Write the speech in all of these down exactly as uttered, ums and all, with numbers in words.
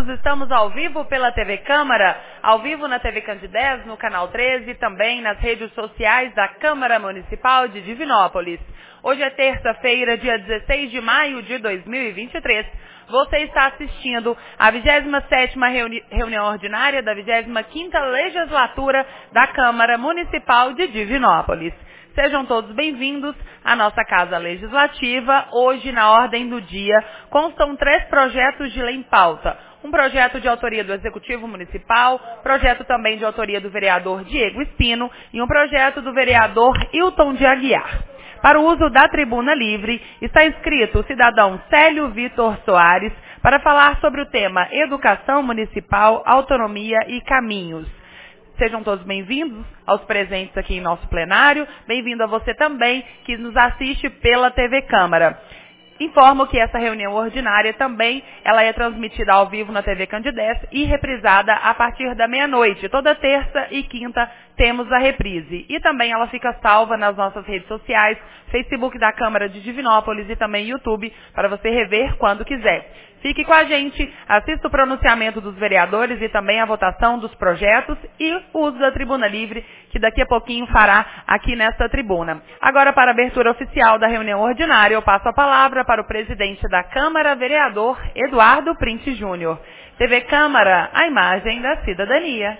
estamos ao vivo pela T V Câmara, ao vivo na T V Candidez, no canal treze, também nas redes sociais da Câmara Municipal de Divinópolis. Hoje é terça-feira, dia dezesseis de maio de dois mil e vinte e três. Você está assistindo à vigésima sétima reuni reunião ordinária da vigésima quinta legislatura da Câmara Municipal de Divinópolis. Sejam todos bem-vindos à nossa Casa Legislativa. Hoje, na ordem do dia, constam três projetos de lei em pauta. Um projeto de autoria do Executivo Municipal, projeto também de autoria do vereador Diego Espino e um projeto do vereador Hilton de Aguiar. Para o uso da tribuna livre, está inscrito o cidadão Célio Vitor Soares para falar sobre o tema Educação Municipal, Autonomia e Caminhos. Sejam todos bem-vindos aos presentes aqui em nosso plenário. Bem-vindo a você também que nos assiste pela T V Câmara. Informo que essa reunião ordinária também ela é transmitida ao vivo na T V Candidez e reprisada a partir da meia-noite. Toda terça e quinta temos a reprise. E também ela fica salva nas nossas redes sociais, Facebook da Câmara de Divinópolis e também YouTube, para você rever quando quiser. Fique com a gente, assista o pronunciamento dos vereadores e também a votação dos projetos e o uso da tribuna livre, que daqui a pouquinho fará aqui nesta tribuna. Agora, para a abertura oficial da reunião ordinária, eu passo a palavra para o presidente da Câmara, vereador Eduardo Printe Júnior. T V Câmara, a imagem da cidadania.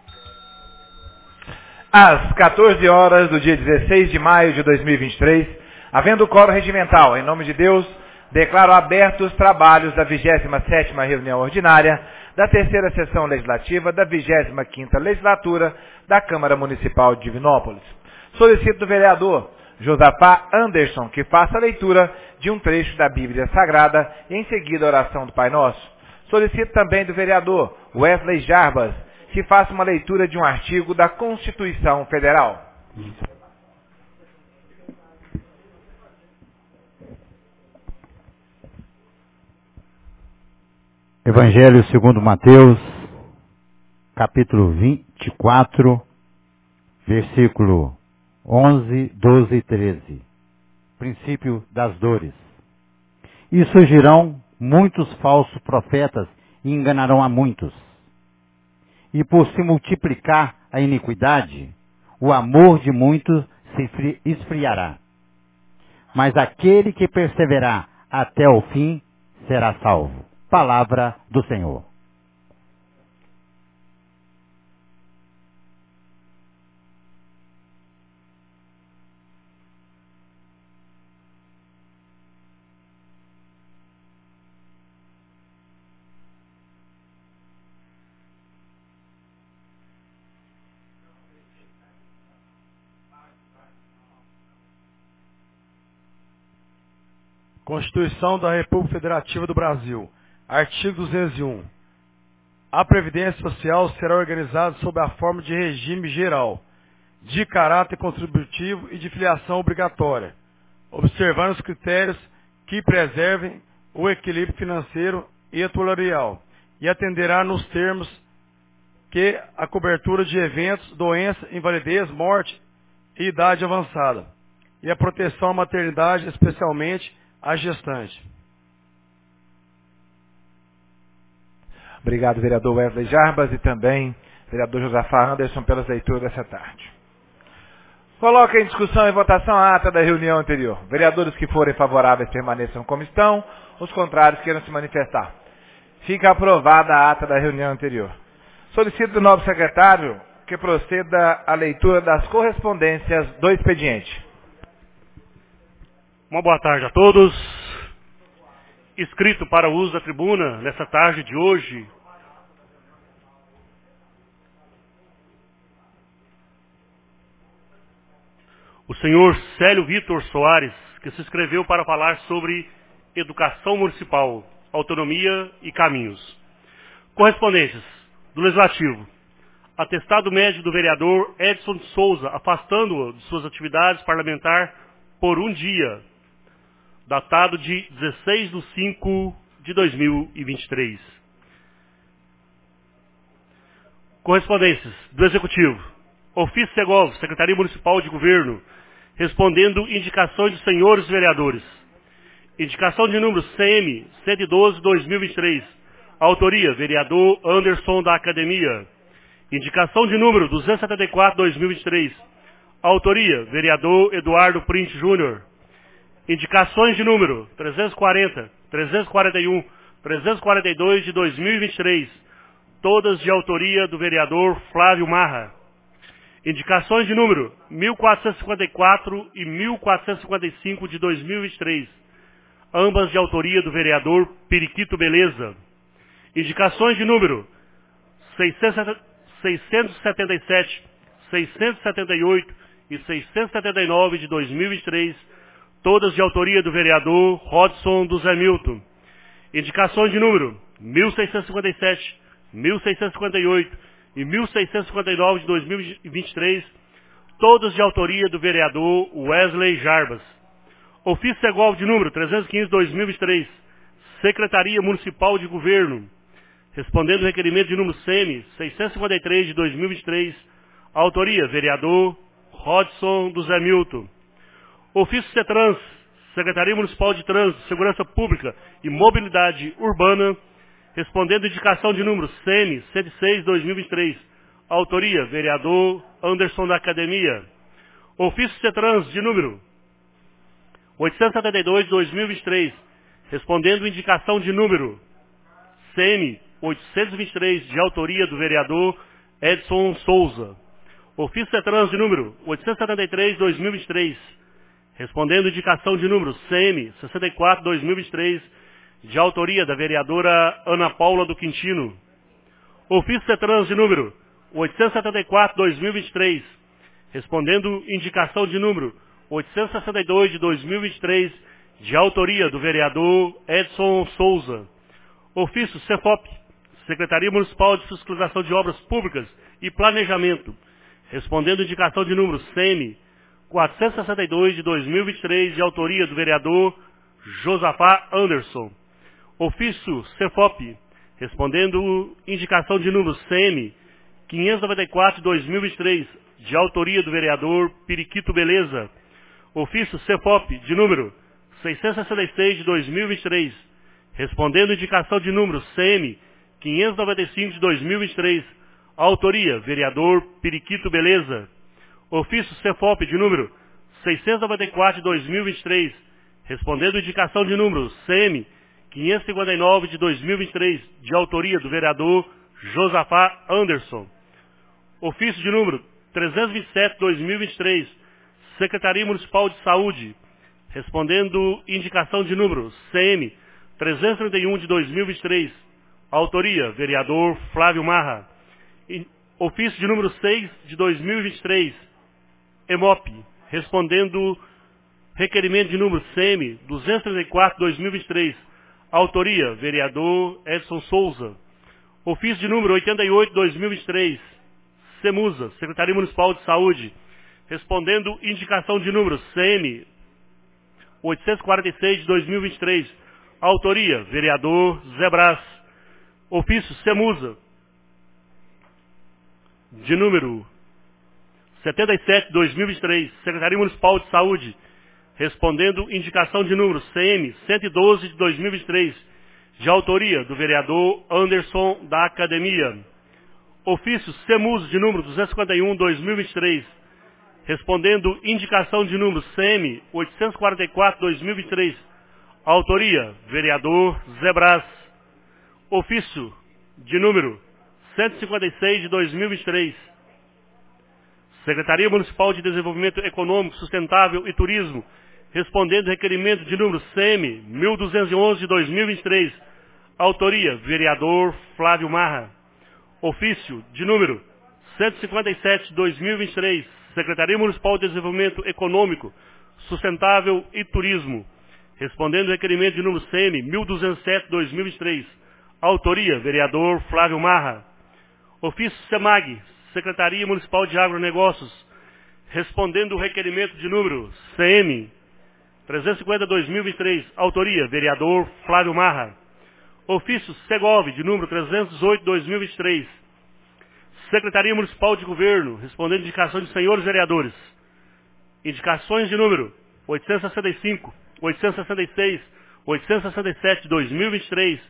Às quatorze horas do dia dezesseis de maio de dois mil e vinte e três, havendo quórum regimental, em nome de Deus, declaro abertos os trabalhos da vigésima sétima reunião ordinária da terceira sessão legislativa da vigésima quinta legislatura da Câmara Municipal de Divinópolis. Solicito do vereador Josafá Anderson que faça a leitura de um trecho da Bíblia Sagrada e em seguida a oração do Pai Nosso. Solicito também do vereador Wesley Jarbas que faça uma leitura de um artigo da Constituição Federal. Evangelho segundo Mateus, capítulo vinte e quatro, versículo onze, doze e treze. Princípio das dores. E surgirão muitos falsos profetas e enganarão a muitos. E por se multiplicar a iniquidade, o amor de muitos se esfriará. Mas aquele que perseverar até o fim será salvo. Palavra do Senhor. Constituição da República Federativa do Brasil. Artigo duzentos e um. A Previdência Social será organizada sob a forma de regime geral, de caráter contributivo e de filiação obrigatória, observando os critérios que preservem o equilíbrio financeiro e atuarial, e atenderá nos termos que a cobertura de eventos, doença, invalidez, morte e idade avançada, e a proteção à maternidade, especialmente à gestante. Obrigado, vereador Wesley Jarbas e também vereador Josafá Anderson pelas leituras dessa tarde. Coloca em discussão e votação a ata da reunião anterior. Vereadores que forem favoráveis permaneçam como estão, os contrários queiram se manifestar. Fica aprovada a ata da reunião anterior. Solicito do novo secretário que proceda à leitura das correspondências do expediente. Uma boa tarde a todos. Inscrito para o uso da tribuna nessa tarde de hoje, o senhor Célio Vitor Soares, que se inscreveu para falar sobre educação municipal, autonomia e caminhos. Correspondências do Legislativo. Atestado médio do vereador Edson de Souza, afastando-o de suas atividades parlamentares por um dia, datado de dezesseis de cinco de dois mil e vinte e três. Correspondências do Executivo. Ofício Segov, Secretaria Municipal de Governo, respondendo indicações dos senhores vereadores. Indicação de número C M cento e doze barra dois mil e vinte e três, Autoria, vereador Anderson da Academia. Indicação de número duzentos e setenta e quatro, dois mil e vinte e três. Autoria, vereador Eduardo Print Júnior. Indicações de número trezentos e quarenta, trezentos e quarenta e um, trezentos e quarenta e dois de dois mil e vinte e três. Todas de autoria do vereador Flávio Marra. Indicações de número mil quatrocentos e cinquenta e quatro e mil quatrocentos e cinquenta e cinco de dois mil e vinte e três. Ambas de autoria do vereador Periquito Beleza. Indicações de número seiscentos e setenta e sete, seiscentos e setenta e oito e seiscentos e setenta e nove de dois mil e vinte e três, todas de autoria do vereador Rodson do Zé Milton. Indicações de número mil seiscentos e cinquenta e sete, mil seiscentos e cinquenta e oito e mil seiscentos e cinquenta e nove de dois mil e vinte e três, todas de autoria do vereador Wesley Jarbas. Ofício Segov de número trezentos e quinze, dois mil e vinte e três, Secretaria Municipal de Governo. Respondendo o requerimento de número C M seiscentos e cinquenta e três de dois mil e vinte e três, autoria, vereador Rodson do Zé Milton. Ofício CETRANS, Secretaria Municipal de Trânsito, Segurança Pública e Mobilidade Urbana. Respondendo indicação de número C M cento e seis, dois mil e vinte e três, autoria, vereador Anderson da Academia. Ofício CETRANS de número oitocentos e setenta e dois, dois mil e vinte e três, respondendo indicação de número C M oitocentos e vinte e três, de autoria do vereador Edson Souza. Ofício CETRANS de número oitocentos e setenta e três, dois mil e vinte e três, respondendo indicação de número C M sessenta e quatro, dois mil e vinte e três, de autoria da vereadora Ana Paula do Quintino. Ofício CETRANS de número oitocentos e setenta e quatro, dois mil e vinte e três, respondendo indicação de número oitocentos e sessenta e dois, de dois mil e vinte e três, de autoria do vereador Edson Souza. Ofício CEFOP, Secretaria Municipal de Fiscalização de Obras Públicas e Planejamento, respondendo indicação de número C M quatrocentos e sessenta e dois, de dois mil e vinte e três, de autoria do vereador Josafá Anderson. Ofício CEFOP, respondendo indicação de número C M quinhentos e noventa e quatro, de dois mil e vinte e três, de autoria do vereador Periquito Beleza. Ofício CEFOP, de número seiscentos e sessenta e seis, de dois mil e vinte e três, respondendo indicação de número C M quinhentos e noventa e cinco, de dois mil e vinte e três, autoria, vereador Periquito Beleza. Ofício CEFOP de número seiscentos e noventa e quatro, de dois mil e vinte e três, respondendo indicação de número C M quinhentos e cinquenta e nove, de dois mil e vinte e três, de autoria do vereador Josafá Anderson. Ofício de número trezentos e vinte e sete, dois mil e vinte e três, Secretaria Municipal de Saúde, respondendo indicação de número C M trezentos e trinta e um, de dois mil e vinte e três, autoria, vereador Flávio Marra. Ofício de número seis, de dois mil e vinte e três, EMOP, respondendo requerimento de número C M duzentos e trinta e quatro, dois mil e vinte e três, autoria, vereador Edson Souza. Ofício de número oitenta e oito, dois mil e vinte e três, SEMUSA, Secretaria Municipal de Saúde, respondendo indicação de número C M oitocentos e quarenta e seis, de dois mil e vinte e três, autoria, vereador Zé Brás. Ofício SEMUSA, de número setenta e sete, dois mil e vinte e três, Secretaria Municipal de Saúde, respondendo indicação de número C M cento e doze, de dois mil e vinte e três, de autoria do vereador Anderson da Academia. Ofício SEMUS de número duzentos e cinquenta e um, dois mil e vinte e três, respondendo indicação de número C M oitocentos e quarenta e quatro, dois mil e vinte e três, autoria vereador Zé Brás. Ofício de número cento e cinquenta e seis, de dois mil e vinte e três, Secretaria Municipal de Desenvolvimento Econômico, Sustentável e Turismo, respondendo requerimento de número C M mil duzentos e onze, de dois mil e vinte e três, autoria vereador Flávio Marra. Ofício de número cento e cinquenta e sete, de dois mil e vinte e três, Secretaria Municipal de Desenvolvimento Econômico, Sustentável e Turismo, respondendo requerimento de número C M mil duzentos e sete, de dois mil e vinte e três, autoria vereador Flávio Marra. Ofício SEMAG, Secretaria Municipal de Agronegócios, respondendo o requerimento de número C M trezentos e cinquenta, de dois mil e vinte e três, autoria vereador Flávio Marra. Ofício SEGOV, de número trezentos e dezoito, de dois mil e vinte e três, Secretaria Municipal de Governo, respondendo indicação de senhores vereadores. Indicações de número oitocentos e sessenta e cinco, oitocentos e sessenta e seis, oitocentos e sessenta e sete, de dois mil e vinte e três,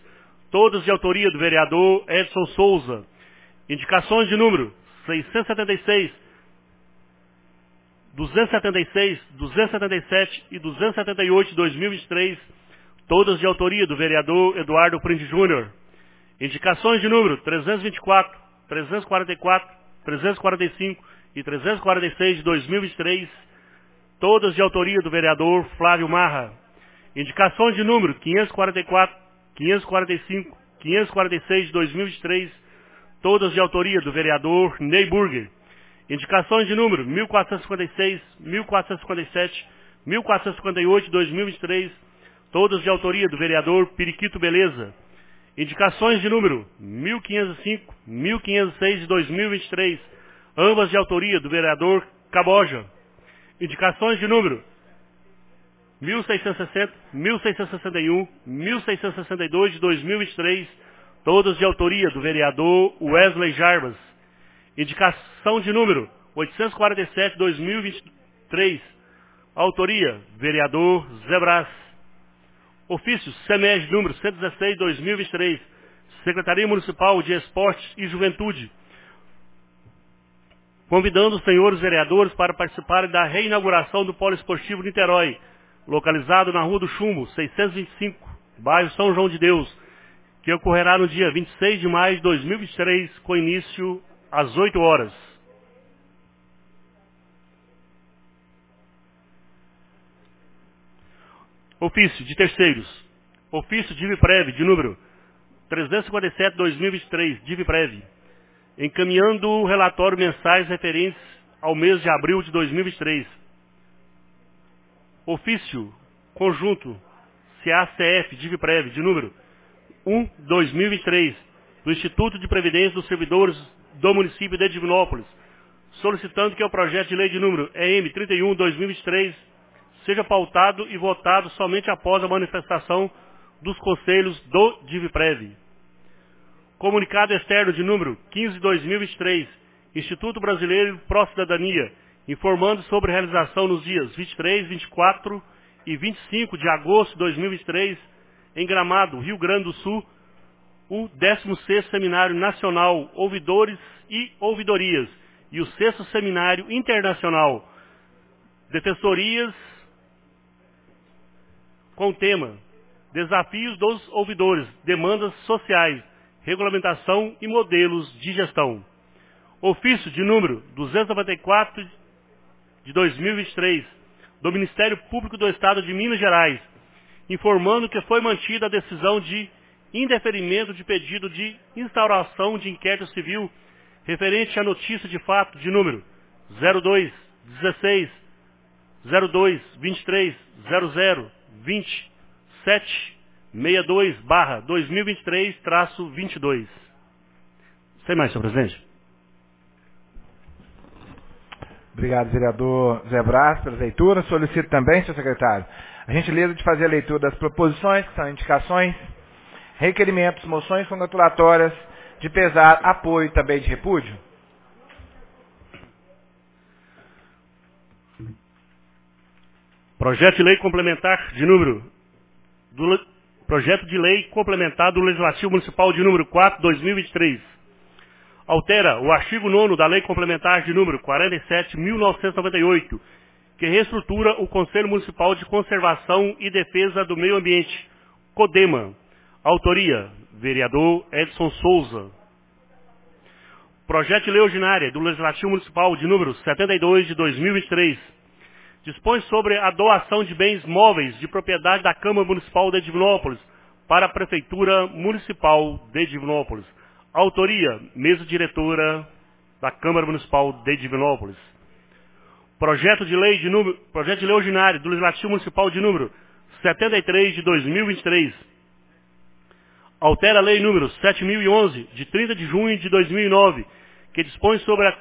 todas de autoria do vereador Edson Souza. Indicações de número seiscentos e setenta e seis, duzentos e setenta e seis, duzentos e setenta e sete e duzentos e setenta e oito de dois mil e vinte e três, todas de autoria do vereador Eduardo Prindi Júnior. Indicações de número trezentos e vinte e quatro, trezentos e quarenta e quatro, trezentos e quarenta e cinco e trezentos e quarenta e seis de dois mil e vinte e três, todas de autoria do vereador Flávio Marra. Indicações de número quinhentos e quarenta e quatro, quinhentos e quarenta e cinco, quinhentos e quarenta e seis de dois mil e vinte e três, todas de autoria do vereador Ney Burger. Indicações de número mil quatrocentos e cinquenta e seis, mil quatrocentos e cinquenta e sete, mil quatrocentos e cinquenta e oito de dois mil e vinte e três, todas de autoria do vereador Periquito Beleza. Indicações de número mil quinhentos e cinco, mil quinhentos e seis de dois mil e vinte e três, ambas de autoria do vereador Caboja. Indicações de número mil seiscentos e sessenta, mil seiscentos e sessenta e um, mil seiscentos e sessenta e dois de dois mil e vinte e três, todas de autoria do vereador Wesley Jarbas. Indicação de número oitocentos e quarenta e sete de dois mil e vinte e três, autoria vereador Zé Brás. Ofício S E M E G número cento e dezesseis de dois mil e vinte e três, Secretaria Municipal de Esportes e Juventude, convidando os senhores vereadores para participarem da reinauguração do Polo Esportivo Niterói, localizado na Rua do Chumbo, seiscentos e vinte e cinco, bairro São João de Deus, que ocorrerá no dia vinte e seis de maio de dois mil e vinte e três, com início às oito horas. Ofício de terceiros. Ofício de Diviprev, de número trezentos e cinquenta e sete de dois mil e vinte e três, Diviprev, encaminhando o relatório mensais referentes ao mês de abril de dois mil e vinte e três. Ofício conjunto C A C F Diviprev, de número um de dois mil e vinte e três, do Instituto de Previdência dos Servidores do município de Divinópolis, solicitando que o projeto de lei de número E M trinta e um de dois mil e vinte e três seja pautado e votado somente após a manifestação dos conselhos do Diviprev. Comunicado externo de número quinze de dois mil e vinte e três, Instituto Brasileiro Pró Cidadania, informando sobre a realização nos dias vinte e três, vinte e quatro e vinte e cinco de agosto de dois mil e vinte e três, em Gramado, Rio Grande do Sul, o décimo sexto Seminário Nacional Ouvidores e Ouvidorias e o sexto Seminário Internacional Defensorias, com o tema Desafios dos Ouvidores, Demandas Sociais, Regulamentação e Modelos de Gestão. Ofício de número duzentos e noventa e quatro de dois mil e vinte e três, do Ministério Público do Estado de Minas Gerais, informando que foi mantida a decisão de indeferimento de pedido de instauração de inquérito civil referente à notícia de fato de número zero dois, dezesseis, zero dois, vinte e três, zero zero, vinte, sete, sessenta e dois, barra, dois mil e vinte e três, traço, vinte e dois. Sem mais, senhor presidente. Obrigado, vereador Zé Brás, pela leitura. Solicito também, senhor secretário, a gentileza de fazer a leitura das proposições, que são indicações, requerimentos, moções congratulatórias, de pesar, apoio e também de repúdio. Projeto de lei complementar de número do Projeto de lei complementar do Legislativo Municipal de número quatro, dois mil e vinte e três. Altera o artigo nono da Lei Complementar de número quarenta e sete, mil novecentos e noventa e oito, que reestrutura o Conselho Municipal de Conservação e Defesa do Meio Ambiente, CODEMA. Autoria, vereador Edson Souza. Projeto de lei ordinária do Legislativo Municipal de número setenta e dois de dois mil e vinte e três. Dispõe sobre a doação de bens móveis de propriedade da Câmara Municipal de Divinópolis para a Prefeitura Municipal de Divinópolis. Autoria, mesa diretora da Câmara Municipal de Divinópolis. Projeto de lei de número, projeto de lei ordinário do Legislativo Municipal de número setenta e três de dois mil e vinte e três. Altera a lei número sete mil e onze de trinta de junho de dois mil e nove, que dispõe sobre a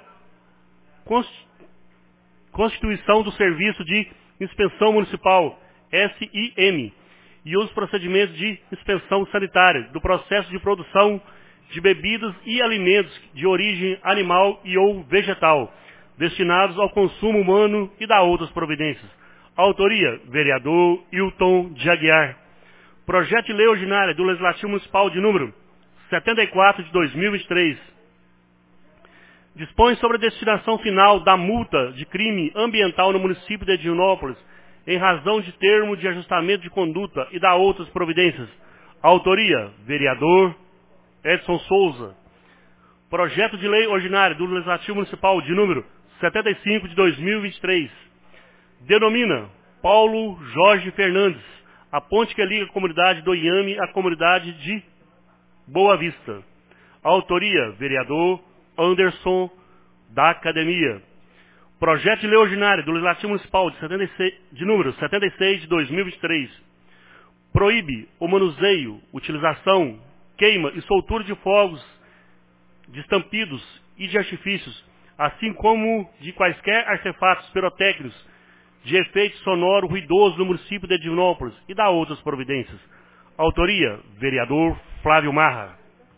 constituição do Serviço de Inspeção Municipal, S I M, e os procedimentos de inspeção sanitária do processo de produção de bebidas e alimentos de origem animal e ou vegetal, destinados ao consumo humano e da outras providências. Autoria, vereador Hilton de Aguiar. Projeto de Lei Ordinária do Legislativo Municipal de número setenta e quatro de dois mil e vinte e três. Dispõe sobre a destinação final da multa de crime ambiental no município de Divinópolis, em razão de termo de ajustamento de conduta e dá outras providências. Autoria, vereador Edson Souza. Projeto de Lei Ordinária do Legislativo Municipal de número setenta e cinco de dois mil e vinte e três. Denomina Paulo Jorge Fernandes, a ponte que liga a comunidade do Iame à comunidade de Boa Vista. Autoria, vereador Anderson da Academia. Projeto de Lei Ordinária do Legislativo Municipal de, setenta e seis, de número setenta e seis de dois mil e vinte e três. Proíbe o manuseio, utilização, queima e soltura de fogos, de estampidos e de artifícios, assim como de quaisquer artefatos pirotécnicos de efeito sonoro ruidoso no município de Divinópolis e dá outras providências. Autoria, vereador Flávio Marra.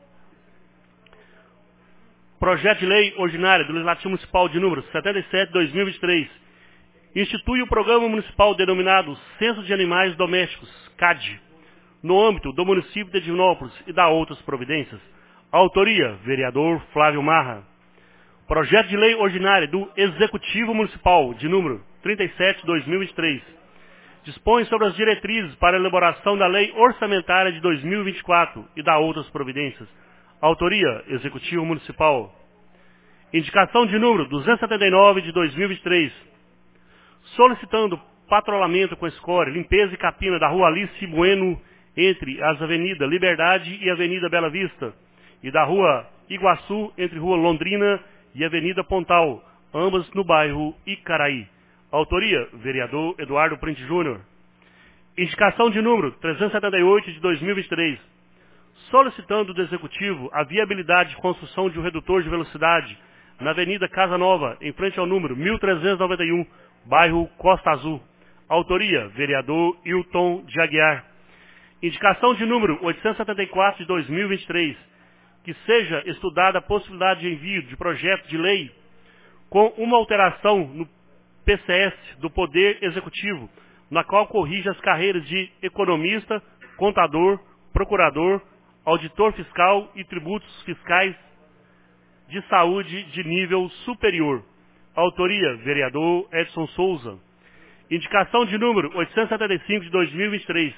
Projeto de Lei Ordinária do Legislativo Municipal de número setenta e sete de dois mil e vinte e três. Institui o Programa Municipal denominado Censo de Animais Domésticos, C A D, no âmbito do município de Divinópolis e dá outras providências. Autoria, vereador Flávio Marra. Projeto de Lei Ordinária do Executivo Municipal de número trinta e sete de dois mil e vinte e três. Dispõe sobre as diretrizes para a elaboração da Lei Orçamentária de dois mil e vinte e quatro e dá outras providências. Autoria, Executivo Municipal. Indicação de número duzentos e setenta e nove de dois mil e vinte e três. Solicitando patrulhamento com escória, limpeza e capina da Rua Alice Bueno, entre as Avenida Liberdade e Avenida Bela Vista, e da Rua Iguaçu, entre Rua Londrina e Avenida Pontal, ambas no bairro Icaraí. Autoria, vereador Eduardo Printe Júnior. Indicação de número trezentos e setenta e oito de dois mil e vinte e três. Solicitando do Executivo a viabilidade de construção de um redutor de velocidade na Avenida Casa Nova, em frente ao número mil trezentos e noventa e um, bairro Costa Azul. Autoria, vereador Hilton de Aguiar. Indicação de número oitocentos e setenta e quatro de dois mil e vinte e três. Que seja estudada a possibilidade de envio de projeto de lei com uma alteração no P C S do Poder Executivo, na qual corrige as carreiras de economista, contador, procurador, auditor fiscal e tributos fiscais de saúde de nível superior. Autoria, vereador Edson Souza. Indicação de número oitocentos e setenta e cinco de dois mil e vinte e três.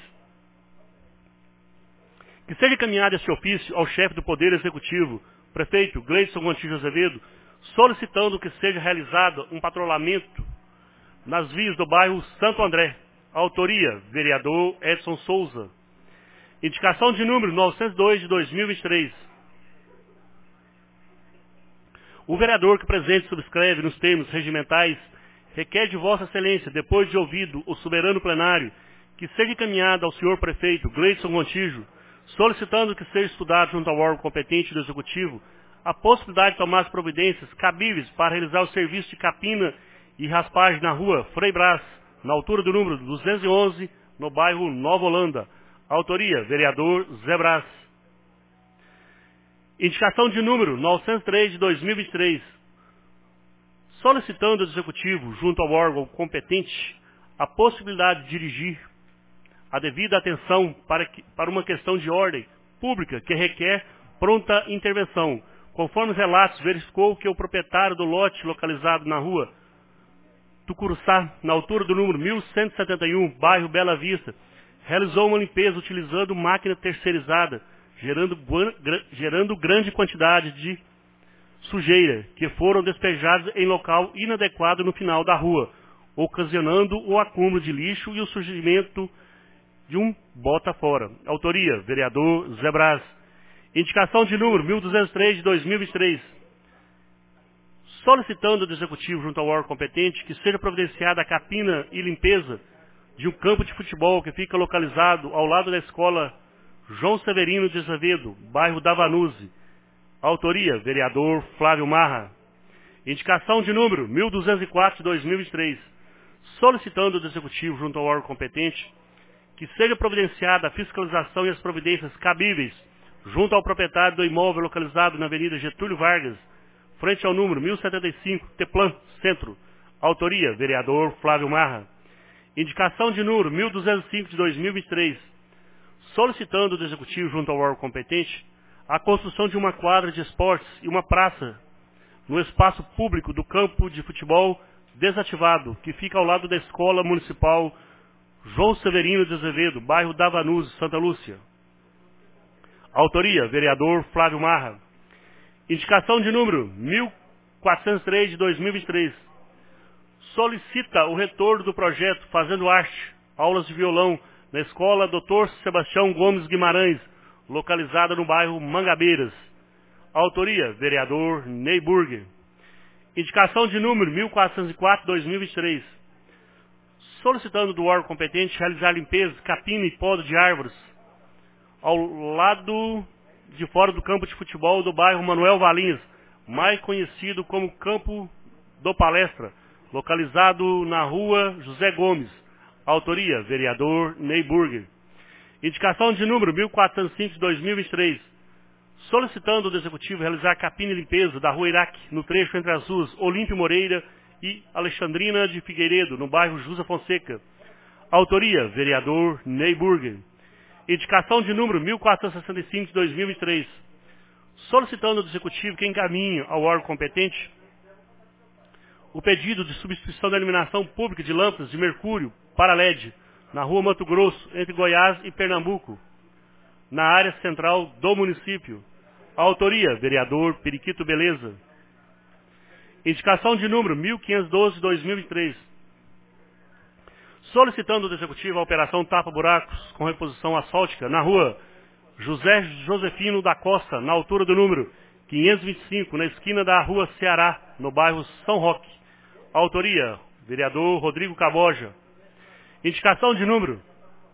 Que seja encaminhado este ofício ao chefe do Poder Executivo, prefeito Gleidson Gontijo Azevedo, solicitando que seja realizado um patrulhamento nas vias do bairro Santo André. Autoria, vereador Edson Souza. Indicação de número novecentos e dois de dois mil e vinte e três. O vereador que presente subscreve nos termos regimentais requer de Vossa Excelência, depois de ouvido o soberano plenário, que seja encaminhado ao senhor prefeito Gleidson Gontijo, solicitando que seja estudado junto ao órgão competente do Executivo a possibilidade de tomar as providências cabíveis para realizar o serviço de capina e raspagem na rua Frei Brás, na altura do número duzentos e onze, no bairro Nova Holanda. Autoria, vereador Zé Brás. Indicação de número novecentos e três de dois mil e vinte e três. Solicitando ao Executivo, junto ao órgão competente, a possibilidade de dirigir a devida atenção para, que, para uma questão de ordem pública que requer pronta intervenção. Conforme os relatos, verificou que o proprietário do lote localizado na rua Tucuruçá, na altura do número mil cento e setenta e um, bairro Bela Vista, realizou uma limpeza utilizando máquina terceirizada, gerando, gerando grande quantidade de sujeira, que foram despejadas em local inadequado no final da rua, ocasionando o acúmulo de lixo e o surgimento de um bota fora. Autoria, vereador Zé Brás. Indicação de número mil duzentos e três de dois mil e vinte e três. Solicitando do Executivo, junto ao órgão competente, que seja providenciada a capina e limpeza de um campo de futebol que fica localizado ao lado da escola João Severino de Azevedo, bairro Davanuse. Autoria, vereador Flávio Marra. Indicação de número mil duzentos e quatro de dois mil e vinte e três. Solicitando do Executivo, junto ao órgão competente, que seja providenciada a fiscalização e as providências cabíveis junto ao proprietário do imóvel localizado na Avenida Getúlio Vargas, frente ao número mil e setenta e cinco, Teplan, Centro. Autoria, vereador Flávio Marra. Indicação de número mil duzentos e cinco de dois mil e vinte e três. solicitando do Executivo, junto ao órgão competente, a construção de uma quadra de esportes e uma praça no espaço público do campo de futebol desativado, que fica ao lado da Escola Municipal João Severino de Azevedo, bairro Davanus, Santa Lúcia. Autoria, vereador Flávio Marra. Indicação de número mil quatrocentos e três de dois mil e vinte e três. Solicita o retorno do projeto Fazendo Arte, aulas de violão, na Escola doutor Sebastião Gomes Guimarães, localizada no bairro Mangabeiras. Autoria, vereador Ney Burger. Indicação de número mil quatrocentos e quatro de dois mil e vinte e três. Solicitando do órgão competente realizar limpeza, capina e poda de árvores ao lado de fora do campo de futebol do bairro Manuel Valinhas, mais conhecido como Campo do Palestra, localizado na rua José Gomes. Autoria, vereador Ney Burger. Indicação de número mil quatrocentos e cinco de dois mil e vinte e três. Solicitando do Executivo realizar capina e limpeza da rua Iraque, no trecho entre as ruas Olímpio Moreira e Alexandrina de Figueiredo, no bairro Jusa Fonseca. Autoria, vereador Ney Burger. Indicação de número mil quatrocentos e sessenta e cinco de dois mil e vinte e três. Solicitando do Executivo que encaminhe ao órgão competente o pedido de substituição da iluminação pública de lâmpadas de mercúrio para L E D na rua Mato Grosso, entre Goiás e Pernambuco, na área central do município. Autoria, vereador Periquito Beleza. Indicação de número mil quinhentos e doze de dois mil e vinte e três. Solicitando do Executivo a operação tapa-buracos com reposição asfáltica na rua José Josefino da Costa, na altura do número quinhentos e vinte e cinco, na esquina da rua Ceará, no bairro São Roque. Autoria, vereador Rodrigo Caboja. Indicação de número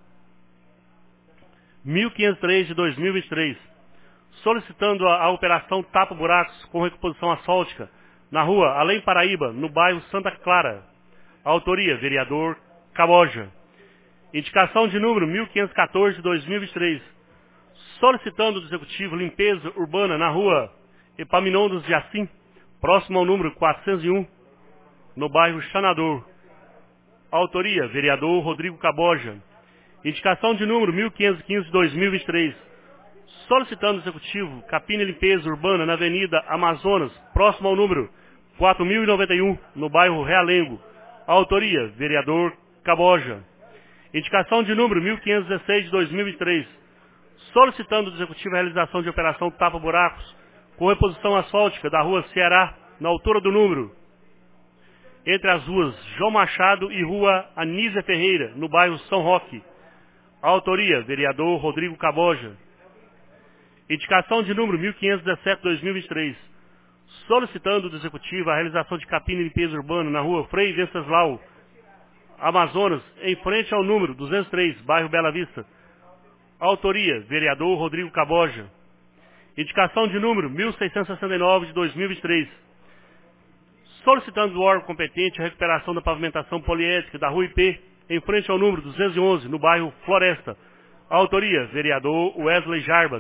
mil quinhentos e três de dois mil e vinte e três. Solicitando a, a operação tapa-buracos com reposição asfáltica na rua Além Paraíba, no bairro Santa Clara. Autoria, vereador Caboja. Indicação de número mil quinhentos e quatorze de dois mil e vinte e três. Solicitando do Executivo limpeza urbana na rua Epaminondas de Assim, próximo ao número quatrocentos e um, no bairro Xanador. Autoria, vereador Rodrigo Caboja. Indicação de número mil quinhentos e quinze de dois mil e vinte e três. Solicitando do Executivo capina e limpeza urbana na Avenida Amazonas, próximo ao número quatro mil e noventa e um, no bairro Realengo. Autoria, vereador Caboja. Indicação de número mil quinhentos e dezesseis de dois mil e vinte e três. Solicitando do Executivo a realização de operação tapa-buracos com reposição asfáltica da rua Ceará, na altura do número entre as ruas João Machado e rua Anísia Ferreira, no bairro São Roque. Autoria, vereador Rodrigo Caboja. Indicação de número mil quinhentos e dezessete de dois mil e vinte e três. Solicitando do Executivo a realização de capina e limpeza urbana na rua Frei Venceslau, Amazonas, em frente ao número duzentos e três, bairro Bela Vista. Autoria, vereador Rodrigo Caboja. Indicação de número mil seiscentos e sessenta e nove de dois mil e vinte e três. Solicitando do órgão competente a recuperação da pavimentação poliédrica da rua I P, em frente ao número duzentos e onze, no bairro Floresta. Autoria, vereador Wesley Jarbas.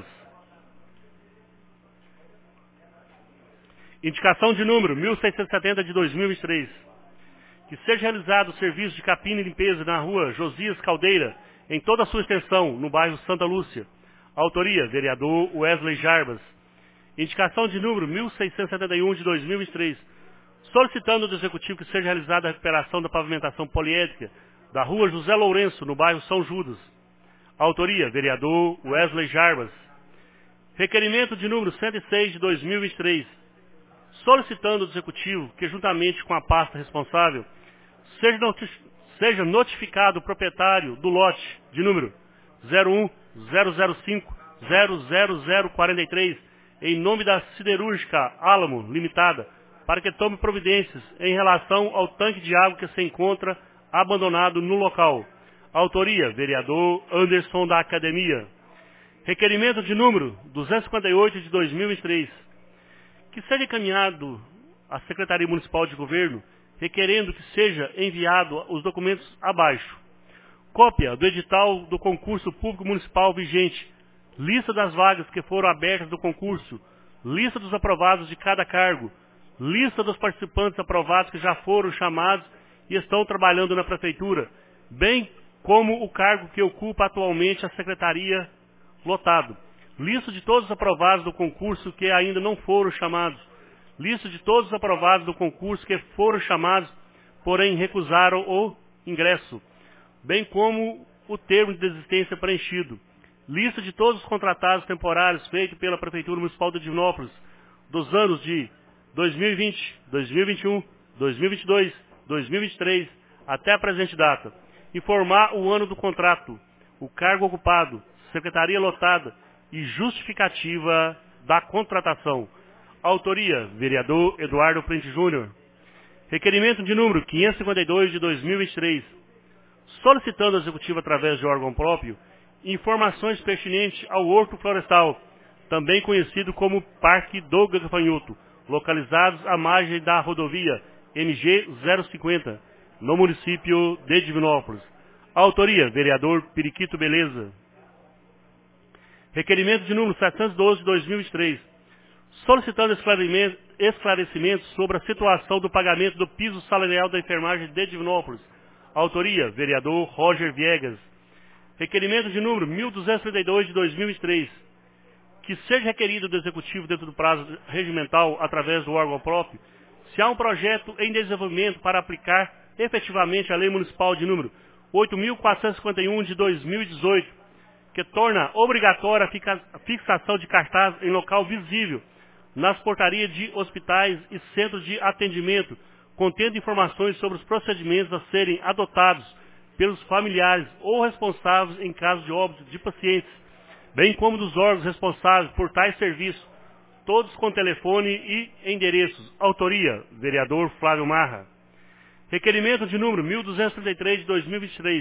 Indicação de número mil seiscentos e setenta de dois mil e vinte e três. Que seja realizado o serviço de capina e limpeza na rua Josias Caldeira, em toda a sua extensão, no bairro Santa Lúcia. Autoria, vereador Wesley Jarbas. Indicação de número mil seiscentos e setenta e um de dois mil e vinte e três. Solicitando do Executivo que seja realizada a recuperação da pavimentação poliédrica da rua José Lourenço, no bairro São Judas. Autoria, vereador Wesley Jarbas. Requerimento de número cento e seis de dois mil e vinte e três. Solicitando do Executivo que, juntamente com a pasta responsável, seja, noti seja notificado o proprietário do lote de número zero um zero zero cinco zero zero zero quatro três, em nome da Siderúrgica Álamo Limitada, para que tome providências em relação ao tanque de água que se encontra abandonado no local. Autoria, vereador Anderson da Academia. Requerimento de número duzentos e cinquenta e oito de dois mil e vinte e três. Que seja encaminhado à Secretaria Municipal de Governo, requerendo que seja enviado os documentos abaixo. Cópia do edital do concurso público municipal vigente, lista das vagas que foram abertas do concurso, lista dos aprovados de cada cargo, lista dos participantes aprovados que já foram chamados e estão trabalhando na Prefeitura, bem como o cargo que ocupa atualmente a secretaria lotado. Lista de todos os aprovados do concurso que ainda não foram chamados. Lista de todos os aprovados do concurso que foram chamados, porém recusaram o ingresso, bem como o termo de desistência preenchido. Lista de todos os contratados temporários feitos pela Prefeitura Municipal de Divinópolis dos anos de dois mil e vinte, dois mil e vinte e um, dois mil e vinte e dois, dois mil e vinte e três, até a presente data. Informar o ano do contrato, o cargo ocupado, secretaria lotada e justificativa da contratação. Autoria, vereador Eduardo Prente Júnior. Requerimento de número quinhentos e cinquenta e dois de dois mil e vinte e três. Solicitando ao Executivo, através de órgão próprio, informações pertinentes ao Horto Florestal, também conhecido como Parque do Gafanhoto, localizados à margem da rodovia M G zero cinquenta, no município de Divinópolis. Autoria, vereador Periquito Beleza. Requerimento de número setecentos e doze de dois mil e vinte e três. Solicitando esclarecimentos sobre a situação do pagamento do piso salarial da enfermagem de Divinópolis. Autoria, vereador Roger Viegas. Requerimento de número mil duzentos e trinta e dois de dois mil e vinte e três. Que seja requerido do Executivo dentro do prazo regimental, através do órgão próprio, se há um projeto em desenvolvimento para aplicar efetivamente a Lei Municipal de número oito mil quatrocentos e cinquenta e um de dois mil e dezoito, que torna obrigatória a fixação de cartaz em local visível nas portarias de hospitais e centros de atendimento, contendo informações sobre os procedimentos a serem adotados pelos familiares ou responsáveis em caso de óbito de pacientes, bem como dos órgãos responsáveis por tais serviços, todos com telefone e endereços. Autoria, vereador Flávio Marra. Requerimento de número mil duzentos e trinta e três de dois mil e vinte e três.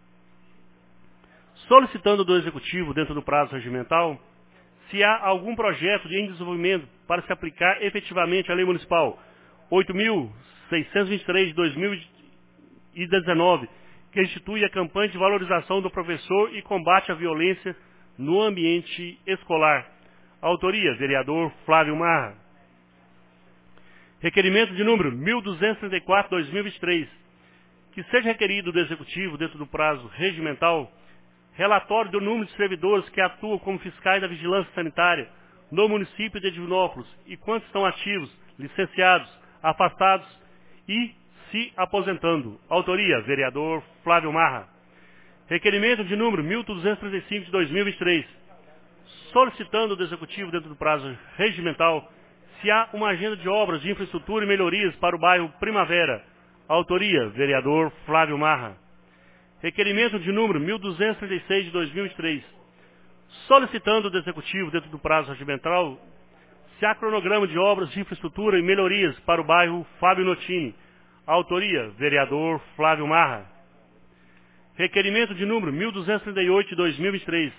Solicitando do Executivo, dentro do prazo regimental, se há algum projeto em desenvolvimento para se aplicar efetivamente a Lei Municipal oito mil seiscentos e vinte e três de dois mil e dezenove, que institui a campanha de valorização do professor e combate à violência no ambiente escolar. Autoria, vereador Flávio Marra. Requerimento de número mil duzentos e trinta e quatro de dois mil e vinte e três. Que seja requerido do Executivo, dentro do prazo regimental, relatório do número de servidores que atuam como fiscais da vigilância sanitária no município de Divinópolis e quantos estão ativos, licenciados, afastados e se aposentando. Autoria, vereador Flávio Marra. Requerimento de número mil duzentos e trinta e cinco de dois mil e vinte e três. Solicitando do Executivo, dentro do prazo regimental, se há uma agenda de obras de infraestrutura e melhorias para o bairro Primavera. Autoria, vereador Flávio Marra. Requerimento de número mil duzentos e trinta e seis de dois mil e vinte e três. Solicitando do Executivo, dentro do prazo regimental, se há cronograma de obras de infraestrutura e melhorias para o bairro Fábio Notini. Autoria, vereador Flávio Marra. Requerimento de número mil duzentos e trinta e oito de dois mil e vinte e três.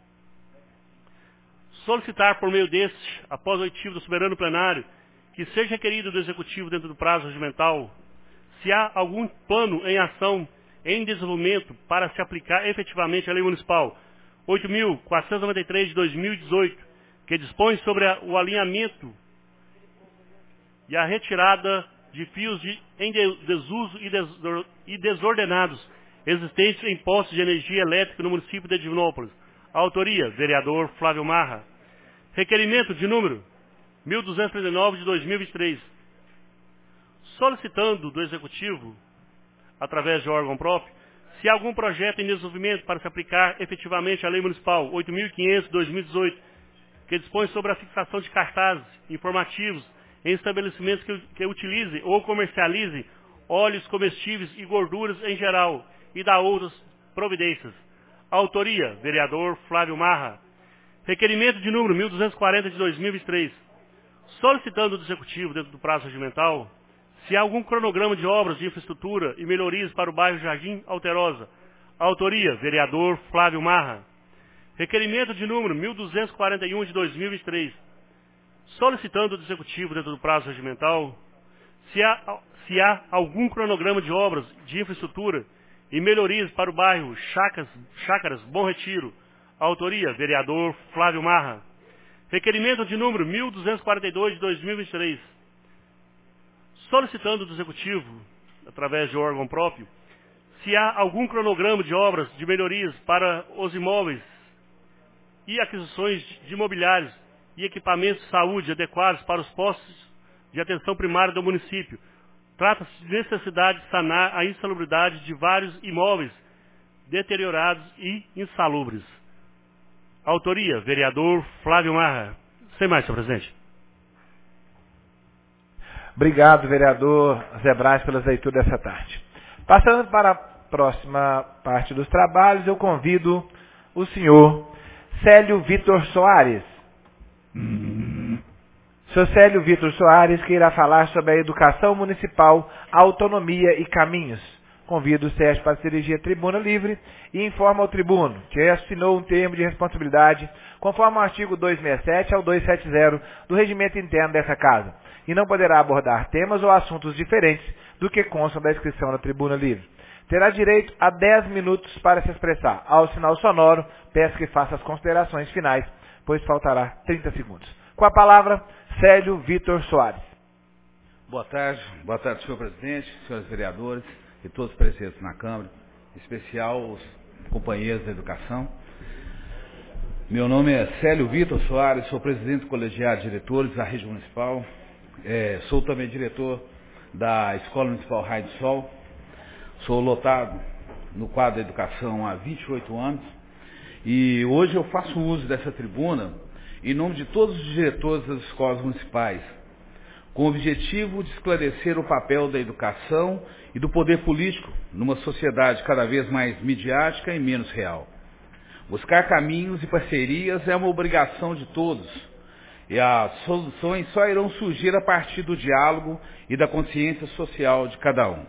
Solicitar por meio deste, após o oitivo do soberano plenário, que seja requerido do Executivo, dentro do prazo regimental, se há algum plano em ação em desenvolvimento para se aplicar efetivamente a Lei Municipal oito mil quatrocentos e noventa e três de dois mil e dezoito, que dispõe sobre a, o alinhamento e a retirada de fios de, em de, desuso e, des, e desordenados existentes em postos de energia elétrica no município de Divinópolis. Autoria, vereador Flávio Marra. Requerimento de número mil duzentos e trinta e nove de dois mil e vinte e três. Solicitando do Executivo, através de órgão próprio, se há algum projeto em desenvolvimento para se aplicar efetivamente a Lei Municipal oito mil e quinhentos de dois mil e dezoito, que dispõe sobre a fixação de cartazes informativos em estabelecimentos que, que utilizem ou comercializem óleos comestíveis e gorduras em geral, e da outras providências. Autoria, vereador Flávio Marra. Requerimento de número mil duzentos e quarenta de dois mil e vinte e três. Solicitando do Executivo, dentro do prazo regimental, se há algum cronograma de obras de infraestrutura e melhorias para o bairro Jardim Alterosa. Autoria, vereador Flávio Marra. Requerimento de número mil duzentos e quarenta e um de dois mil e vinte e três. Solicitando do Executivo, dentro do prazo regimental, se há, se há algum cronograma de obras de infraestrutura e melhorias para o bairro Chácaras, Chácaras Bom Retiro. Autoria, vereador Flávio Marra. Requerimento de número mil duzentos e quarenta e dois de dois mil e vinte e três. Solicitando do Executivo, através de órgão próprio, se há algum cronograma de obras de melhorias para os imóveis e aquisições de imobiliários e equipamentos de saúde adequados para os postos de atenção primária do município. Trata-se de necessidade de sanar a insalubridade de vários imóveis deteriorados e insalubres. Autoria, vereador Flávio Marra. Sem mais, senhor presidente. Obrigado, vereador Zé Braz, pelas leituras dessa tarde. Passando para a próxima parte dos trabalhos, eu convido o senhor Célio Vitor Soares. Hum. Senhor Célio Vitor Soares, que irá falar sobre a educação municipal, autonomia e caminhos. Convido o Sérgio para se dirigir à tribuna livre e informa ao tribuno que assinou um termo de responsabilidade conforme o artigo duzentos e sessenta e sete ao duzentos e setenta do regimento interno dessa casa e não poderá abordar temas ou assuntos diferentes do que constam da inscrição na tribuna livre. Terá direito a dez minutos para se expressar. Ao sinal sonoro, peço que faça as considerações finais, pois faltará trinta segundos. Com a palavra, Célio Vitor Soares. Boa tarde, boa tarde, senhor presidente, senhores vereadores e todos presentes na Câmara, em especial os companheiros da educação. Meu nome é Célio Vitor Soares, sou presidente do colegiado de diretores da rede municipal, é, sou também diretor da Escola Municipal Raio do Sol, sou lotado no quadro da educação há vinte e oito anos e hoje eu faço uso dessa tribuna em nome de todos os diretores das escolas municipais, com o objetivo de esclarecer o papel da educação e do poder político numa sociedade cada vez mais midiática e menos real. Buscar caminhos e parcerias é uma obrigação de todos, e as soluções só irão surgir a partir do diálogo e da consciência social de cada um.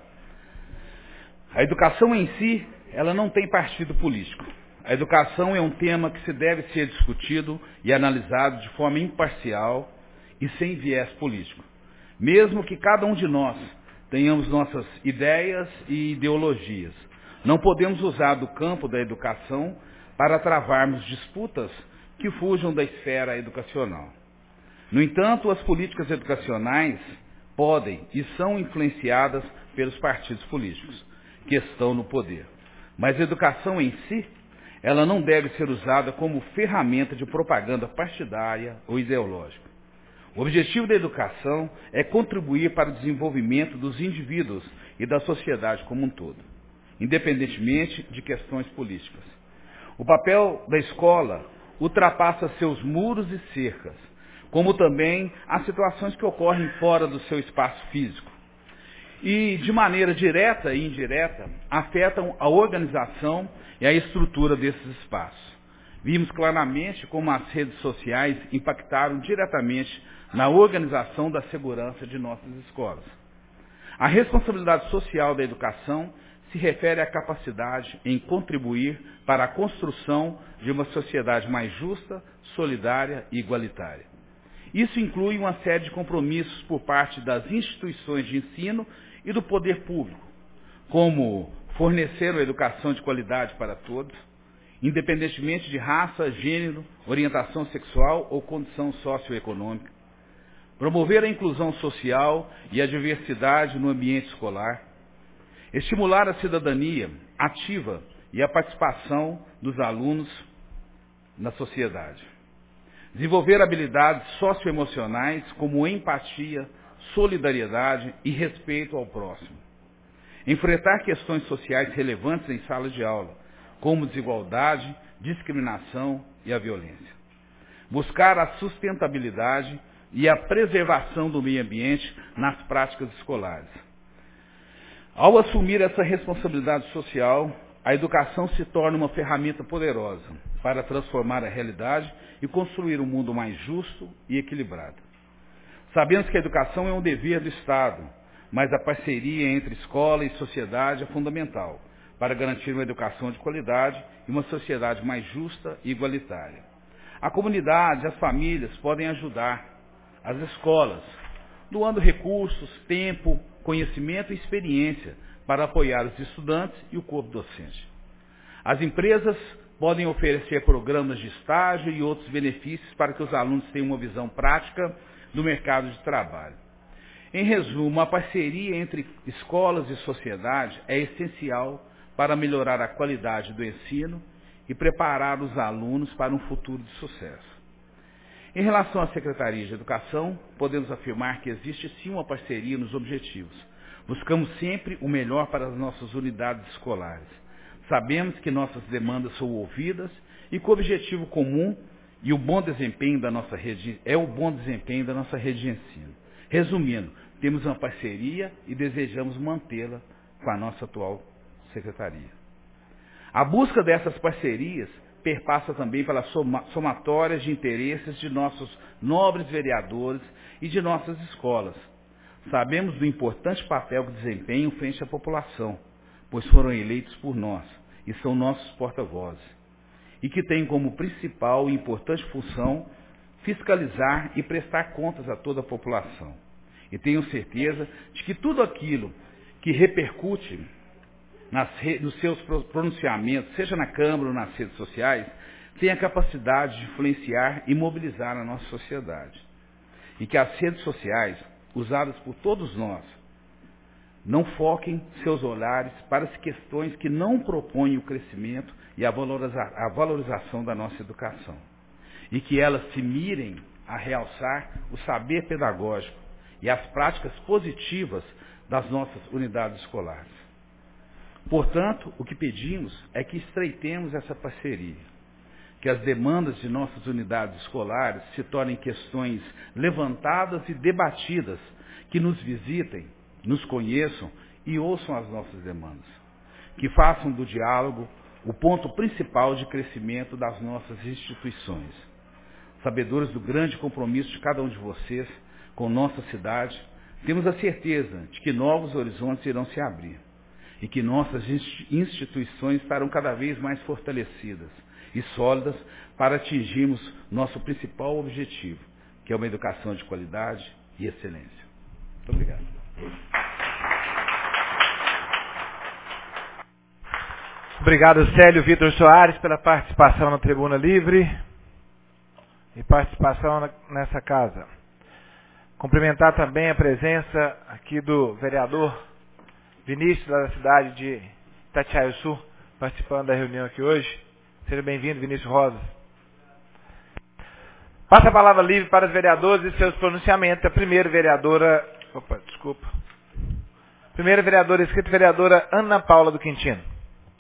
A educação em si, ela não tem partido político. A educação é um tema que se deve ser discutido e analisado de forma imparcial e sem viés político. Mesmo que cada um de nós tenhamos nossas ideias e ideologias, não podemos usar do campo da educação para travarmos disputas que fujam da esfera educacional. No entanto, as políticas educacionais podem e são influenciadas pelos partidos políticos que estão no poder. Mas a educação em si, ela não deve ser usada como ferramenta de propaganda partidária ou ideológica. O objetivo da educação é contribuir para o desenvolvimento dos indivíduos e da sociedade como um todo, independentemente de questões políticas. O papel da escola ultrapassa seus muros e cercas, como também as situações que ocorrem fora do seu espaço físico. E, de maneira direta e indireta, afetam a organização e a estrutura desses espaços. Vimos claramente como as redes sociais impactaram diretamente na organização da segurança de nossas escolas. A responsabilidade social da educação se refere à capacidade em contribuir para a construção de uma sociedade mais justa, solidária e igualitária. Isso inclui uma série de compromissos por parte das instituições de ensino e do poder público, como fornecer uma educação de qualidade para todos, independentemente de raça, gênero, orientação sexual ou condição socioeconômica, promover a inclusão social e a diversidade no ambiente escolar, estimular a cidadania ativa e a participação dos alunos na sociedade, desenvolver habilidades socioemocionais como empatia, solidariedade e respeito ao próximo, enfrentar questões sociais relevantes em sala de aula, como desigualdade, discriminação e a violência, buscar a sustentabilidade e a preservação do meio ambiente nas práticas escolares. Ao assumir essa responsabilidade social, a educação se torna uma ferramenta poderosa para transformar a realidade e construir um mundo mais justo e equilibrado. Sabemos que a educação é um dever do Estado, mas a parceria entre escola e sociedade é fundamental para garantir uma educação de qualidade e uma sociedade mais justa e igualitária. A comunidade, as famílias podem ajudar as escolas, doando recursos, tempo, conhecimento e experiência para apoiar os estudantes e o corpo docente. As empresas podem oferecer programas de estágio e outros benefícios para que os alunos tenham uma visão prática do mercado de trabalho. Em resumo, a parceria entre escolas e sociedade é essencial para melhorar a qualidade do ensino e preparar os alunos para um futuro de sucesso. Em relação à Secretaria de Educação, podemos afirmar que existe sim uma parceria nos objetivos. Buscamos sempre o melhor para as nossas unidades escolares. Sabemos que nossas demandas são ouvidas e que o objetivo comum e o bom desempenho da nossa rede é o bom desempenho da nossa rede de ensino. Resumindo, temos uma parceria e desejamos mantê-la com a nossa atual secretaria. A busca dessas parcerias perpassa também pelas soma, somatórias de interesses de nossos nobres vereadores e de nossas escolas. Sabemos do importante papel que desempenham frente à população, pois foram eleitos por nós e são nossos porta-vozes, e que têm como principal e importante função fiscalizar e prestar contas a toda a população. E tenho certeza de que tudo aquilo que repercute nas re... nos seus pronunciamentos, seja na Câmara ou nas redes sociais, tem a capacidade de influenciar e mobilizar a nossa sociedade. E que as redes sociais, usadas por todos nós, não foquem seus olhares para as questões que não propõem o crescimento e a, valoriza... a valorização da nossa educação. E que elas se mirem a realçar o saber pedagógico e as práticas positivas das nossas unidades escolares. Portanto, o que pedimos é que estreitemos essa parceria, que as demandas de nossas unidades escolares se tornem questões levantadas e debatidas, que nos visitem, nos conheçam e ouçam as nossas demandas, que façam do diálogo o ponto principal de crescimento das nossas instituições. Sabedores do grande compromisso de cada um de vocês com nossa cidade, temos a certeza de que novos horizontes irão se abrir e que nossas instituições estarão cada vez mais fortalecidas e sólidas para atingirmos nosso principal objetivo, que é uma educação de qualidade e excelência. Muito obrigado. Obrigado, Célio Vitor Soares, pela participação na Tribuna Livre e participação nessa casa. Cumprimentar também a presença aqui do vereador Vinícius, da cidade de Itatiaiuçu, participando da reunião aqui hoje. Seja bem-vindo, Vinícius Rosas. Passa a palavra livre para os vereadores e seus pronunciamentos. A primeira vereadora... Opa, desculpa. Primeira vereadora escrita, vereadora Ana Paula do Quintino.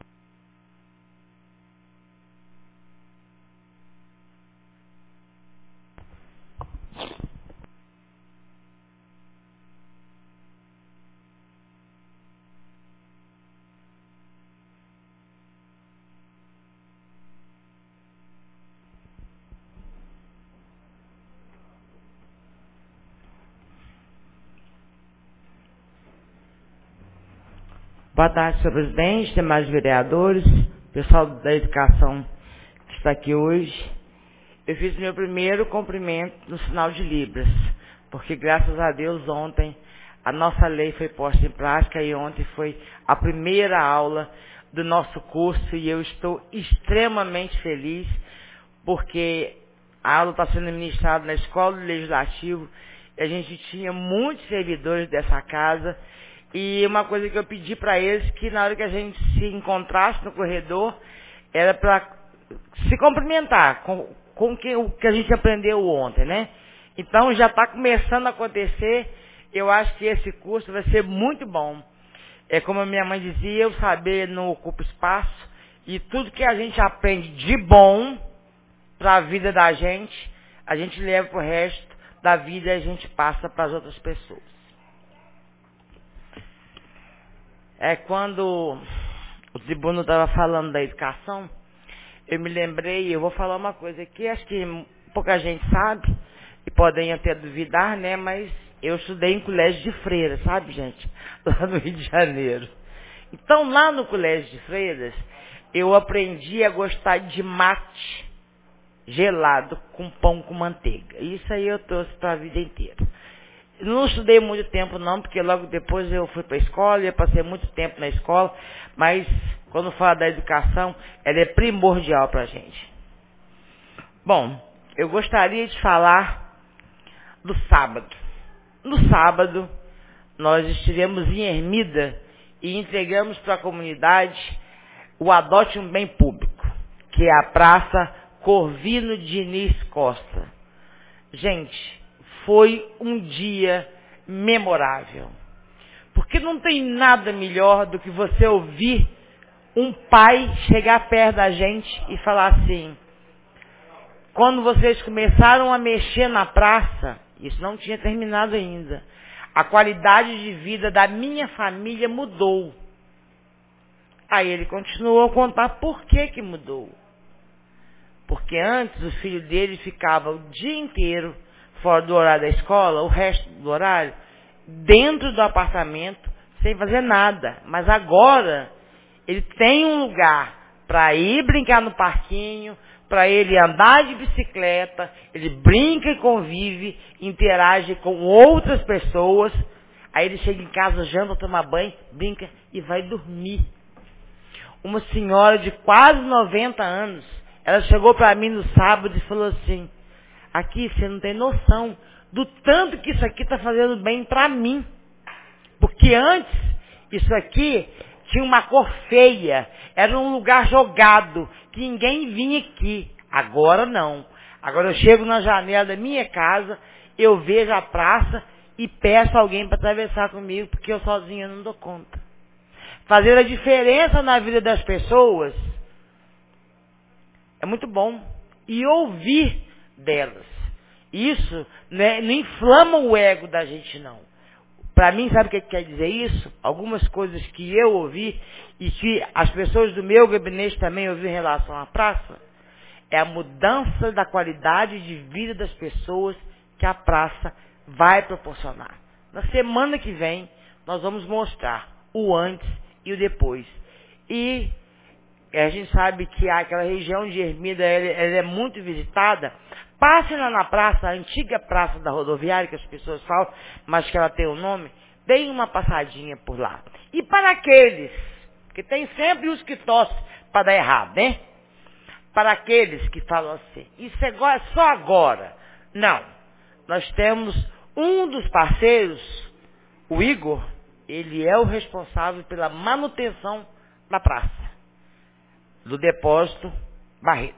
Boa tarde, senhor presidente, demais vereadores, pessoal da educação que está aqui hoje. Eu fiz meu primeiro cumprimento no sinal de Libras, porque graças a Deus ontem a nossa lei foi posta em prática e ontem foi a primeira aula do nosso curso e eu estou extremamente feliz porque a aula está sendo ministrada na Escola do Legislativo e a gente tinha muitos servidores dessa casa. E uma coisa que eu pedi para eles, que na hora que a gente se encontrasse no corredor, era para se cumprimentar com, com que, o que a gente aprendeu ontem, né? Então já está começando a acontecer, eu acho que esse curso vai ser muito bom. É como a minha mãe dizia, o saber não ocupa espaço, e tudo que a gente aprende de bom para a vida da gente, a gente leva para o resto da vida e a gente passa para as outras pessoas. É, quando o tribuno estava falando da educação, eu me lembrei, eu vou falar uma coisa que acho que pouca gente sabe, e podem até duvidar, né, mas eu estudei em colégio de freiras, sabe, gente? Lá no Rio de Janeiro. Então, lá no colégio de freiras, eu aprendi a gostar de mate gelado com pão com manteiga. Isso aí eu trouxe para a vida inteira. Não estudei muito tempo não, porque logo depois eu fui para a escola, eu passei muito tempo na escola, mas quando fala da educação, ela é primordial para a gente. Bom, eu gostaria de falar do sábado. No sábado, nós estivemos em Ermida e entregamos para a comunidade o Adote um Bem Público, que é a Praça Corvino Diniz Costa. Gente, foi um dia memorável. Porque não tem nada melhor do que você ouvir um pai chegar perto da gente e falar assim: quando vocês começaram a mexer na praça, isso não tinha terminado ainda, a qualidade de vida da minha família mudou. Aí ele continuou a contar por que que mudou. Porque antes o filho dele ficava o dia inteiro fora do horário da escola, o resto do horário, dentro do apartamento, sem fazer nada. Mas agora ele tem um lugar para ir brincar no parquinho, para ele andar de bicicleta, ele brinca e convive, interage com outras pessoas. Aí ele chega em casa, janta, toma banho, brinca e vai dormir. Uma senhora de quase noventa anos, ela chegou para mim no sábado e falou assim: aqui você não tem noção do tanto que isso aqui está fazendo bem para mim. Porque antes, isso aqui tinha uma cor feia, era um lugar jogado, que ninguém vinha aqui. Agora não. Agora eu chego na janela da minha casa, eu vejo a praça e peço alguém para atravessar comigo, porque eu sozinha não dou conta. Fazer a diferença na vida das pessoas é muito bom. E ouvir delas. Isso, né, não inflama o ego da gente, não. Para mim, sabe o que quer dizer isso? Algumas coisas que eu ouvi e que as pessoas do meu gabinete também ouviram em relação à praça, é a mudança da qualidade de vida das pessoas que a praça vai proporcionar. Na semana que vem, nós vamos mostrar o antes e o depois. E a gente sabe que aquela região de Ermida, ela, ela é muito visitada. Passe lá na praça, a antiga praça da rodoviária, que as pessoas falam, mas que ela tem um nome, deem uma passadinha por lá. E para aqueles, que tem sempre os que torcem para dar errado, né? Para aqueles que falam assim, isso é só agora. Não. Nós temos um dos parceiros, o Igor, ele é o responsável pela manutenção da praça, do depósito Barreto.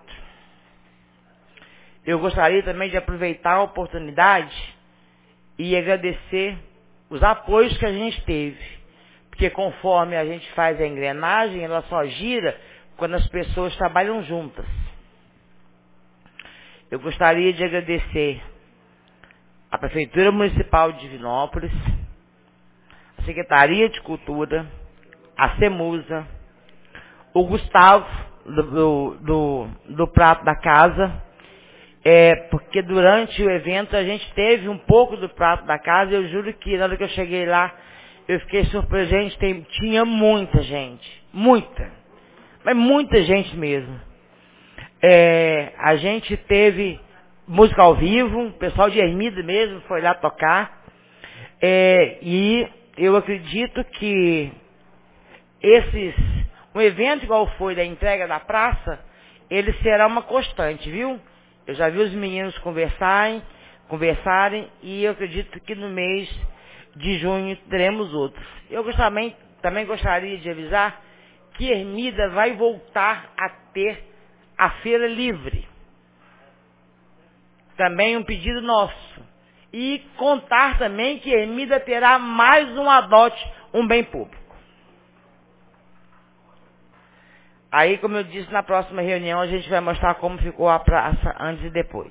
Eu gostaria também de aproveitar a oportunidade e agradecer os apoios que a gente teve. Porque conforme a gente faz a engrenagem, ela só gira quando as pessoas trabalham juntas. Eu gostaria de agradecer a Prefeitura Municipal de Divinópolis, a Secretaria de Cultura, a CEMUSA, o Gustavo do, do, do, do Prato da Casa, é, porque durante o evento a gente teve um pouco do Prato da Casa. Eu juro que na hora que eu cheguei lá, eu fiquei surpreso. Gente, tem, tinha muita gente, muita, mas muita gente mesmo. É, a gente teve música ao vivo, o pessoal de Ermida mesmo foi lá tocar, é, e eu acredito que esses, um evento igual foi da entrega da praça, ele será uma constante, viu? Eu já vi os meninos conversarem, conversarem, e eu acredito que no mês de junho teremos outros. Eu também, também gostaria de avisar que Ermida vai voltar a ter a feira livre. Também um pedido nosso. E contar também que Ermida terá mais um Adote um Bem Público. Aí, como eu disse, na próxima reunião a gente vai mostrar como ficou a praça antes e depois.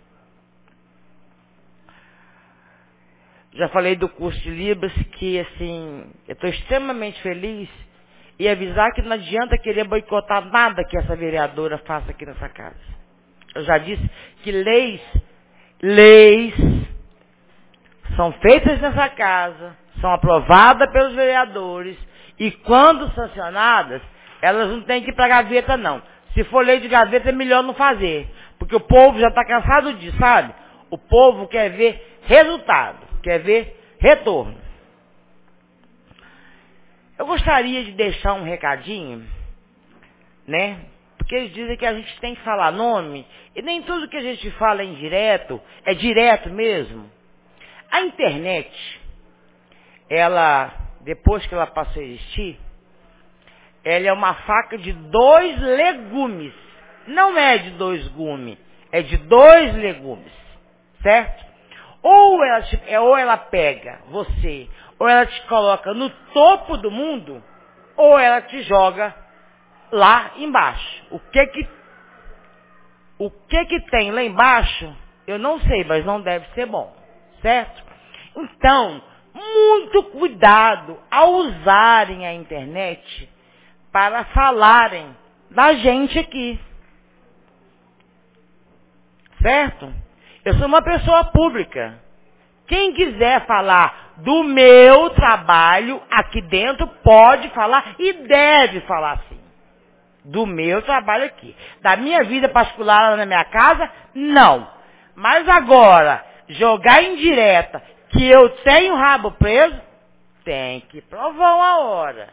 Já falei do curso de Libras, que assim, eu estou extremamente feliz, e avisar que não adianta querer boicotar nada que essa vereadora faça aqui nessa casa. Eu já disse que leis, leis são feitas nessa casa, são aprovadas pelos vereadores, e quando sancionadas, elas não têm que ir para a gaveta, não. Se for lei de gaveta, é melhor não fazer. Porque o povo já está cansado disso, sabe? O povo quer ver resultado, quer ver retorno. Eu gostaria de deixar um recadinho, né? Porque eles dizem que a gente tem que falar nome, e nem tudo que a gente fala é indireto, é direto mesmo. A internet, ela, depois que ela passou a existir, ela é uma faca de dois legumes. Não é de dois gumes, é de dois legumes, certo? Ou ela, te, ou ela pega você, ou ela te coloca no topo do mundo, ou ela te joga lá embaixo. O que que, o que que tem lá embaixo, eu não sei, mas não deve ser bom, certo? Então, muito cuidado ao usarem a internet para falarem da gente aqui. Certo? Eu sou uma pessoa pública. Quem quiser falar do meu trabalho aqui dentro, pode falar e deve falar sim. Do meu trabalho aqui. Da minha vida particular lá na minha casa, não. Mas agora, jogar em direta que eu tenho rabo preso, tem que provar uma hora.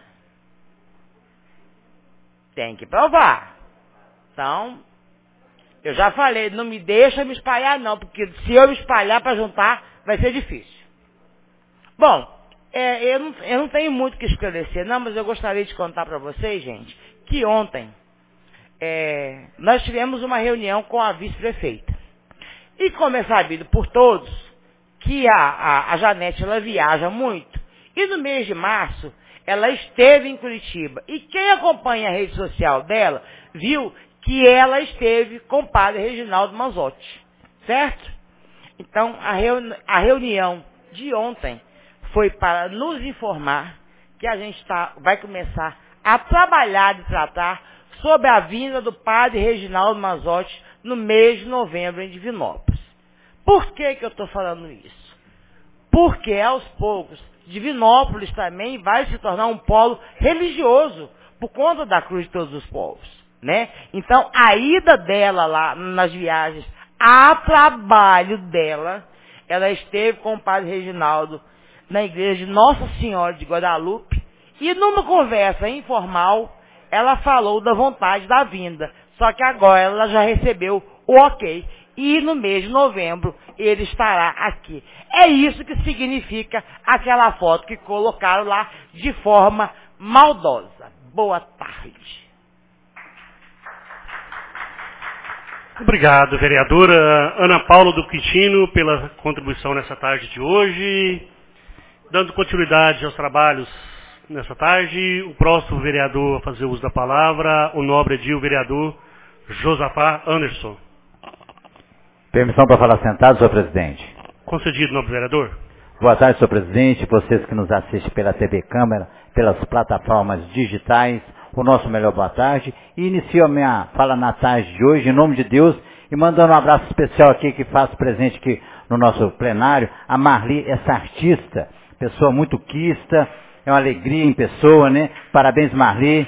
Tem que provar. Então, eu já falei, não me deixa me espalhar não, porque se eu me espalhar para juntar, vai ser difícil. Bom, é, eu, não, eu não tenho muito o que esclarecer não, mas eu gostaria de contar para vocês, gente, que ontem é, nós tivemos uma reunião com a vice-prefeita. E como é sabido por todos, que a, a, a Janete, ela viaja muito, e no mês de março, ela esteve em Curitiba. E quem acompanha a rede social dela, viu que ela esteve com o padre Reginaldo Manzotti, certo? Então, a, reuni a reunião de ontem foi para nos informar que a gente tá, vai começar a trabalhar e tratar sobre a vinda do padre Reginaldo Manzotti no mês de novembro em Divinópolis. Por que que eu estou falando isso? Porque, aos poucos, Divinópolis também vai se tornar um polo religioso por conta da Cruz de Todos os Povos. Né? Então, a ida dela lá nas viagens a trabalho dela, ela esteve com o padre Reginaldo na igreja de Nossa Senhora de Guadalupe e numa conversa informal, ela falou da vontade da vinda. Só que agora ela já recebeu o ok e no mês de novembro ele estará aqui. É isso que significa aquela foto que colocaram lá de forma maldosa. Boa tarde. Obrigado, vereadora Ana Paula do Quintino, pela contribuição nessa tarde de hoje. Dando continuidade aos trabalhos nessa tarde, o próximo vereador a fazer uso da palavra, o nobre edil vereador Josafá Anderson. Permissão para falar sentado, senhor presidente. Concedido, nobre vereador. Boa tarde, senhor presidente, vocês que nos assistem pela T V Câmara, pelas plataformas digitais, o nosso melhor boa tarde. E inicio a minha fala na tarde de hoje, em nome de Deus, e mandando um abraço especial aqui, que faz presente aqui no nosso plenário, a Marli, essa artista, pessoa muito quista, é uma alegria em pessoa, né? Parabéns, Marli.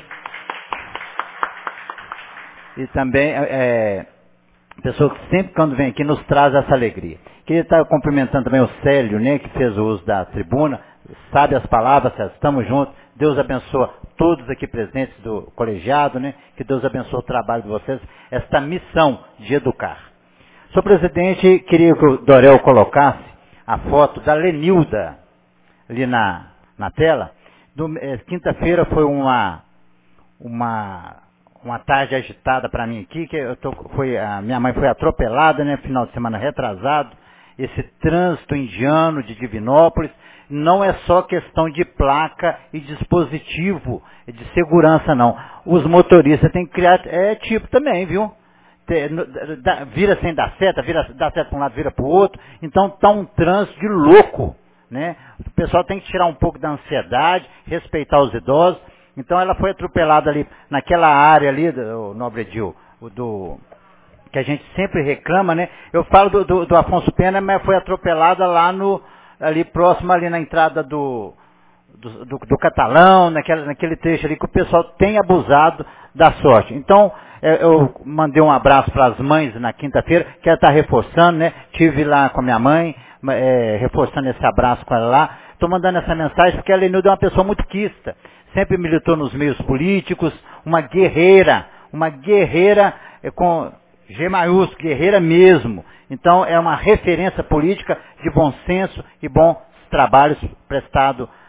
E também, é, pessoa que sempre quando vem aqui nos traz essa alegria. Queria estar cumprimentando também o Célio, né, que fez o uso da tribuna, sabe as palavras, estamos juntos, Deus abençoa todos aqui presentes do colegiado, né, que Deus abençoe o trabalho de vocês, esta missão de educar. Senhor presidente, queria que o Dorel colocasse a foto da Lenilda ali na, na tela. É, quinta-feira foi uma, uma, uma tarde agitada para mim aqui, que eu tô, foi, a minha mãe foi atropelada, né, final de semana retrasado. Esse trânsito indiano de Divinópolis não é só questão de placa e dispositivo de segurança, não. Os motoristas têm que criar, é tipo também, viu? Vira sem dar seta, vira, dá seta para um lado, vira para o outro. Então está um trânsito de louco, né? O pessoal tem que tirar um pouco da ansiedade, respeitar os idosos. Então ela foi atropelada ali, naquela área ali, do Nobre Edil, do... que a gente sempre reclama, né? Eu falo do, do, do Afonso Pena, mas foi atropelada lá no, ali próximo, ali na entrada do, do, do, do Catalão, naquele, naquele trecho ali que o pessoal tem abusado da sorte. Então, é, eu mandei um abraço para as mães na quinta-feira, quero estar reforçando, né? Tive lá com a minha mãe, é, reforçando esse abraço com ela lá. Estou mandando essa mensagem porque a Lenilda é uma pessoa muito quista, sempre militou nos meios políticos, uma guerreira, uma guerreira é, com... G maiúsculo, guerreira mesmo. Então é uma referência política de bom senso e bons trabalhos prestados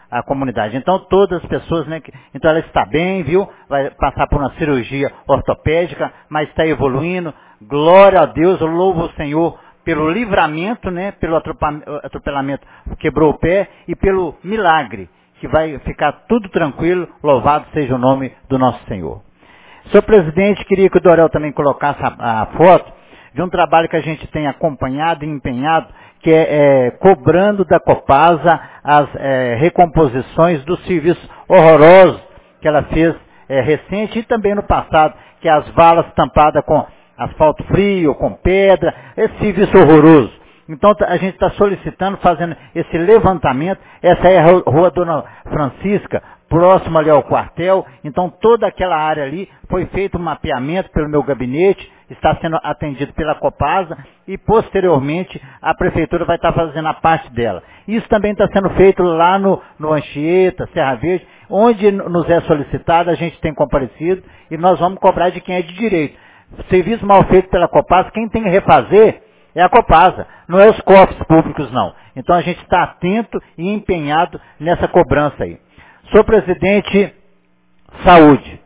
a comunidade. Então todas as pessoas, né, que, então ela está bem, viu? Vai passar por uma cirurgia ortopédica, mas está evoluindo. Glória a Deus, eu louvo o Senhor pelo livramento, né, pelo atropelamento, quebrou o pé, e pelo milagre, que vai ficar tudo tranquilo, louvado seja o nome do nosso Senhor. Senhor presidente, queria que o Dorel também colocasse a, a foto de um trabalho que a gente tem acompanhado e empenhado, que é, é cobrando da Copasa as é, recomposições dos serviços horrorosos que ela fez é, recente e também no passado, que é as valas tampadas com asfalto frio, com pedra, esse serviço horroroso. Então a gente está solicitando, fazendo esse levantamento. Essa é a Rua Dona Francisca, próximo ali ao quartel. Então toda aquela área ali foi feito um mapeamento pelo meu gabinete, está sendo atendido pela Copasa e posteriormente a prefeitura vai estar fazendo a parte dela. Isso também está sendo feito lá no, no Anchieta, Serra Verde, onde nos é solicitado, a gente tem comparecido e nós vamos cobrar de quem é de direito. Serviço mal feito pela Copasa, quem tem que refazer é a Copasa, não é os cofres públicos não. Então a gente está atento e empenhado nessa cobrança aí. Senhor presidente, saúde.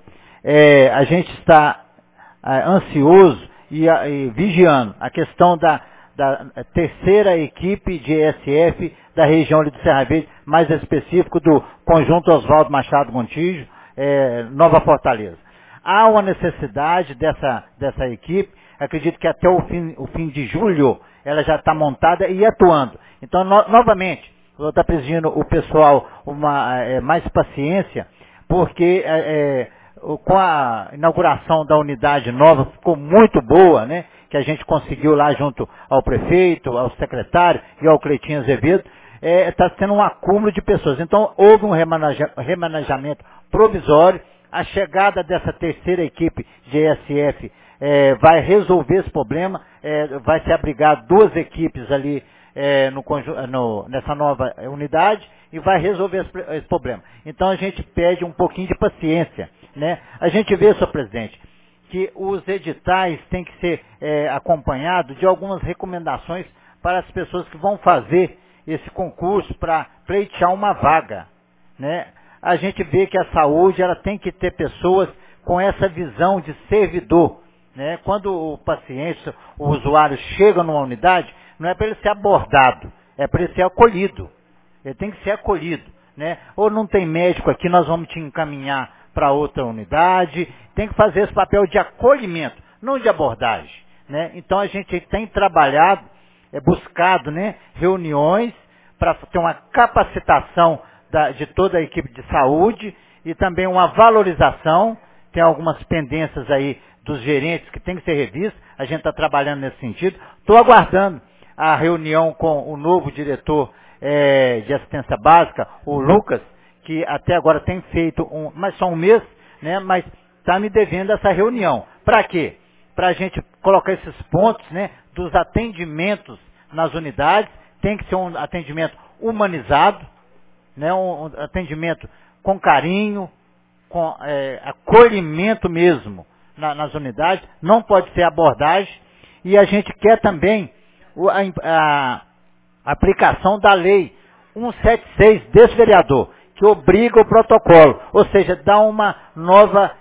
É, a gente está é, ansioso e, e vigiando a questão da, da terceira equipe de E S F da região ali do Serra Verde, mais específico do Conjunto Oswaldo Machado Gontijo, é, Nova Fortaleza. Há uma necessidade dessa, dessa equipe, acredito que até o fim, o fim de julho ela já está montada e atuando. Então, no, novamente, eu vou estar pedindo o pessoal uma, é, mais paciência, porque é, é, com a inauguração da unidade nova ficou muito boa, né? Que a gente conseguiu lá junto ao prefeito, ao secretário e ao Cleitinho Azevedo, está é, tendo um acúmulo de pessoas. Então, houve um remaneja, remanejamento provisório. A chegada dessa terceira equipe de E S F é, vai resolver esse problema, é, vai se abrigar duas equipes ali é, no, no, nessa nova unidade e vai resolver esse, esse problema. Então a gente pede um pouquinho de paciência, né? A gente vê, senhor presidente, que os editais têm que ser é, acompanhados de algumas recomendações para as pessoas que vão fazer esse concurso para pleitear uma vaga, né? A gente vê que a saúde ela tem que ter pessoas com essa visão de servidor, né? Quando o paciente, o usuário chega numa unidade, não é para ele ser abordado, é para ele ser acolhido. Ele tem que ser acolhido, né? Ou não tem médico aqui, nós vamos te encaminhar para outra unidade. Tem que fazer esse papel de acolhimento, não de abordagem, né? Então a gente tem trabalhado, é, buscado, né, reuniões para ter uma capacitação Da, de toda a equipe de saúde e também uma valorização. Tem algumas pendências aí dos gerentes que tem que ser revistas, a gente está trabalhando nesse sentido. Estou aguardando a reunião com o novo diretor é, de assistência básica, o Lucas, que até agora tem feito, um, mas só um mês, né, mas está me devendo essa reunião. Para quê? Para a gente colocar esses pontos, né, dos atendimentos nas unidades. Tem que ser um atendimento humanizado, né, um, um atendimento com carinho, com é, acolhimento mesmo na, nas unidades, não pode ser abordagem, e a gente quer também o, a, a aplicação da lei cento e setenta e seis desse vereador, que obriga o protocolo, ou seja, dá uma nova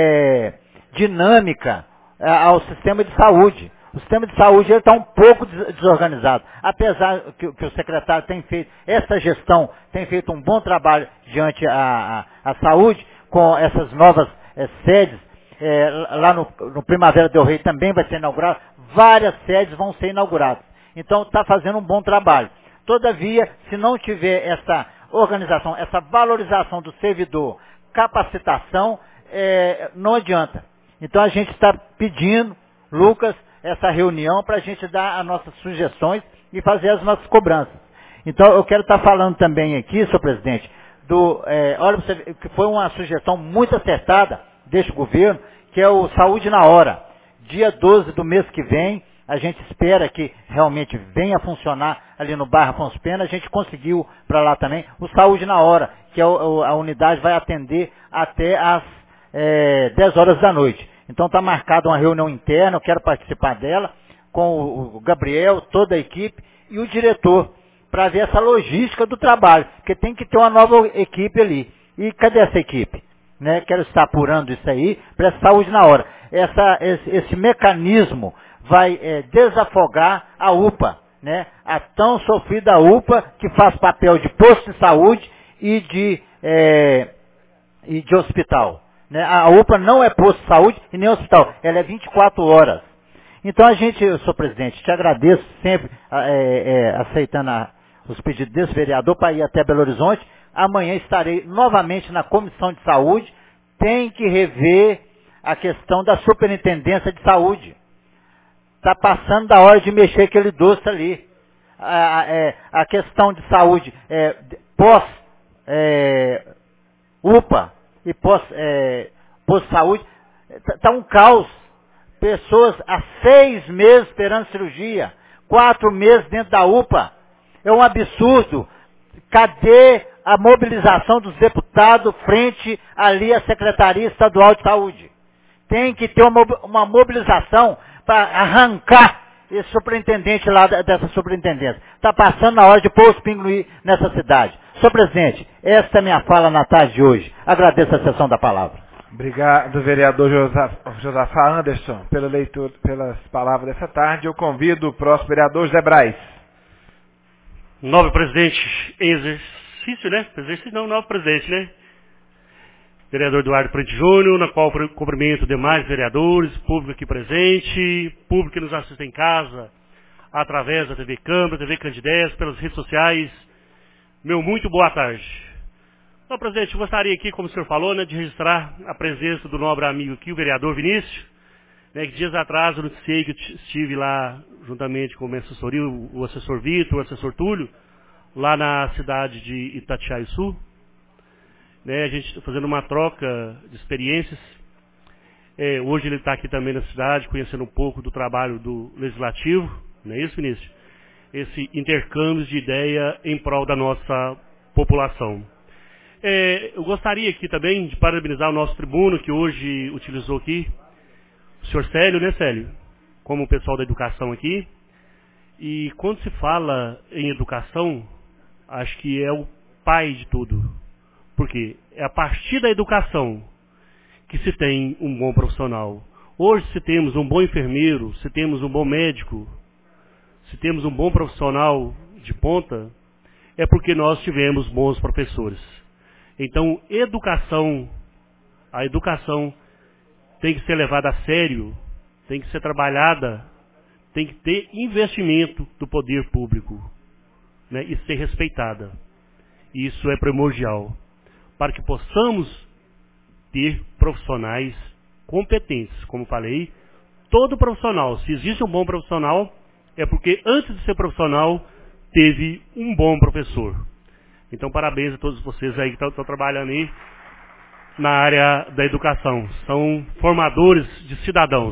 é, dinâmica é, ao sistema de saúde. O sistema de saúde está um pouco desorganizado. Apesar que, que o secretário tem feito, essa gestão tem feito um bom trabalho diante a, a, a saúde, com essas novas é, sedes, é, lá no, no Primavera del Rey também vai ser inaugurado, várias sedes vão ser inauguradas. Então está fazendo um bom trabalho. Todavia, se não tiver essa organização, essa valorização do servidor, capacitação, é, não adianta. Então a gente está pedindo, Lucas, essa reunião para a gente dar as nossas sugestões e fazer as nossas cobranças. Então eu quero estar falando também aqui, senhor presidente, do, é, olha, que foi uma sugestão muito acertada deste governo, que é o Saúde na Hora. Dia doze do mês que vem, a gente espera que realmente venha a funcionar ali no bairro Afonso Pena. A gente conseguiu para lá também o Saúde na Hora, que é o, a unidade vai atender até às é, dez horas da noite. Então está marcada uma reunião interna, eu quero participar dela, com o Gabriel, toda a equipe e o diretor, para ver essa logística do trabalho, porque tem que ter uma nova equipe ali. E cadê essa equipe? Né? Quero estar apurando isso aí, para a saúde na hora. Essa, esse, esse mecanismo vai é, desafogar a U P A, né? A tão sofrida U P A, que faz papel de posto de saúde e de, é, e de hospital. Né? A U P A não é posto de saúde e nem hospital, ela é vinte e quatro horas. Então a gente, eu sou presidente, te agradeço sempre é, é, aceitando a, os pedidos desse vereador para ir até Belo Horizonte. Amanhã estarei novamente na Comissão de Saúde. Tem que rever a questão da Superintendência de Saúde. Está passando da hora de mexer aquele doce ali. A, a, a questão de saúde é, pós é, U P A e pós, é, pós-saúde está um caos. Pessoas há seis meses esperando cirurgia, quatro meses dentro da U P A. É um absurdo. Cadê a mobilização dos deputados frente ali à Secretaria Estadual de Saúde? Tem que ter uma, uma mobilização para arrancar esse superintendente lá dessa superintendência. Está passando na hora de pôr os pingos nessa cidade. Senhor presidente, essa é a minha fala na tarde de hoje. Agradeço a sessão da palavra. Obrigado, vereador Josafá Anderson, pela leitura, pelas palavras dessa tarde. Eu convido o próximo vereador, José Braz. Novo presidente em exercício, né? Exercício não, novo presidente, né? Vereador Eduardo Prente Júnior, na qual cumprimento demais vereadores, público aqui presente, público que nos assiste em casa, através da T V Câmara, T V Candidez, pelas redes sociais. Meu muito boa tarde. Então, presidente, eu gostaria aqui, como o senhor falou, né, de registrar a presença do nobre amigo aqui, o vereador Vinícius, né, que dias atrás eu noticiei que eu estive lá, juntamente com o meu assessoria, o assessor Vitor, o assessor Túlio, lá na cidade de Itatiaia-Sul. Né, a gente está fazendo uma troca de experiências. É, hoje ele está aqui também na cidade, conhecendo um pouco do trabalho do Legislativo, não é isso, Vinícius? Esse intercâmbio de ideia em prol da nossa população. É, eu gostaria aqui também de parabenizar o nosso tribuno, que hoje utilizou aqui, o senhor Célio, né, Célio? Como o pessoal da educação aqui. E quando se fala em educação, acho que é o pai de tudo. Por quê? É a partir da educação que se tem um bom profissional. Hoje, se temos um bom enfermeiro, se temos um bom médico, se temos um bom profissional de ponta, é porque nós tivemos bons professores. Então, educação, a educação tem que ser levada a sério, tem que ser trabalhada, tem que ter investimento do poder público, né, e ser respeitada. Isso é primordial, para que possamos ter profissionais competentes. Como falei, todo profissional, se existe um bom profissional, é porque antes de ser profissional, teve um bom professor. Então, parabéns a todos vocês aí que estão trabalhando aí na área da educação. São formadores de cidadãos.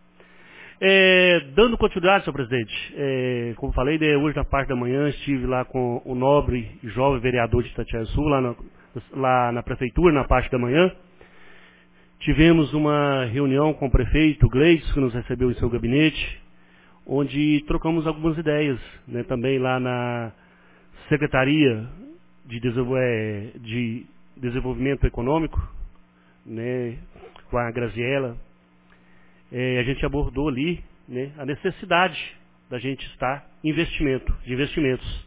É, dando continuidade, senhor presidente, é, como falei, né, hoje na parte da manhã estive lá com o nobre e jovem vereador de Itatiaia-Sul, lá na, lá na prefeitura, na parte da manhã. Tivemos uma reunião com o prefeito Gleides, que nos recebeu em seu gabinete, onde trocamos algumas ideias, né, também lá na Secretaria de, de Desenvolvimento Econômico, né, com a Graziela. É, a gente abordou ali, né, a necessidade da gente estar em investimento, de investimentos.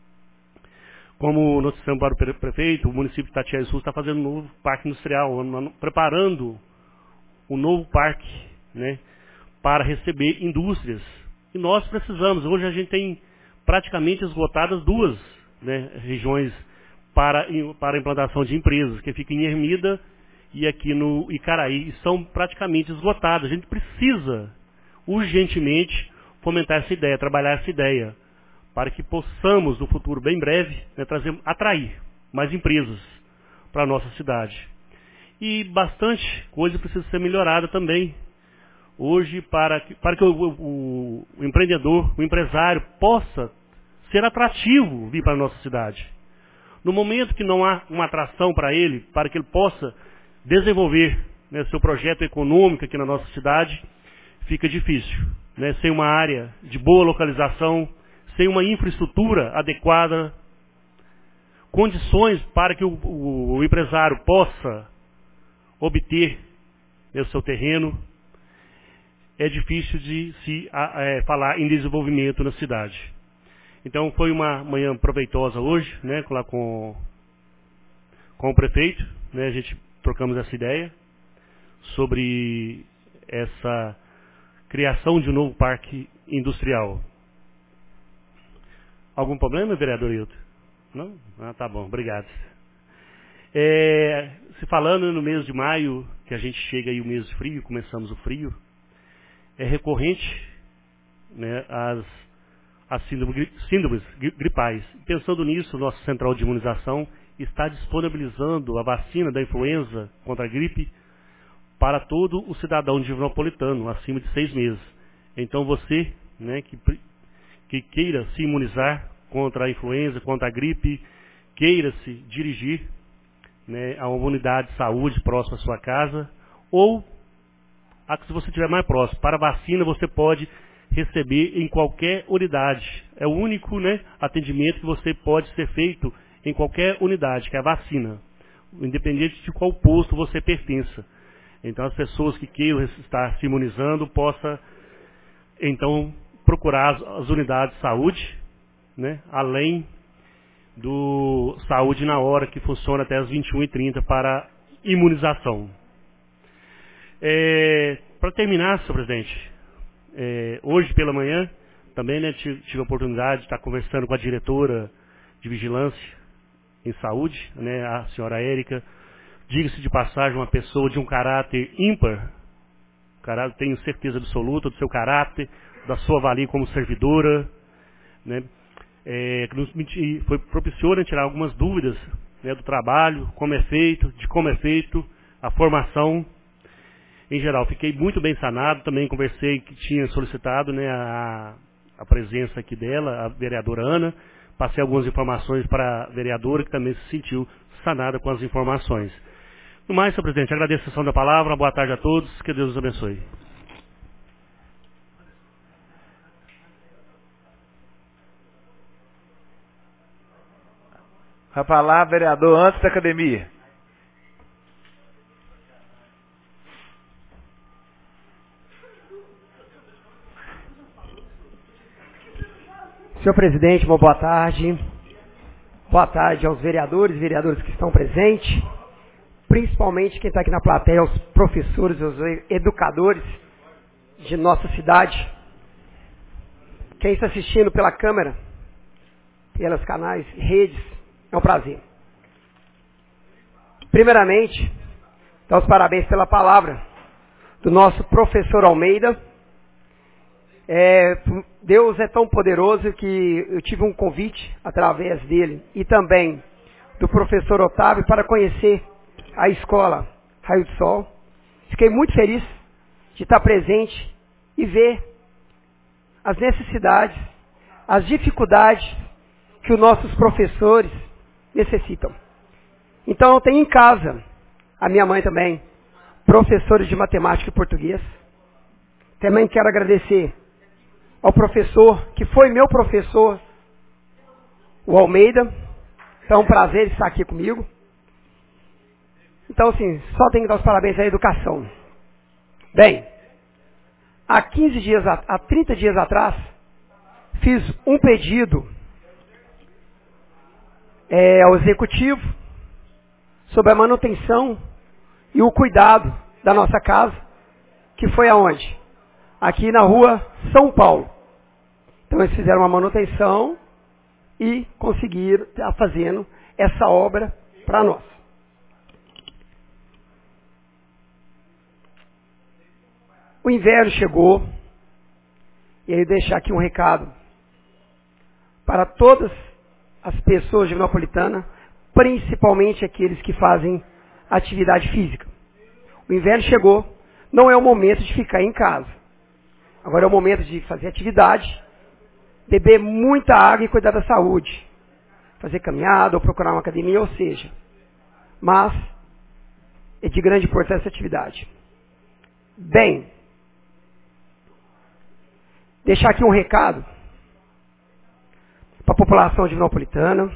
Como noticiamos para o prefeito, o município de Itatiaia-Sul está fazendo um novo parque industrial, preparando um novo parque, né, para receber indústrias. E nós precisamos, hoje a gente tem praticamente esgotadas duas, né, regiões para, para a implantação de empresas, que fica em Ermida e aqui no Icaraí, e são praticamente esgotadas. A gente precisa urgentemente fomentar essa ideia, trabalhar essa ideia, para que possamos, no futuro bem breve, né, trazer, atrair mais empresas para a nossa cidade. E bastante coisa precisa ser melhorada também. Hoje, para que, para que o, o, o empreendedor, o empresário, possa ser atrativo vir para a nossa cidade. No momento que não há uma atração para ele, para que ele possa desenvolver, né, seu projeto econômico aqui na nossa cidade, fica difícil. Né, sem uma área de boa localização, sem uma infraestrutura adequada, condições para que o, o, o empresário possa obter, né, o seu terreno, é difícil de se a, é, falar em desenvolvimento na cidade. Então foi uma manhã proveitosa hoje, né, lá com, com o prefeito, né, a gente trocamos essa ideia sobre essa criação de um novo parque industrial. Algum problema, vereador Hilton? Não? Ah, tá bom, obrigado. É, se falando no mês de maio, que a gente chega aí o mês frio, começamos o frio, é recorrente, né, as, as síndromes, síndromes gripais. Pensando nisso, nossa central de imunização está disponibilizando a vacina da influenza contra a gripe para todo o cidadão divinopolitano, acima de seis meses. Então você, né, que, que queira se imunizar contra a influenza, contra a gripe, queira se dirigir, né, a uma unidade de saúde próxima à sua casa, ou a que se você estiver mais próximo. Para a vacina você pode receber em qualquer unidade. É o único, né, atendimento que você pode ser feito em qualquer unidade, que é a vacina, independente de qual posto você pertença. Então as pessoas que queiram estar se imunizando possam, então, procurar as, as unidades de saúde, né, além do Saúde na Hora, que funciona até as vinte e uma e trinta para imunização. É, para terminar, senhor presidente, é, hoje pela manhã, também, né, tive, tive a oportunidade de estar conversando com a diretora de Vigilância em Saúde, né, a senhora Érica. Diga-se de passagem, uma pessoa de um caráter ímpar, caráter, tenho certeza absoluta do seu caráter, da sua valia como servidora, né, é, que nos foi propiciou, né, tirar algumas dúvidas, né, do trabalho, como é feito, de como é feito, a formação em geral. Fiquei muito bem sanado, também conversei que tinha solicitado, né, a, a presença aqui dela, a vereadora Ana, passei algumas informações para a vereadora, que também se sentiu sanada com as informações. No mais, senhor presidente, agradeço a sessão da palavra, boa tarde a todos, que Deus os abençoe. Vai falar, vereador, antes da academia. Senhor presidente, uma boa tarde. Boa tarde aos vereadores e vereadoras que estão presentes, principalmente quem está aqui na plateia, aos professores, aos educadores de nossa cidade. Quem está assistindo pela câmera, pelos canais, redes, é um prazer. Primeiramente, dar os parabéns pela palavra do nosso professor Almeida. É, Deus é tão poderoso que eu tive um convite através dele e também do professor Otávio para conhecer a escola Raio do Sol. Fiquei muito feliz de estar presente e ver as necessidades, as dificuldades que os nossos professores necessitam. Então eu tenho em casa, a minha mãe também, professora de matemática e português. Também quero agradecer ao professor, que foi meu professor, o Almeida. Então é um prazer estar aqui comigo. Então, assim, só tenho que dar os parabéns à educação. Bem, há quinze dias, há trinta dias atrás, fiz um pedido é, ao executivo sobre a manutenção e o cuidado da nossa casa, que foi aonde? Aqui na rua São Paulo. Então eles fizeram uma manutenção e conseguiram estar fazendo essa obra para nós. O inverno chegou, e aí deixar aqui um recado para todas as pessoas de Divinopolitana, principalmente aqueles que fazem atividade física. O inverno chegou, não é o momento de ficar em casa. Agora é o momento de fazer atividade, beber muita água e cuidar da saúde. Fazer caminhada ou procurar uma academia, ou seja. Mas é de grande importância a atividade. Bem, deixar aqui um recado para a população divinopolitana.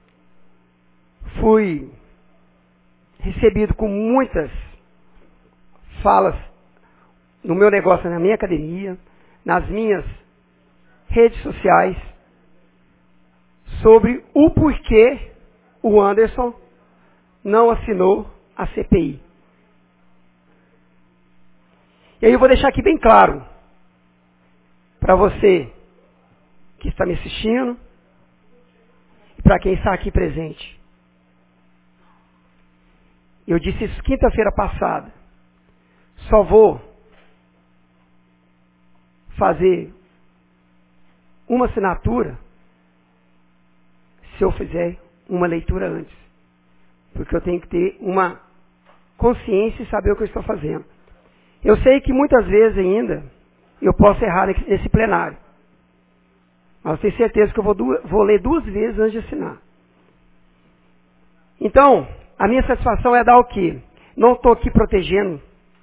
Fui recebido com muitas falas no meu negócio, na minha academia, nas minhas redes sociais, sobre o porquê o Anderson não assinou a C P I. E aí eu vou deixar aqui bem claro para você que está me assistindo e para quem está aqui presente. Eu disse isso quinta-feira passada. Só vou fazer uma assinatura se eu fizer uma leitura antes. Porque eu tenho que ter uma consciência e saber o que eu estou fazendo. Eu sei que muitas vezes ainda eu posso errar nesse plenário. Mas eu tenho certeza que eu vou, vou ler duas vezes antes de assinar. Então, a minha satisfação é dar o quê? Não estou aqui protegendo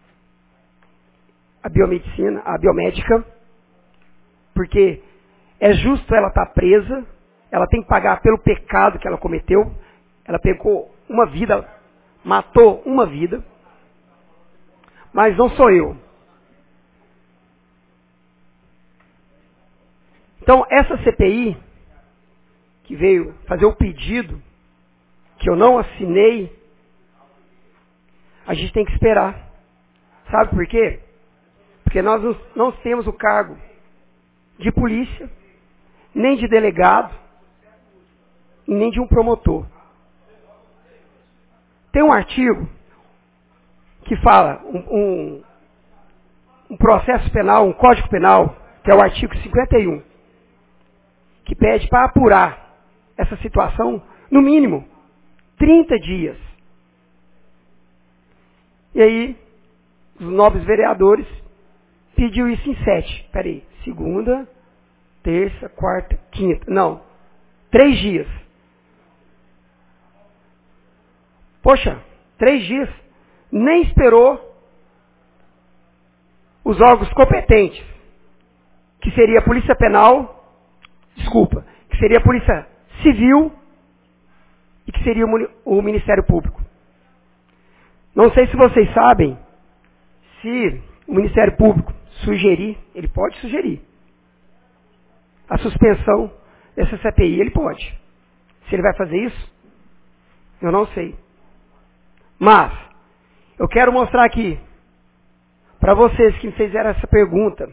a biomedicina, a biomédica, porque é justo ela estar presa, ela tem que pagar pelo pecado que ela cometeu, ela pegou uma vida, matou uma vida, mas não sou eu. Então, essa C P I, que veio fazer o pedido, que eu não assinei, a gente tem que esperar. Sabe por quê? Porque nós não temos o cargo de polícia, nem de delegado, e nem de um promotor. Tem um artigo que fala, um, um, um processo penal, um código penal, que é o artigo cinquenta e um, que pede para apurar essa situação, no mínimo, trinta dias. E aí, os nobres vereadores pediu isso em sete. Peraí, segunda, terça, quarta, quinta. Não, três dias. Poxa, três dias. Nem esperou os órgãos competentes, que seria a Polícia Penal, desculpa, que seria a Polícia Civil e que seria o Ministério Público. Não sei se vocês sabem, se o Ministério Público sugerir, ele pode sugerir a suspensão dessa C P I, ele pode. Se ele vai fazer isso, eu não sei. Mas, eu quero mostrar aqui, para vocês que me fizeram essa pergunta,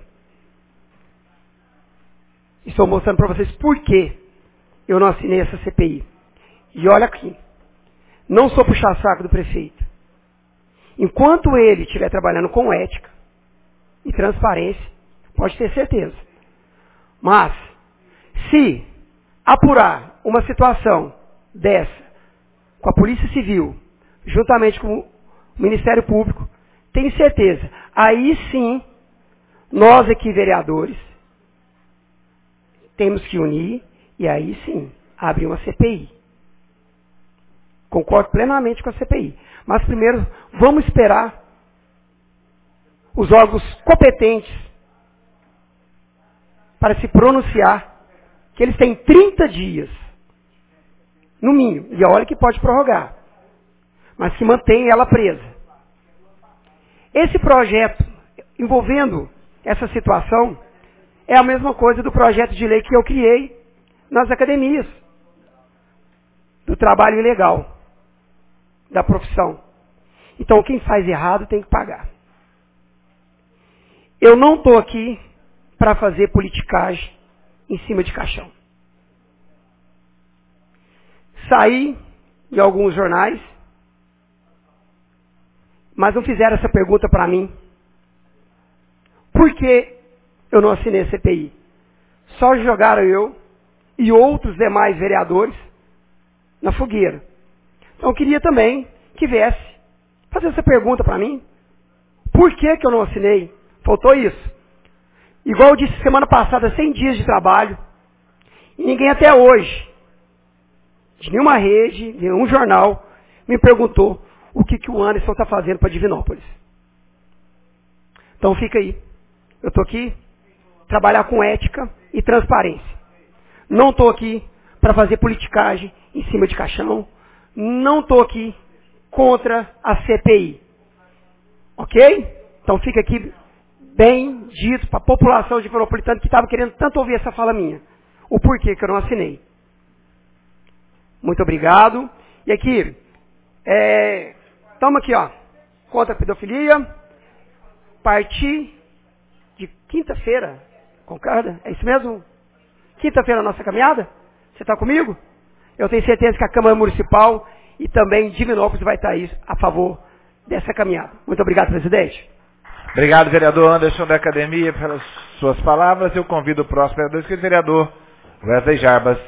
estou mostrando para vocês por que eu não assinei essa C P I. E olha aqui, não sou puxar-saco do prefeito. Enquanto ele estiver trabalhando com ética e transparência, pode ter certeza. Mas, se apurar uma situação dessa com a Polícia Civil, juntamente com o Ministério Público, tenho certeza, aí sim, nós aqui vereadores, temos que unir e aí sim, abrir uma C P I. Concordo plenamente com a C P I. Mas primeiro, vamos esperar os órgãos competentes para se pronunciar, que eles têm trinta dias, no mínimo, e olha que pode prorrogar, mas que mantém ela presa. Esse projeto, envolvendo essa situação, é a mesma coisa do projeto de lei que eu criei nas academias, do trabalho ilegal, da profissão. Então, quem faz errado tem que pagar. Eu não estou aqui para fazer politicagem em cima de caixão. Saí em alguns jornais, mas não fizeram essa pergunta para mim. Por que eu não assinei a C P I? Só jogaram eu e outros demais vereadores na fogueira. Então eu queria também que viesse fazer essa pergunta para mim. Por que que eu não assinei? Faltou isso. Igual eu disse semana passada, cem dias de trabalho, e ninguém até hoje, de nenhuma rede, de nenhum jornal, me perguntou o que, que o Anderson está fazendo para Divinópolis. Então fica aí. Eu estou aqui trabalhar com ética e transparência. Não estou aqui para fazer politicagem em cima de caixão. Não estou aqui contra a C P I. Ok? Então fica aqui bem dito para a população de Vianopolitano que estava querendo tanto ouvir essa fala minha. O porquê que eu não assinei. Muito obrigado. E aqui, estamos é, aqui, ó, contra a pedofilia. Partir de quinta-feira, concorda? É isso mesmo? Quinta-feira a nossa caminhada? Você está comigo? Eu tenho certeza que a Câmara Municipal e também Divinópolis vai estar aí a favor dessa caminhada. Muito obrigado, presidente. Obrigado, vereador Anderson da Academia, pelas suas palavras. Eu convido o próximo vereador, que é o vereador Wesley Jarbas.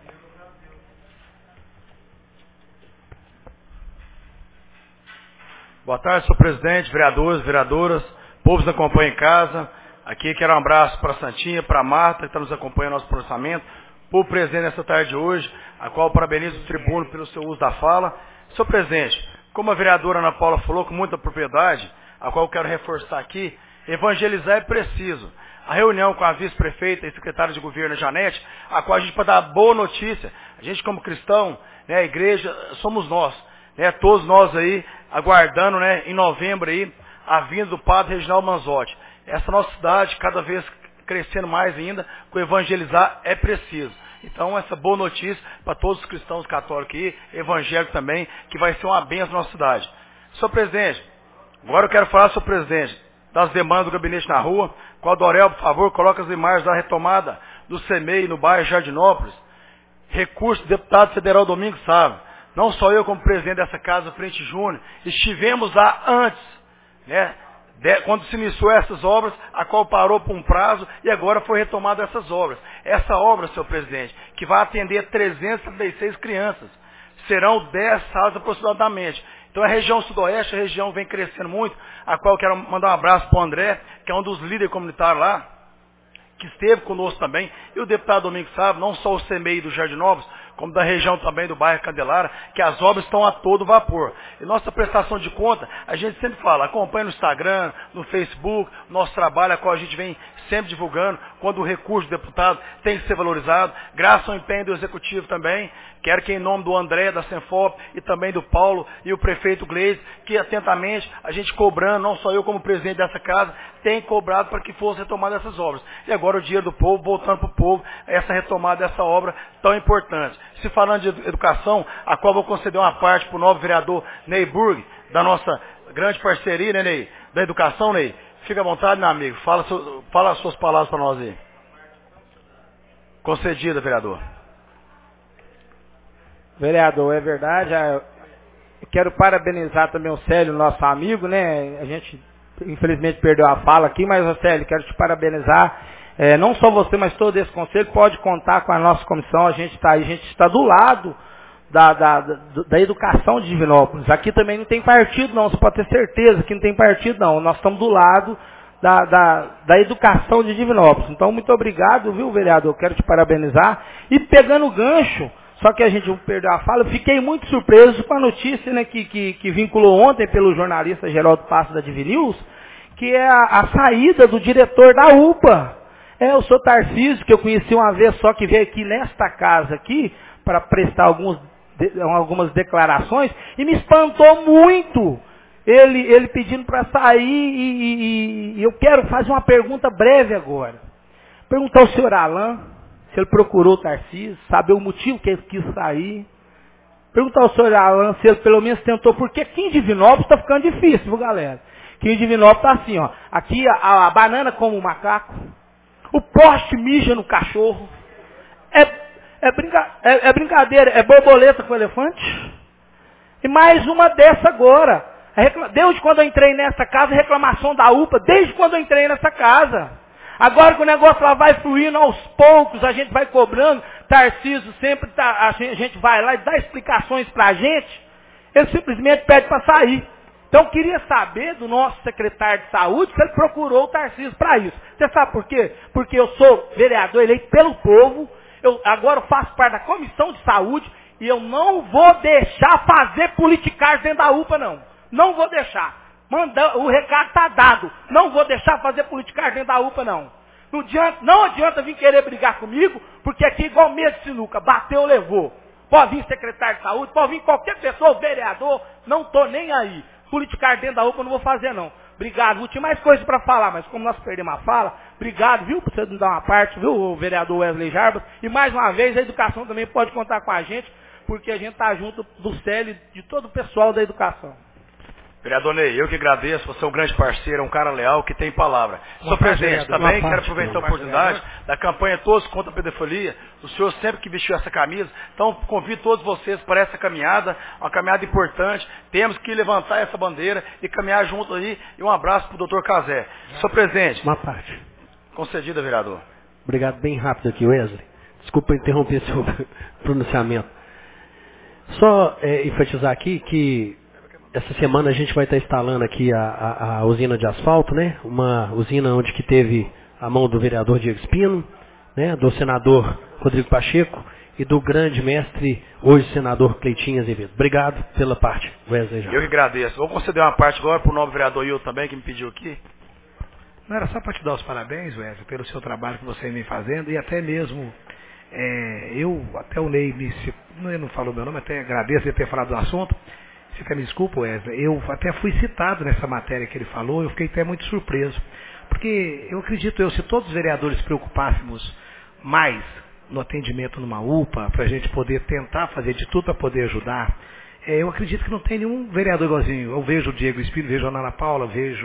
Boa tarde, senhor presidente, vereadores, vereadoras, povos que nos acompanham em casa. Aqui quero um abraço para a Santinha, para a Marta, que está nos acompanhando no nosso processamento. Povo presente nessa tarde de hoje, a qual parabenizo o tribuno pelo seu uso da fala. Senhor presidente, como a vereadora Ana Paula falou com muita propriedade, a qual eu quero reforçar aqui, evangelizar é preciso. A reunião com a vice-prefeita e secretária de governo, Janete, a qual a gente pode dar boa notícia. A gente como cristão, né, a igreja, somos nós, né, todos nós aí, aguardando, né, em novembro aí, a vinda do padre Reginaldo Manzotti. Essa nossa cidade, cada vez crescendo mais ainda, com evangelizar é preciso. Então, essa boa notícia para todos os cristãos católicos aí, evangélicos também, que vai ser uma bênção na nossa cidade. Senhor presidente, agora eu quero falar, senhor presidente, das demandas do gabinete na rua. Claudorel, por favor, coloca as imagens da retomada do C M E I no bairro Jardinópolis. Recurso do deputado federal Domingos Sávio. Não só eu, como presidente dessa casa, Frente Júnior, estivemos lá antes, né? De, quando se iniciou essas obras, a qual parou por um prazo e agora foi retomada essas obras. Essa obra, senhor presidente, que vai atender trezentas e trinta e seis crianças, serão dez salas aproximadamente. Então a região sudoeste, a região vem crescendo muito, a qual eu quero mandar um abraço para o André, que é um dos líderes comunitários lá, que esteve conosco também, e o deputado Domingos Sávio, não só o C M E I do Jardinópolis, como da região também do bairro Candelária, que as obras estão a todo vapor. E nossa prestação de conta, a gente sempre fala, acompanha no Instagram, no Facebook, nosso trabalho, a qual a gente vem sempre divulgando, quando o recurso do deputado tem que ser valorizado, graças ao empenho do Executivo também. Quero que em nome do André, da Senfop, e também do Paulo e o prefeito Gleisi, que atentamente a gente cobrando, não só eu como presidente dessa casa, tem cobrado para que fosse retomada essas obras. E agora o dinheiro do povo, voltando para o povo, essa retomada dessa obra tão importante. Se falando de educação, a qual vou conceder uma parte para o novo vereador Ney Burg, da nossa grande parceria, né, Ney? Da educação, Ney. Fica à vontade, meu amigo. Fala, fala as suas palavras para nós aí. Concedida, vereador. Vereador, é verdade. Eu quero parabenizar também o Célio, nosso amigo, né? A gente, infelizmente, perdeu a fala aqui, mas, ô Célio, quero te parabenizar. É, não só você, mas todo esse conselho pode contar com a nossa comissão. A gente está aí, a gente está do lado da, da, da, da educação de Divinópolis. Aqui também não tem partido, não. Você pode ter certeza que não tem partido, não. Nós estamos do lado da, da, da educação de Divinópolis. Então, muito obrigado, viu, vereador? Quero te parabenizar. E pegando o gancho, só que a gente perdeu a fala, eu fiquei muito surpreso com a notícia, né, que, que, que vinculou ontem pelo jornalista Geraldo Passo da Divinews, que é a, a saída do diretor da U P A. É, o senhor Tarcísio, que eu conheci uma vez só, que veio aqui nesta casa aqui, para prestar alguns, de, algumas declarações, e me espantou muito ele, ele pedindo para sair, e, e, e eu quero fazer uma pergunta breve agora. Perguntar ao senhor Alain, se ele procurou o Tarcísio, saber o motivo que ele quis sair. Perguntar ao senhor Alain se ele pelo menos tentou, porque aqui em Divinópolis está ficando difícil, viu, galera? Aqui em Divinópolis está assim, ó, aqui a, a banana come o macaco, o poste mija no cachorro. É, é, brinca, é, é brincadeira, é borboleta com elefante. E mais uma dessa agora. Desde quando eu entrei nessa casa, reclamação da U P A, desde quando eu entrei nessa casa. Agora que o negócio lá vai fluindo aos poucos, a gente vai cobrando, Tarcísio sempre, tá, a gente vai lá e dá explicações pra gente, ele simplesmente pede para sair. Então, eu queria saber do nosso secretário de saúde se ele procurou o Tarcísio para isso. Você sabe por quê? Porque eu sou vereador eleito pelo povo, eu agora eu faço parte da comissão de saúde e eu não vou deixar fazer politicagem dentro da U P A, não. Não vou deixar. Manda, o recado está dado. Não vou deixar fazer politicagem dentro da U P A, não. Não adianta, não adianta vir querer brigar comigo, porque aqui é igual mesa de sinuca, bateu, levou. Pode vir secretário de saúde, pode vir qualquer pessoa, vereador, não estou nem aí. Politicar dentro da U P A eu não vou fazer não. Obrigado, viu? Tinha mais coisas para falar, mas como nós perdemos a fala, obrigado, viu, por você nos dar uma parte, viu, o vereador Wesley Jarbas. E mais uma vez, a educação também pode contar com a gente, porque a gente está junto do Célio e de todo o pessoal da educação. Vereador Ney, eu que agradeço, você é um grande parceiro, é um cara leal que tem palavra. Senhor presidente, também quero aproveitar a oportunidade da campanha Todos contra a Pedofilia. O senhor sempre que vestiu essa camisa, então convido todos vocês para essa caminhada, uma caminhada importante. Temos que levantar essa bandeira e caminhar junto aí. E um abraço para o doutor Cazé. Senhor presidente. Uma parte. Concedida, vereador. Obrigado, bem rápido aqui, Wesley. Desculpa interromper seu pronunciamento. Só é, enfatizar aqui que essa semana a gente vai estar instalando aqui a, a, a usina de asfalto, né? Uma usina onde que teve a mão do vereador Diego Espino, né? Do senador Rodrigo Pacheco e do grande mestre, hoje senador Cleitinho Azevedo. Obrigado pela parte, Wesley. Eu que agradeço. Vou conceder uma parte agora para o novo vereador Hilton também, que me pediu aqui. Não era só para te dar os parabéns, Wesley, pelo seu trabalho que você vem fazendo e até mesmo, é, eu, até o Ney, me, ele não falou meu nome, até agradeço ele ter falado do assunto. Você até me desculpa, Wesley, eu até fui citado nessa matéria que ele falou, eu fiquei até muito surpreso. Porque eu acredito, eu, se todos os vereadores se preocupássemos mais no atendimento numa U P A, para a gente poder tentar fazer de tudo para poder ajudar, é, eu acredito que não tem nenhum vereador igualzinho. Eu vejo o Diego Espírito, vejo a Ana Paula, vejo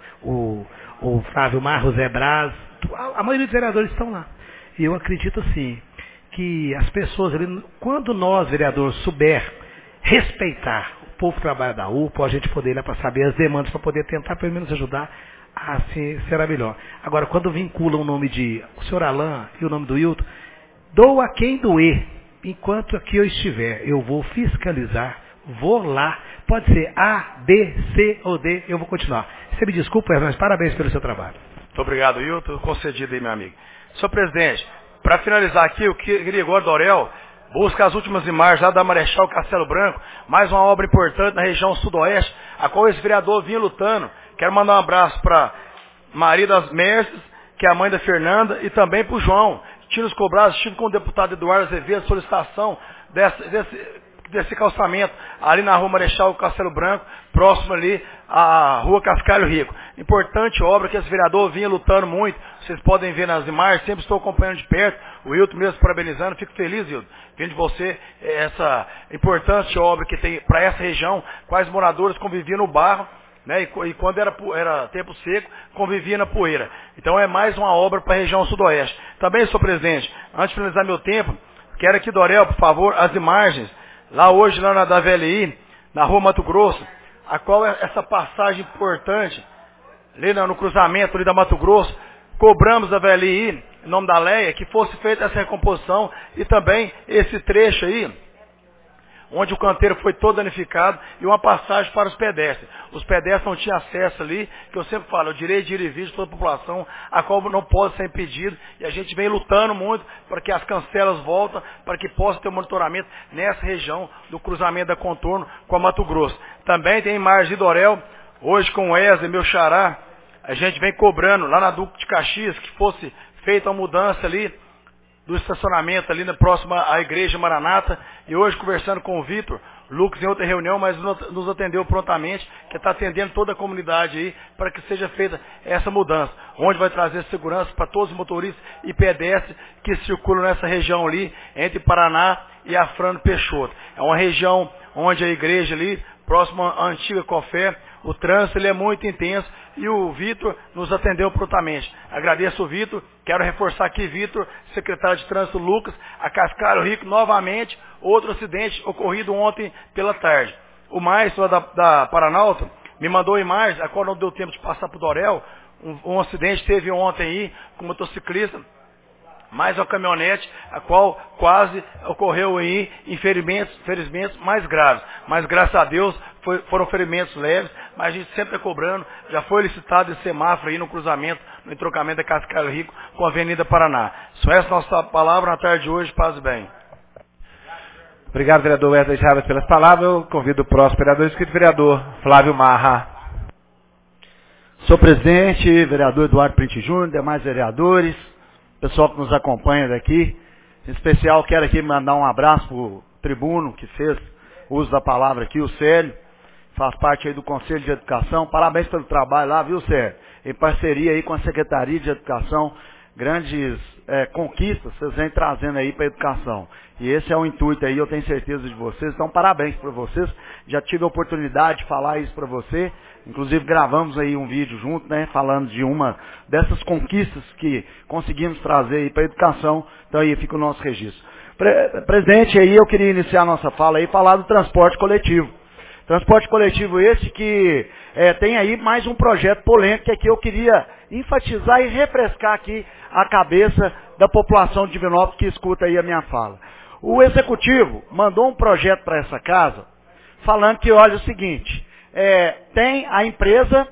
o, o Flávio Marro, o Zé Braz, a, a maioria dos vereadores estão lá. E eu acredito assim, que as pessoas, quando nós, vereadores, souber respeitar o povo que trabalha da U P A, a gente poder ir lá para saber as demandas, para poder tentar pelo menos ajudar, assim será melhor. Agora, quando vincula o nome de o senhor Alain e o nome do Hilton, doa quem doer. Enquanto aqui eu estiver, eu vou fiscalizar, vou lá, pode ser A, B, C ou D, eu vou continuar. Você me desculpa, mas parabéns pelo seu trabalho. Muito obrigado, Hilton. Concedido aí, meu amigo. Senhor presidente, para finalizar aqui, eu queria agora, Dorel, busca as últimas imagens lá da Marechal Castelo Branco, mais uma obra importante na região sudoeste, a qual esse vereador vinha lutando. Quero mandar um abraço para Maria das Merces, que é a mãe da Fernanda, e também para o João, que tinha nos cobrado, estive com o deputado Eduardo Azevedo, solicitação desse, desse, desse calçamento ali na rua Marechal Castelo Branco, próximo ali à rua Cascalho Rico. Importante obra que esse vereador vinha lutando muito, vocês podem ver nas imagens, sempre estou acompanhando de perto, o Hilton mesmo parabenizando, fico feliz, Hilton, vendo de você essa importante obra que tem para essa região, quais moradores conviviam no barro, né, e, e quando era, era tempo seco, convivia na poeira. Então é mais uma obra para a região sudoeste. Também, senhor presidente, antes de finalizar meu tempo, quero aqui, Dorel, por favor, as imagens, lá hoje, lá na da V L I, na rua Mato Grosso, a qual é essa passagem importante, ali no cruzamento ali da Mato Grosso, cobramos da V L I, em nome da Leia, que fosse feita essa recomposição e também esse trecho aí, onde o canteiro foi todo danificado e uma passagem para os pedestres. Os pedestres não tinham acesso ali, que eu sempre falo, o direito de ir e vir de toda a população, a qual não pode ser impedido, e a gente vem lutando muito para que as cancelas voltem, para que possa ter um monitoramento nessa região do cruzamento da Contorno com a Mato Grosso. Também tem imagem de Dorel, hoje com o Wesley, meu xará, a gente vem cobrando lá na Duque de Caxias que fosse feita uma mudança ali do estacionamento ali na próxima à igreja Maranata, e hoje conversando com o Vitor, Lucas em outra reunião, mas nos atendeu prontamente, que está atendendo toda a comunidade aí, para que seja feita essa mudança, onde vai trazer segurança para todos os motoristas e pedestres que circulam nessa região ali, entre Paraná e Afrano Peixoto. É uma região onde a igreja ali, próxima à antiga Cofé, o trânsito ele é muito intenso e o Vitor nos atendeu prontamente. Agradeço o Vitor, quero reforçar aqui, Vitor, secretário de trânsito Lucas, a Cascalho Rico, novamente, outro acidente ocorrido ontem pela tarde. O Maestro da, da Paranauta me mandou imagens, a qual não deu tempo de passar para o Dorel, um, um acidente teve ontem aí com um motociclista, mais uma caminhonete, a qual quase ocorreu aí em ferimentos, ferimentos mais graves. Mas graças a Deus foi, foram ferimentos leves, mas a gente sempre está cobrando, já foi licitado esse semáforo aí no cruzamento, no entrocamento da Cascalho Rico com a Avenida Paraná. Só essa nossa palavra na tarde de hoje, paz e bem. Obrigado, vereador Wesley Chaves, pelas palavras. Eu convido o próximo vereador, inscrito vereador Flávio Marra. Senhor presidente, vereador Eduardo Print Júnior, demais vereadores, pessoal que nos acompanha daqui, em especial quero aqui mandar um abraço para o tribuno que fez uso da palavra aqui, o Célio, faz parte aí do Conselho de Educação. Parabéns pelo trabalho lá, viu, Célio? Em parceria aí com a Secretaria de Educação, grandes é, conquistas vocês vêm trazendo aí para a educação. E esse é o intuito aí, eu tenho certeza de vocês. Então, parabéns para vocês. Já tive a oportunidade de falar isso para você. Inclusive, gravamos aí um vídeo junto, né, falando de uma dessas conquistas que conseguimos trazer aí para a educação. Então, aí fica o nosso registro. Pre presidente, aí eu queria iniciar a nossa fala aí, falar do transporte coletivo. Transporte coletivo esse que é, tem aí mais um projeto polêmico que aqui eu queria enfatizar e refrescar aqui a cabeça da população de Divinópolis que escuta aí a minha fala. O executivo mandou um projeto para essa casa falando que, olha, o seguinte, é, tem a empresa,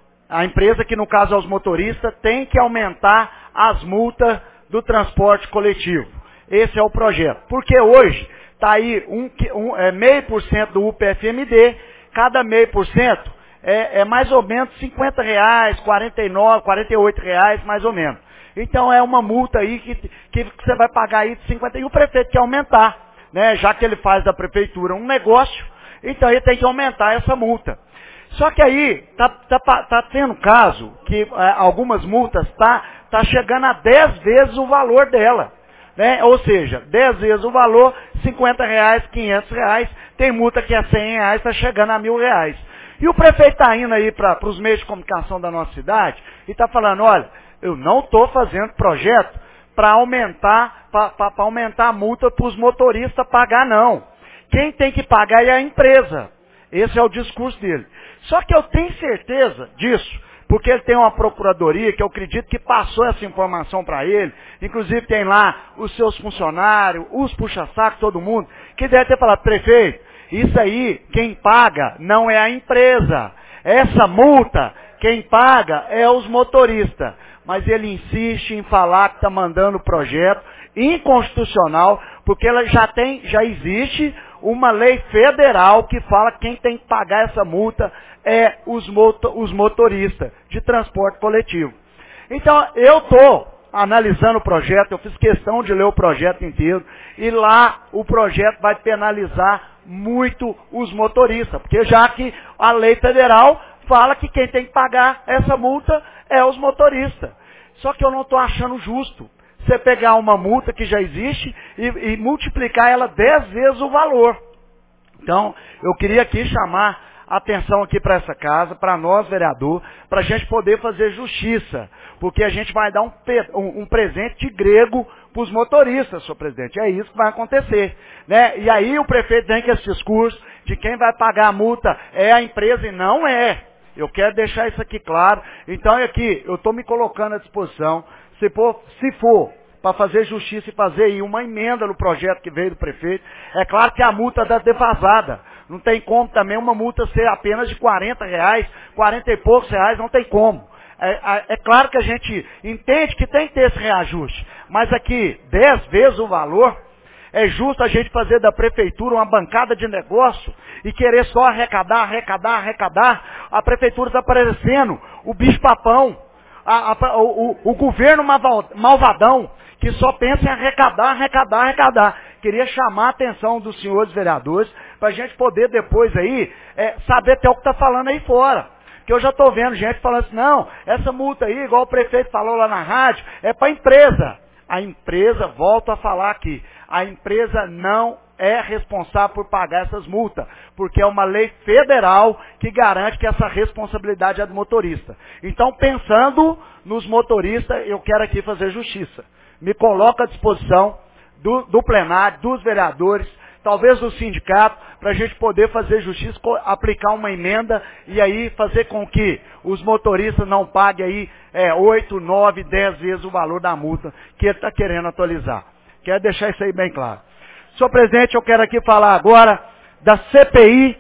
a empresa que no caso é os motoristas, tem que aumentar as multas do transporte coletivo. Esse é o projeto. Porque hoje está aí um, um, é, meio por cento do U P F M D, cada meio por cento é, é mais ou menos cinquenta reais, quarenta e nove, quarenta e oito reais, mais ou menos. Então é uma multa aí que, que você vai pagar aí de cinquenta e o prefeito quer aumentar, né? Já que ele faz da prefeitura um negócio, então ele tem que aumentar essa multa. Só que aí tá, tá, tá tendo caso que é, algumas multas tá, tá chegando a dez vezes o valor dela. Né? Ou seja, dez vezes o valor, cinquenta reais, quinhentos reais, tem multa que é cem reais, está chegando a mil reais. E o prefeito está indo aí para os meios de comunicação da nossa cidade e está falando, olha, eu não estou fazendo projeto para aumentar, para aumentar a multa para os motoristas pagar, não. Quem tem que pagar é a empresa. Esse é o discurso dele. Só que eu tenho certeza disso, porque ele tem uma procuradoria que eu acredito que passou essa informação para ele, inclusive tem lá os seus funcionários, os puxa-saco, todo mundo, que deve ter falado, prefeito, isso aí, quem paga não é a empresa. Essa multa, quem paga é os motoristas. Mas ele insiste em falar que está mandando o projeto inconstitucional, porque ela já tem, já existe uma lei federal que fala que quem tem que pagar essa multa é os, moto, os motoristas de transporte coletivo. Então, eu estou analisando o projeto, eu fiz questão de ler o projeto inteiro, e lá o projeto vai penalizar muito os motoristas, porque já que a lei federal fala que quem tem que pagar essa multa é os motoristas. Só que eu não estou achando justo você pegar uma multa que já existe e, e multiplicar ela dez vezes o valor. Então, eu queria aqui chamar a atenção aqui para essa casa, para nós, vereador, para a gente poder fazer justiça, porque a gente vai dar um, um, um presente de grego para os motoristas, senhor presidente. É isso que vai acontecer. Né? E aí o prefeito vem com esse discurso de quem vai pagar a multa é a empresa e não é. Eu quero deixar isso aqui claro. Então, aqui, eu estou me colocando à disposição. Se for, se for para fazer justiça e fazer aí uma emenda no projeto que veio do prefeito, é claro que a multa está defasada. Não tem como também uma multa ser apenas de quarenta reais, quarenta e poucos reais, não tem como. É, é, é claro que a gente entende que tem que ter esse reajuste. Mas aqui, dez vezes o valor, é justo a gente fazer da prefeitura uma bancada de negócio e querer só arrecadar, arrecadar, arrecadar. A prefeitura está parecendo o bicho-papão, a, a, o, o, o governo malvadão, que só pensa em arrecadar, arrecadar, arrecadar. Queria chamar a atenção dos senhores vereadores para a gente poder depois aí é, saber até o que está falando aí fora. Porque eu já estou vendo gente falando assim, não, essa multa aí, igual o prefeito falou lá na rádio, é para a empresa. A empresa, volto a falar aqui, a empresa não é responsável por pagar essas multas, porque é uma lei federal que garante que essa responsabilidade é do motorista. Então, pensando nos motoristas, eu quero aqui fazer justiça. Me coloco à disposição do, do plenário, dos vereadores, talvez do sindicato, para a gente poder fazer justiça, aplicar uma emenda e aí fazer com que os motoristas não paguem aí é, oito, nove, dez vezes o valor da multa que ele está querendo atualizar. Quero deixar isso aí bem claro. Senhor presidente, eu quero aqui falar agora da C P I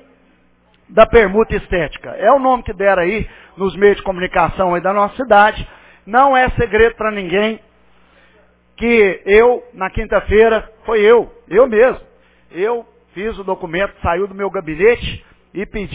da permuta estética. É o nome que deram aí nos meios de comunicação aí da nossa cidade. Não é segredo para ninguém que eu, na quinta-feira, foi eu, eu mesmo, eu fiz o documento, saiu do meu gabinete e pedi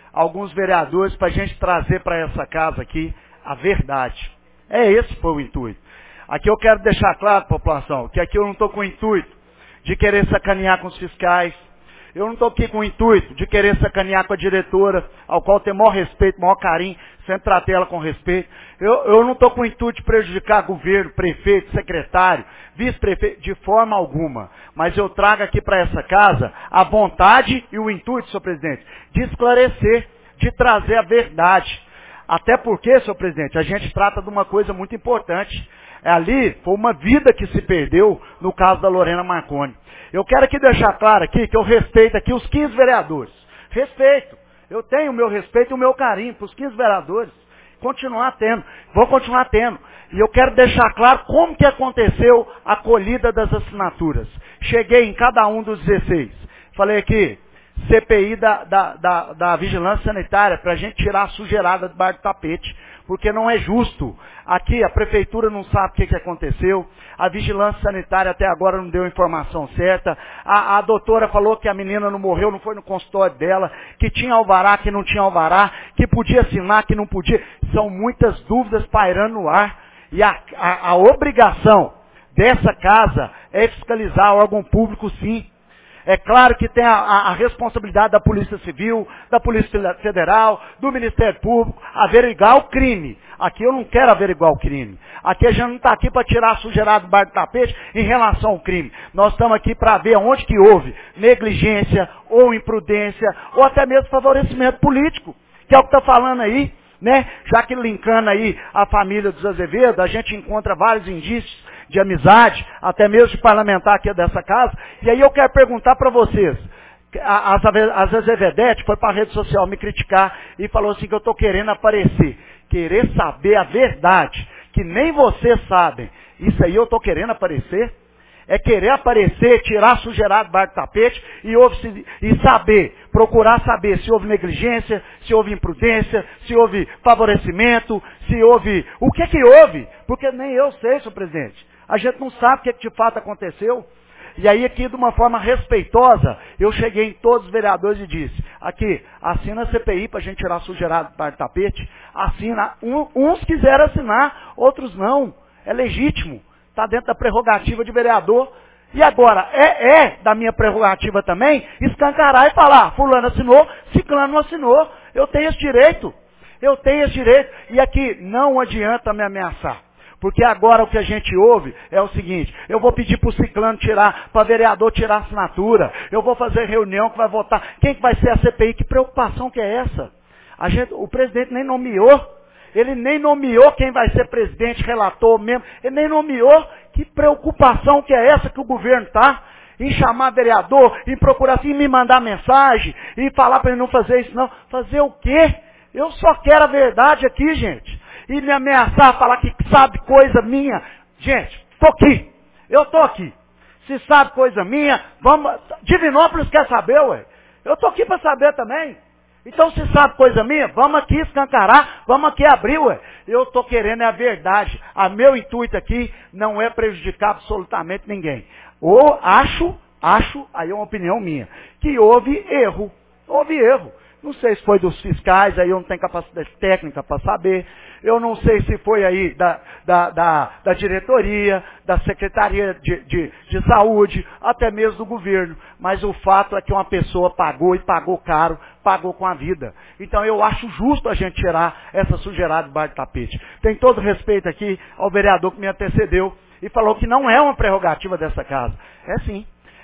alguns vereadores para a gente trazer para essa casa aqui a verdade. É esse foi o intuito. Aqui eu quero deixar claro, população, que aqui eu não estou com o intuito de querer sacanear com os fiscais. Eu não estou aqui com o intuito de querer sacanear com a diretora, ao qual tem maior respeito, maior carinho, sempre tratei ela com respeito. Eu, eu não estou com o intuito de prejudicar governo, prefeito, secretário, vice-prefeito, de forma alguma. Mas eu trago aqui para essa casa a vontade e o intuito, senhor presidente, de esclarecer, de trazer a verdade. Até porque, senhor presidente, a gente trata de uma coisa muito importante. Ali foi uma vida que se perdeu no caso da Lorena Marconi. Eu quero aqui deixar claro aqui que eu respeito aqui os quinze vereadores. Respeito. Eu tenho o meu respeito e o meu carinho para os quinze vereadores. Continuar tendo. Vou continuar tendo. E eu quero deixar claro como que aconteceu a colhida das assinaturas. Cheguei em cada um dos dezesseis. Falei aqui, C P I da, da, da, da Vigilância Sanitária, para a gente tirar a sujeirada debaixo do tapete. Porque não é justo. Aqui a prefeitura não sabe o que, que aconteceu. A vigilância sanitária até agora não deu a informação certa. A, a doutora falou que a menina não morreu, não foi no consultório dela, que tinha alvará, que não tinha alvará, que podia assinar, que não podia. São muitas dúvidas pairando no ar. E a, a, a obrigação dessa casa é fiscalizar o órgão público, sim. É claro que tem a, a, a responsabilidade da Polícia Civil, da Polícia Federal, do Ministério Público, averiguar o crime. Aqui eu não quero averiguar o crime. Aqui a gente não está aqui para tirar a sujeirada do bar do tapete em relação ao crime. Nós estamos aqui para ver onde que houve negligência, ou imprudência, ou até mesmo favorecimento político, que é o que está falando aí, né? Já que linkando aí a família dos Azevedo, a gente encontra vários indícios de amizade, até mesmo de parlamentar aqui dessa casa. E aí eu quero perguntar para vocês, as, as Azevedete foi para a rede social me criticar e falou assim que eu estou querendo aparecer, querer saber a verdade, que nem vocês sabem. Isso aí eu estou querendo aparecer? É querer aparecer, tirar a sujeirada do bar do tapete e, houve, e saber, procurar saber se houve negligência, se houve imprudência, se houve favorecimento, se houve... O que que houve? Porque nem eu sei, senhor presidente. A gente não sabe o que, que de fato aconteceu. E aí aqui, de uma forma respeitosa, eu cheguei em todos os vereadores e disse, aqui, assina a C P I para a gente tirar a sujeirada do bar do tapete. Assina. Um, uns quiseram assinar, outros não. É legítimo. Está dentro da prerrogativa de vereador. E agora, é, é da minha prerrogativa também escancarar e falar, fulano assinou, ciclano não assinou. Eu tenho esse direito. Eu tenho esse direito. E aqui, não adianta me ameaçar. Porque agora o que a gente ouve é o seguinte, eu vou pedir para o ciclano tirar, para o vereador tirar a assinatura, eu vou fazer reunião que vai votar. Quem que vai ser a C P I? Que preocupação que é essa? A gente, o presidente nem nomeou. Ele nem nomeou quem vai ser presidente, relator mesmo. Ele nem nomeou. Que preocupação que é essa que o governo está? Em chamar vereador, em procurar assim, me mandar mensagem, e falar para ele não fazer isso não. Fazer o quê? Eu só quero a verdade aqui, gente. E me ameaçar, falar que sabe coisa minha. Gente, estou aqui. Eu estou aqui. Se sabe coisa minha, vamos... Divinópolis quer saber, ué. Eu estou aqui para saber também. Então, se sabe coisa minha, vamos aqui escancarar, vamos aqui abrir, ué. Eu estou querendo é a verdade. A meu intuito aqui não é prejudicar absolutamente ninguém. Ou acho, acho, aí é uma opinião minha, que houve erro. Houve erro. Não sei se foi dos fiscais, aí eu não tenho capacidade técnica para saber. Eu não sei se foi aí da, da, da, da diretoria, da Secretaria de, de, de Saúde, até mesmo do governo. Mas o fato é que uma pessoa pagou e pagou caro, pagou com a vida. Então eu acho justo a gente tirar essa sujeirada debaixo do tapete. Tem todo respeito aqui ao vereador que me antecedeu e falou que não é uma prerrogativa dessa casa. É sim.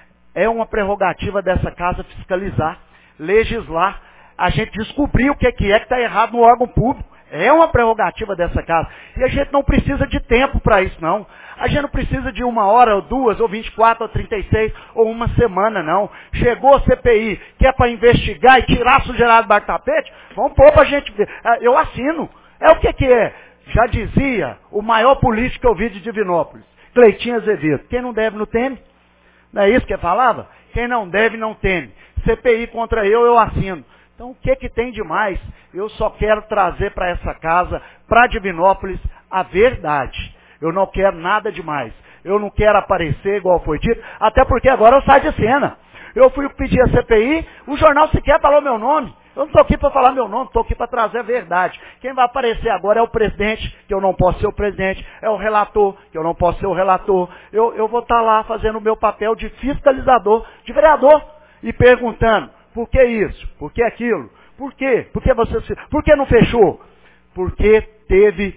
É uma prerrogativa dessa casa fiscalizar, legislar. A gente descobrir o que é que está errado no órgão público. É uma prerrogativa dessa casa. E a gente não precisa de tempo para isso, não. A gente não precisa de uma hora, ou duas, ou vinte e quatro, ou trinta e seis, ou uma semana, não. Chegou a C P I, que é para investigar e tirar a sujeirada do bar do tapete, vamos pôr para a gente ver. Eu assino. É o que que é? Já dizia o maior político que eu vi de Divinópolis, Cleitinho Azevedo. Quem não deve, não teme. Não é isso que ele falava? Quem não deve, não teme. C P I contra eu, eu assino. Então, o que que tem de mais? Eu só quero trazer para essa casa, para Divinópolis, a verdade. Eu não quero nada demais. Eu não quero aparecer, igual foi dito, até porque agora eu saio de cena. Eu fui pedir a C P I, o jornal sequer falou meu nome. Eu não estou aqui para falar meu nome, estou aqui para trazer a verdade. Quem vai aparecer agora é o presidente, que eu não posso ser o presidente, é o relator, que eu não posso ser o relator. Eu, eu vou estar lá fazendo o meu papel de fiscalizador, de vereador, e perguntando, por que isso? Por que aquilo? Por quê? Por que você se... Por que não fechou? Porque teve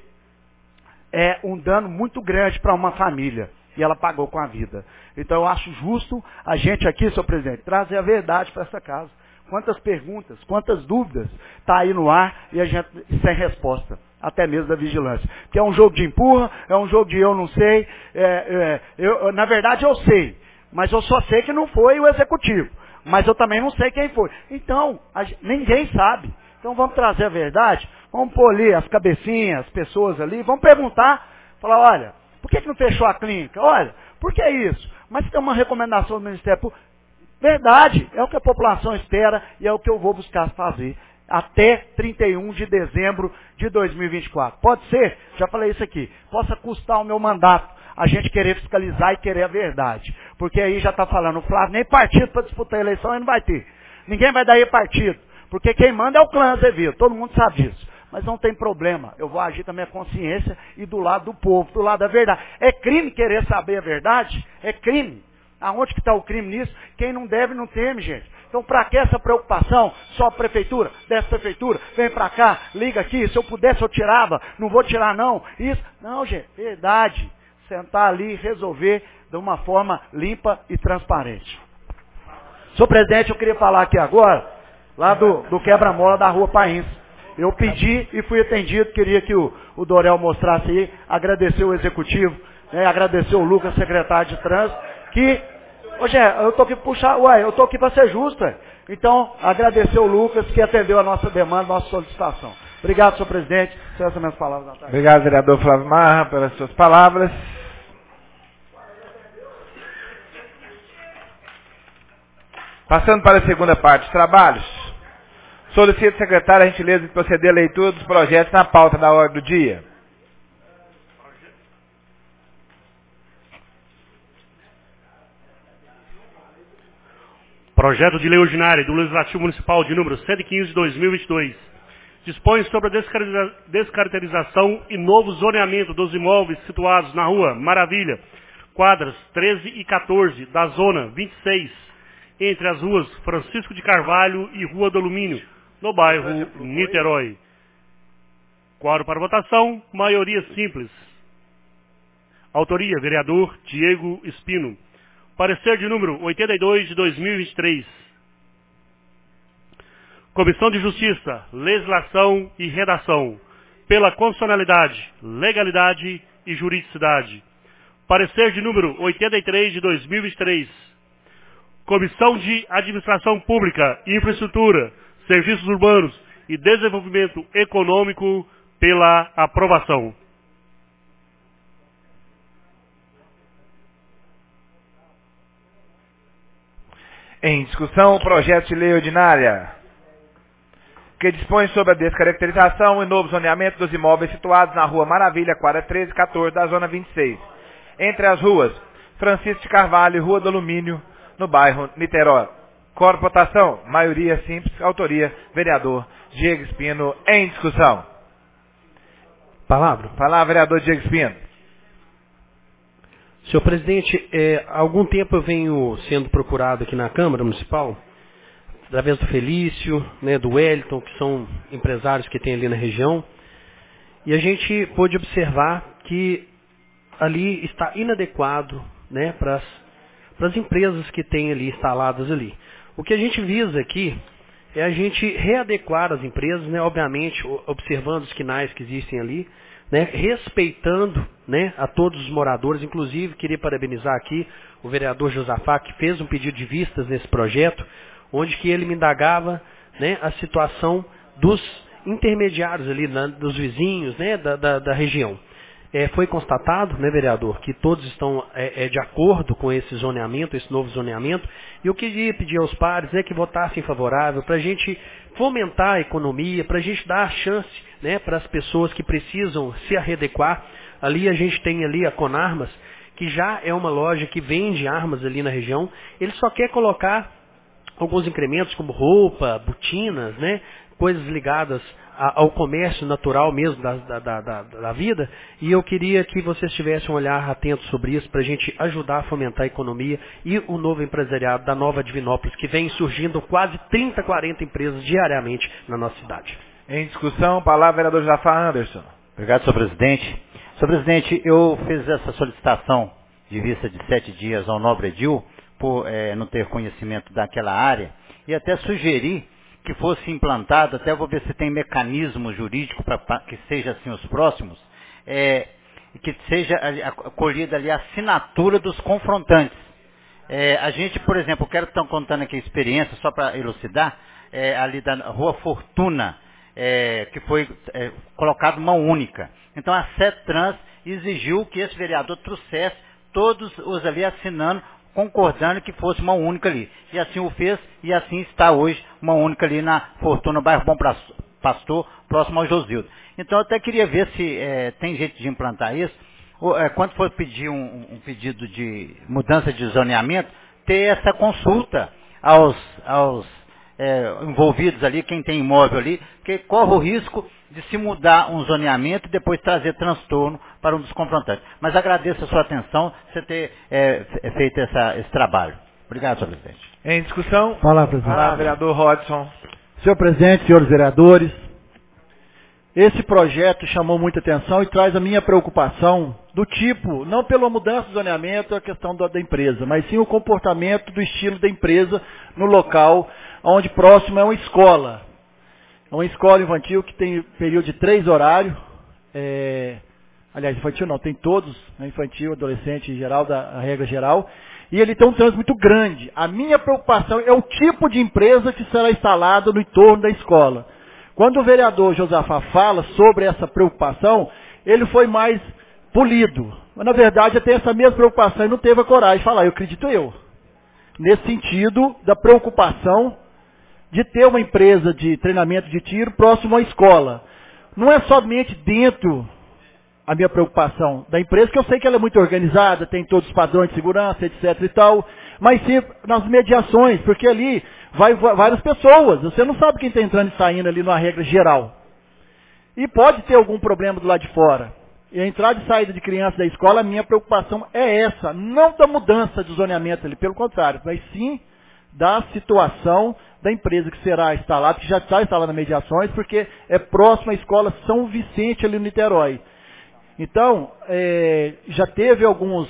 é, um dano muito grande para uma família. E ela pagou com a vida. Então eu acho justo a gente aqui, senhor presidente, trazer a verdade para essa casa. Quantas perguntas, quantas dúvidas está aí no ar e a gente sem resposta. Até mesmo da vigilância. Porque é um jogo de empurra, é um jogo de eu não sei. É, é, eu, na verdade eu sei. Mas eu só sei que não foi o executivo. Mas eu também não sei quem foi. Então, a, ninguém sabe. Então vamos trazer a verdade. Vamos pôr ali as cabecinhas, as pessoas ali. Vamos perguntar. Falar, olha, por que, que não fechou a clínica? Olha, por que isso? Mas tem uma recomendação do Ministério Público. Verdade, é o que a população espera e é o que eu vou buscar fazer até trinta e um de dezembro de dois mil e vinte e quatro. Pode ser, já falei isso aqui, possa custar o meu mandato a gente querer fiscalizar e querer a verdade. Porque aí já está falando, o Flávio, nem partido para disputar a eleição ele não vai ter. Ninguém vai dar aí partido, porque quem manda é o clã Azevedo, todo mundo sabe disso. Mas não tem problema, eu vou agir com a minha consciência e do lado do povo, do lado da verdade. É crime querer saber a verdade? É crime. Aonde que está o crime nisso? Quem não deve não teme, gente. Então, para que essa preocupação? Só a prefeitura, desce prefeitura, vem para cá, liga aqui, se eu pudesse eu tirava, não vou tirar não. Isso, não, gente, verdade. Sentar ali e resolver de uma forma limpa e transparente. Senhor presidente, eu queria falar aqui agora, lá do, do quebra-mola da Rua Pains. Eu pedi e fui atendido, queria que o, o Dorel mostrasse aí, agradecer o executivo, né, agradecer o Lucas, secretário de trânsito, que, hoje eu estou aqui para puxar, ué, eu estou aqui para ser justo, ué. Então, agradecer o Lucas que atendeu a nossa demanda, a nossa solicitação. Obrigado, senhor presidente. São essas minhas palavras, Natália. Obrigado, vereador Flávio Marra, pelas suas palavras. Passando para a segunda parte dos trabalhos, solicito, secretário, a gentileza de proceder à leitura dos projetos na pauta da ordem do dia. Projeto de Lei Ordinária do Legislativo Municipal de número cento e quinze de dois mil e vinte e dois. Dispõe sobre a descaracterização e novo zoneamento dos imóveis situados na Rua Maravilha, quadras treze e quatorze, da Zona vinte e seis, entre as ruas Francisco de Carvalho e Rua do Alumínio, no bairro Niterói. Quadro para votação, maioria simples. Autoria, vereador Diego Espino. Parecer de número oitenta e dois de dois mil e vinte e três. Comissão de Justiça, Legislação e Redação. Pela constitucionalidade, legalidade e juridicidade. Parecer de número oitenta e três de dois mil e vinte e três. Comissão de Administração Pública, Infraestrutura, Serviços Urbanos e Desenvolvimento Econômico. Pela aprovação. Em discussão, o projeto de lei ordinária, que dispõe sobre a descaracterização e novo zoneamento dos imóveis situados na Rua Maravilha, quadra treze e quatorze, da Zona vinte e seis, entre as ruas Francisco de Carvalho e Rua do Alumínio, no bairro Niterói. Coro votação, maioria simples, autoria, vereador Diego Espino, em discussão. Palavra. Palavra, vereador Diego Espino. Senhor presidente, é, há algum tempo eu venho sendo procurado aqui na Câmara Municipal, através do Felício, né, do Wellington, que são empresários que tem ali na região, e a gente pôde observar que ali está inadequado, né, para as empresas que tem ali instaladas ali. O que a gente visa aqui é a gente readequar as empresas, né, obviamente observando os quinais que existem ali, né, respeitando, né, a todos os moradores. Inclusive, queria parabenizar aqui o vereador Josafá, que fez um pedido de vistas nesse projeto, onde que ele me indagava, né, a situação dos intermediários ali, né, dos vizinhos, né, da, da, da região. É, foi constatado, né, vereador, que todos estão é, é, de acordo com esse zoneamento, esse novo zoneamento, e eu queria pedir aos pares, né, que votassem favorável para a gente fomentar a economia, para a gente dar a chance, né, para as pessoas que precisam se adequar. Ali a gente tem ali a Conarmas, que já é uma loja que vende armas ali na região. Ele só quer colocar alguns incrementos como roupa, botinas, né? Coisas ligadas a, ao comércio natural mesmo da, da, da, da, da vida, e eu queria que vocês tivessem um olhar atento sobre isso para a gente ajudar a fomentar a economia e o novo empresariado da Nova Divinópolis, que vem surgindo quase trinta, quarenta empresas diariamente na nossa cidade. Em discussão, palavra vereador Jafar Anderson. Obrigado, senhor presidente. Senhor presidente, eu fiz essa solicitação de vista de sete dias ao nobre edil, por é, não ter conhecimento daquela área, e até sugeri que fosse implantado, até vou ver se tem mecanismo jurídico para que seja assim os próximos, é, que seja acolhida ali a assinatura dos confrontantes. É, a gente, por exemplo, eu quero estar contando aqui a experiência, só para elucidar, é, ali da Rua Fortuna, é, que foi é, colocado mão única. Então a CETRANS exigiu que esse vereador trouxesse todos os ali assinando, concordando que fosse uma única ali. E assim o fez, e assim está hoje uma única ali na Fortuna, bairro Bom Pastor, próximo ao Josildo. Então eu até queria ver se é, tem jeito de implantar isso. Ou, é, quando for pedir um, um pedido de mudança de zoneamento, ter essa consulta aos, aos é, envolvidos ali, quem tem imóvel ali, que corre o risco de se mudar um zoneamento e depois trazer transtorno para um dos confrontantes. Mas agradeço a sua atenção, você ter é, feito essa, esse trabalho. Obrigado, senhor presidente. Em discussão, fala, presidente. Fala, vereador Rodson. Senhor presidente, senhores vereadores, esse projeto chamou muita atenção e traz a minha preocupação do tipo, não pela mudança do zoneamento, a questão da, da empresa, mas sim o comportamento do estilo da empresa no local, onde próximo é uma escola. É uma escola infantil que tem período de três horários, é, aliás, infantil não, tem todos, né, infantil, adolescente em geral, da a regra geral, e ele tem um trânsito muito grande. A minha preocupação é o tipo de empresa que será instalada no entorno da escola. Quando o vereador Josafá fala sobre essa preocupação, ele foi mais polido. Mas, na verdade, até essa mesma preocupação e não teve a coragem de falar, eu acredito eu. Nesse sentido da preocupação de ter uma empresa de treinamento de tiro próximo à escola. Não é somente dentro a minha preocupação da empresa, que eu sei que ela é muito organizada, tem todos os padrões de segurança, etc e tal, mas sim nas mediações, porque ali vai várias pessoas, você não sabe quem está entrando e saindo ali numa regra geral. E pode ter algum problema do lado de fora. E a entrada e saída de crianças da escola, a minha preocupação é essa, não da mudança de zoneamento ali, pelo contrário, mas sim da situação da empresa que será instalada, que já está instalada nas mediações, porque é próxima à escola São Vicente ali no Niterói. Então, é, já teve alguns,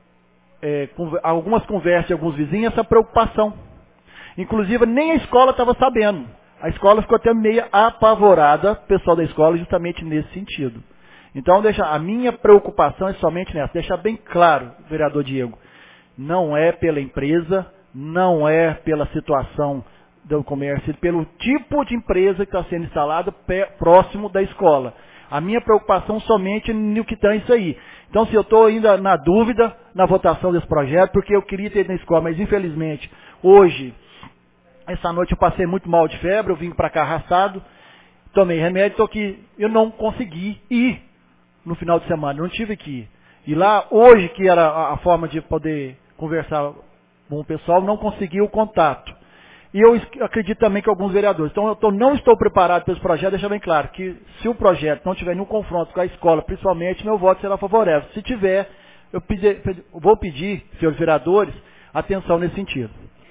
é, algumas conversas de alguns vizinhos, essa preocupação. Inclusive, nem a escola estava sabendo. A escola ficou até meio apavorada, o pessoal da escola, justamente nesse sentido. Então, deixa, a minha preocupação é somente nessa. Deixar bem claro, vereador Diego, não é pela empresa, não é pela situação do comércio, pelo tipo de empresa que está sendo instalada próximo da escola. A minha preocupação somente no que está isso aí. Então, se eu estou ainda na dúvida na votação desse projeto, porque eu queria ter ido na escola, mas infelizmente, hoje, essa noite eu passei muito mal de febre, eu vim para cá arrastado, tomei remédio, estou aqui, eu não consegui ir no final de semana, não tive que ir. E lá, hoje, que era a forma de poder conversar com o pessoal, não consegui o contato. E eu acredito também que alguns vereadores. Então, eu tô, não estou preparado para esse projeto, deixa bem claro que se o projeto não tiver nenhum confronto com a escola, principalmente, meu voto será favorável. Se tiver, eu pedir, vou pedir, senhores vereadores, atenção nesse sentido.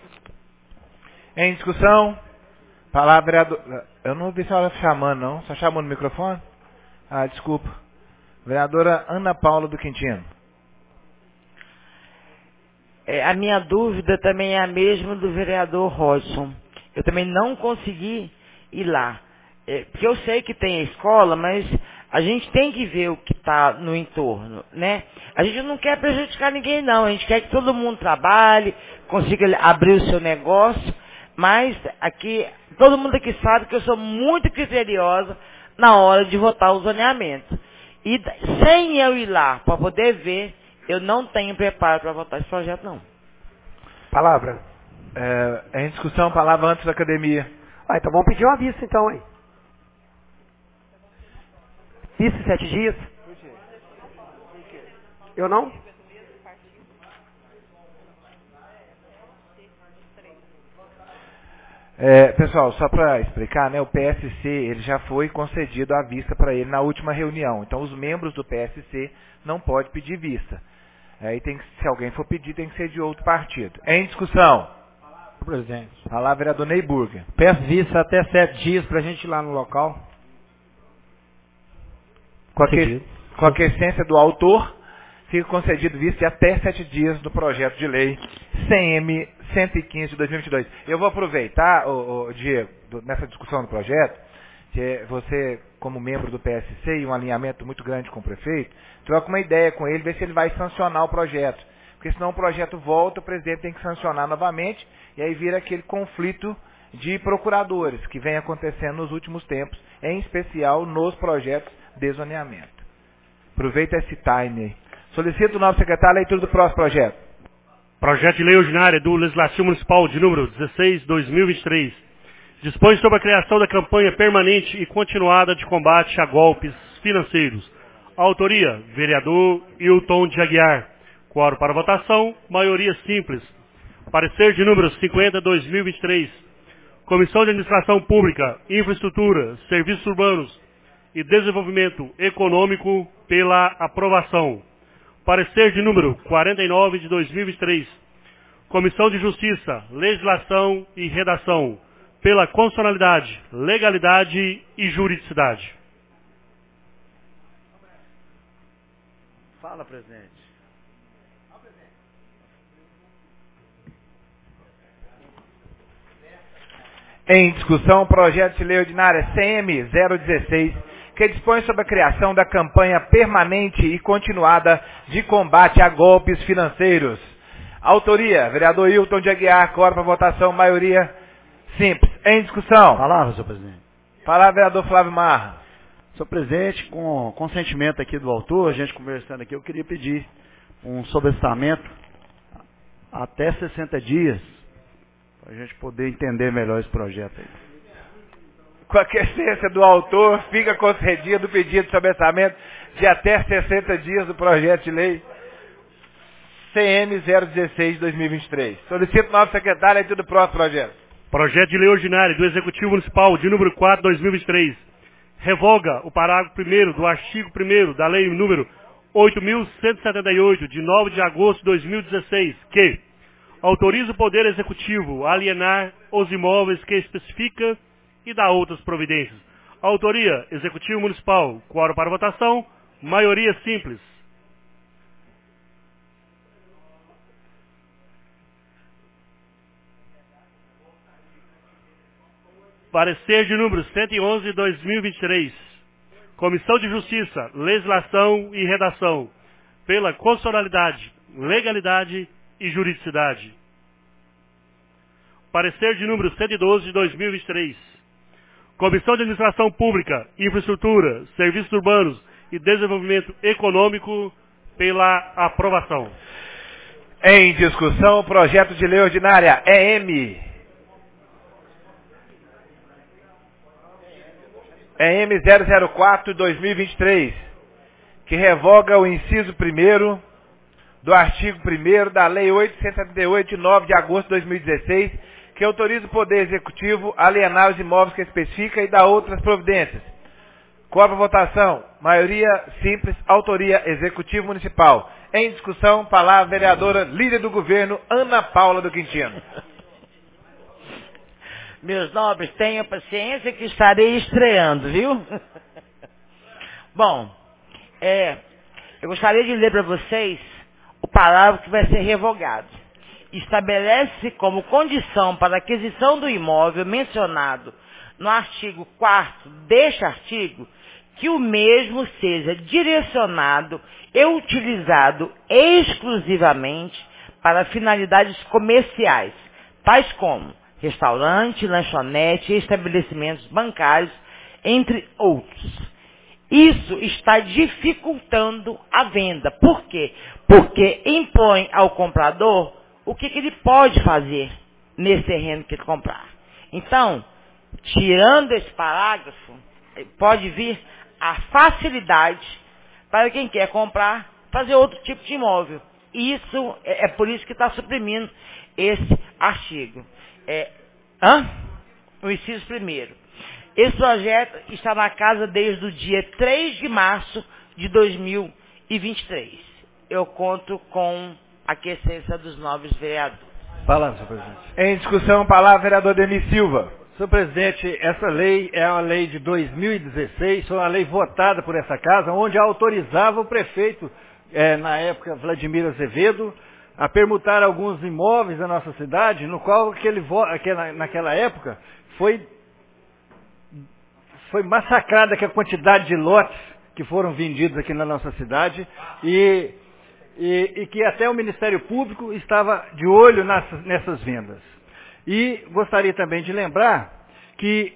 Em discussão, palavra vereador... Eu não ouvi a senhora chamando, não. Só chamou no microfone? Ah, desculpa. Vereadora Ana Paula do Quintino. É, a minha dúvida também é a mesma do vereador Rodson. Eu também não consegui ir lá. É, porque eu sei que tem a escola, mas a gente tem que ver o que está no entorno, né? A gente não quer prejudicar ninguém, não. A gente quer que todo mundo trabalhe, consiga abrir o seu negócio, mas aqui, todo mundo aqui sabe que eu sou muito criteriosa na hora de votar o zoneamento. E sem eu ir lá para poder ver, eu não tenho preparo para votar esse projeto, não. Palavra. É, em discussão, palavra antes da academia. Ah, então vamos pedir uma vista, então, hein? Vista em sete dias? Eu não? É, pessoal, só para explicar, né, o P S C ele já foi concedido a vista para ele na última reunião. Então, os membros do P S C não podem pedir vista. Aí tem que, se alguém for pedir, tem que ser de outro partido. Em discussão. Presidente. Palavra vereador Ney Burger. Peço vista até sete dias para a gente ir lá no local. Com a, que, com a quiescência do autor, fica concedido vista de até sete dias do projeto de lei C M cento e quinze de dois mil e vinte e dois. Eu vou aproveitar, ô, ô, Diego, do, nessa discussão do projeto, que você, como membro do P S C e um alinhamento muito grande com o prefeito, troca uma ideia com ele, ver se ele vai sancionar o projeto. Porque senão o projeto volta, o presidente tem que sancionar novamente, e aí vira aquele conflito de procuradores que vem acontecendo nos últimos tempos, em especial nos projetos de zoneamento. Aproveita esse time. Solicito o novo secretário a leitura do próximo projeto. Projeto de lei ordinária do Legislativo Municipal de número dezesseis barra dois mil e vinte e três. Dispõe sobre a criação da campanha permanente e continuada de combate a golpes financeiros. Autoria, vereador Hilton de Aguiar. Quórum para votação, maioria simples. Parecer de número cinquenta barra dois mil e vinte e três. Comissão de Administração Pública, Infraestrutura, Serviços Urbanos e Desenvolvimento Econômico pela aprovação. Parecer de número quarenta e nove de dois mil e vinte e três. Comissão de Justiça, Legislação e Redação pela constitucionalidade, legalidade e juridicidade. Fala, presidente. Em discussão, projeto de lei ordinária C M zero dezesseis, que dispõe sobre a criação da campanha permanente e continuada de combate a golpes financeiros. Autoria, vereador Hilton de Aguiar, quórum para votação, maioria simples. Em discussão. Palavra, senhor presidente. Palavra, vereador Flávio Marra. Senhor presidente, com consentimento aqui do autor, a gente conversando aqui, eu queria pedir um sobrestamento até sessenta dias, para a gente poder entender melhor esse projeto aí. Com a quiescência do autor, fica concedido o pedido de sobrestamento de até sessenta dias do projeto de lei C M zero dezesseis de dois mil e vinte e três. Solicito o novo secretário aí do próximo projeto. Projeto de lei ordinário do Executivo Municipal de número quatro barra dois mil e vinte e três. Revoga o parágrafo primeiro do artigo primeiro da lei número oito mil cento e setenta e oito, de nove de agosto de dois mil e dezesseis, que autoriza o Poder Executivo a alienar os imóveis que especifica e dá outras providências. Autoria, Executivo Municipal. Quórum para votação, maioria simples. Parecer de número cento e onze de dois mil e vinte e três. Comissão de Justiça, Legislação e Redação pela constitucionalidade, legalidade e juridicidade. Parecer de número cento e doze de dois mil e vinte e três. Comissão de Administração Pública, Infraestrutura, Serviços Urbanos e Desenvolvimento Econômico pela aprovação. Em discussão, projeto de lei ordinária E M. E M zero zero quatro de dois mil e vinte e três, que revoga o inciso primeiro do artigo primeiro da Lei oitocentos e setenta e oito, de nove de agosto de dois mil e dezesseis, que autoriza o Poder Executivo a alienar os imóveis que especifica e dá outras providências. Quórum para votação, maioria simples, autoria Executivo Municipal. Em discussão, palavra vereadora, líder do governo, Ana Paula do Quintino. Meus nobres, tenham paciência que estarei estreando, viu? Bom, é, eu gostaria de ler para vocês o parágrafo que vai ser revogado. Estabelece como condição para a aquisição do imóvel mencionado no artigo quarto deste artigo que o mesmo seja direcionado e utilizado exclusivamente para finalidades comerciais, tais como restaurante, lanchonete, estabelecimentos bancários, entre outros. Isso está dificultando a venda. Por quê? Porque impõe ao comprador o que, que ele pode fazer nesse terreno que ele comprar. Então, tirando esse parágrafo, pode vir a facilidade para quem quer comprar, fazer outro tipo de imóvel. Isso é, é por isso que está suprimindo esse artigo. É, hã? o inciso primeiro. Esse projeto está na casa desde o dia três de março de dois mil e vinte e três. Eu conto com a aquiescência dos nobres vereadores. Palavra, senhor presidente. Em discussão, palavra, vereador Ademir Silva. Senhor presidente, essa lei é uma lei de dois mil e dezesseis, foi uma lei votada por essa casa, onde autorizava o prefeito, é, na época, Vladimir Azevedo, a permutar alguns imóveis da nossa cidade, no qual aquele, aquela, naquela época foi, foi massacrada a quantidade de lotes que foram vendidos aqui na nossa cidade e, e, e que até o Ministério Público estava de olho nessas, nessas vendas. E gostaria também de lembrar que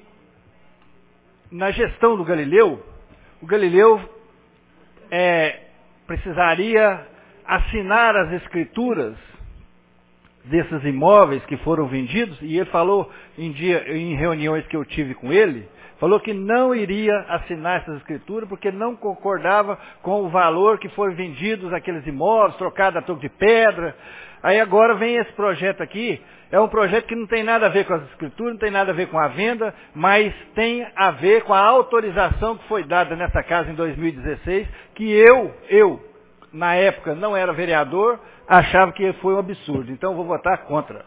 na gestão do Galileu, o Galileu é, precisaria assinar as escrituras desses imóveis que foram vendidos, e ele falou em, dia, em reuniões que eu tive com ele, falou que não iria assinar essas escrituras porque não concordava com o valor que foram vendidos aqueles imóveis, trocado a toque de pedra. Aí agora vem esse projeto aqui, é um projeto que não tem nada a ver com as escrituras, não tem nada a ver com a venda, mas tem a ver com a autorização que foi dada nessa casa em dois mil e dezesseis, que eu, eu, na época não era vereador, achava que foi um absurdo. Então eu vou votar contra.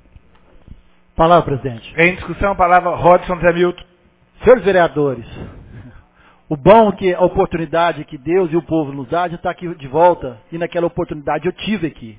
Palavra, presidente. Em discussão, a palavra Rodson Zé Milton. Senhores vereadores, o bom que a oportunidade que Deus e o povo nos dá de estar aqui de volta, e naquela oportunidade eu tive aqui.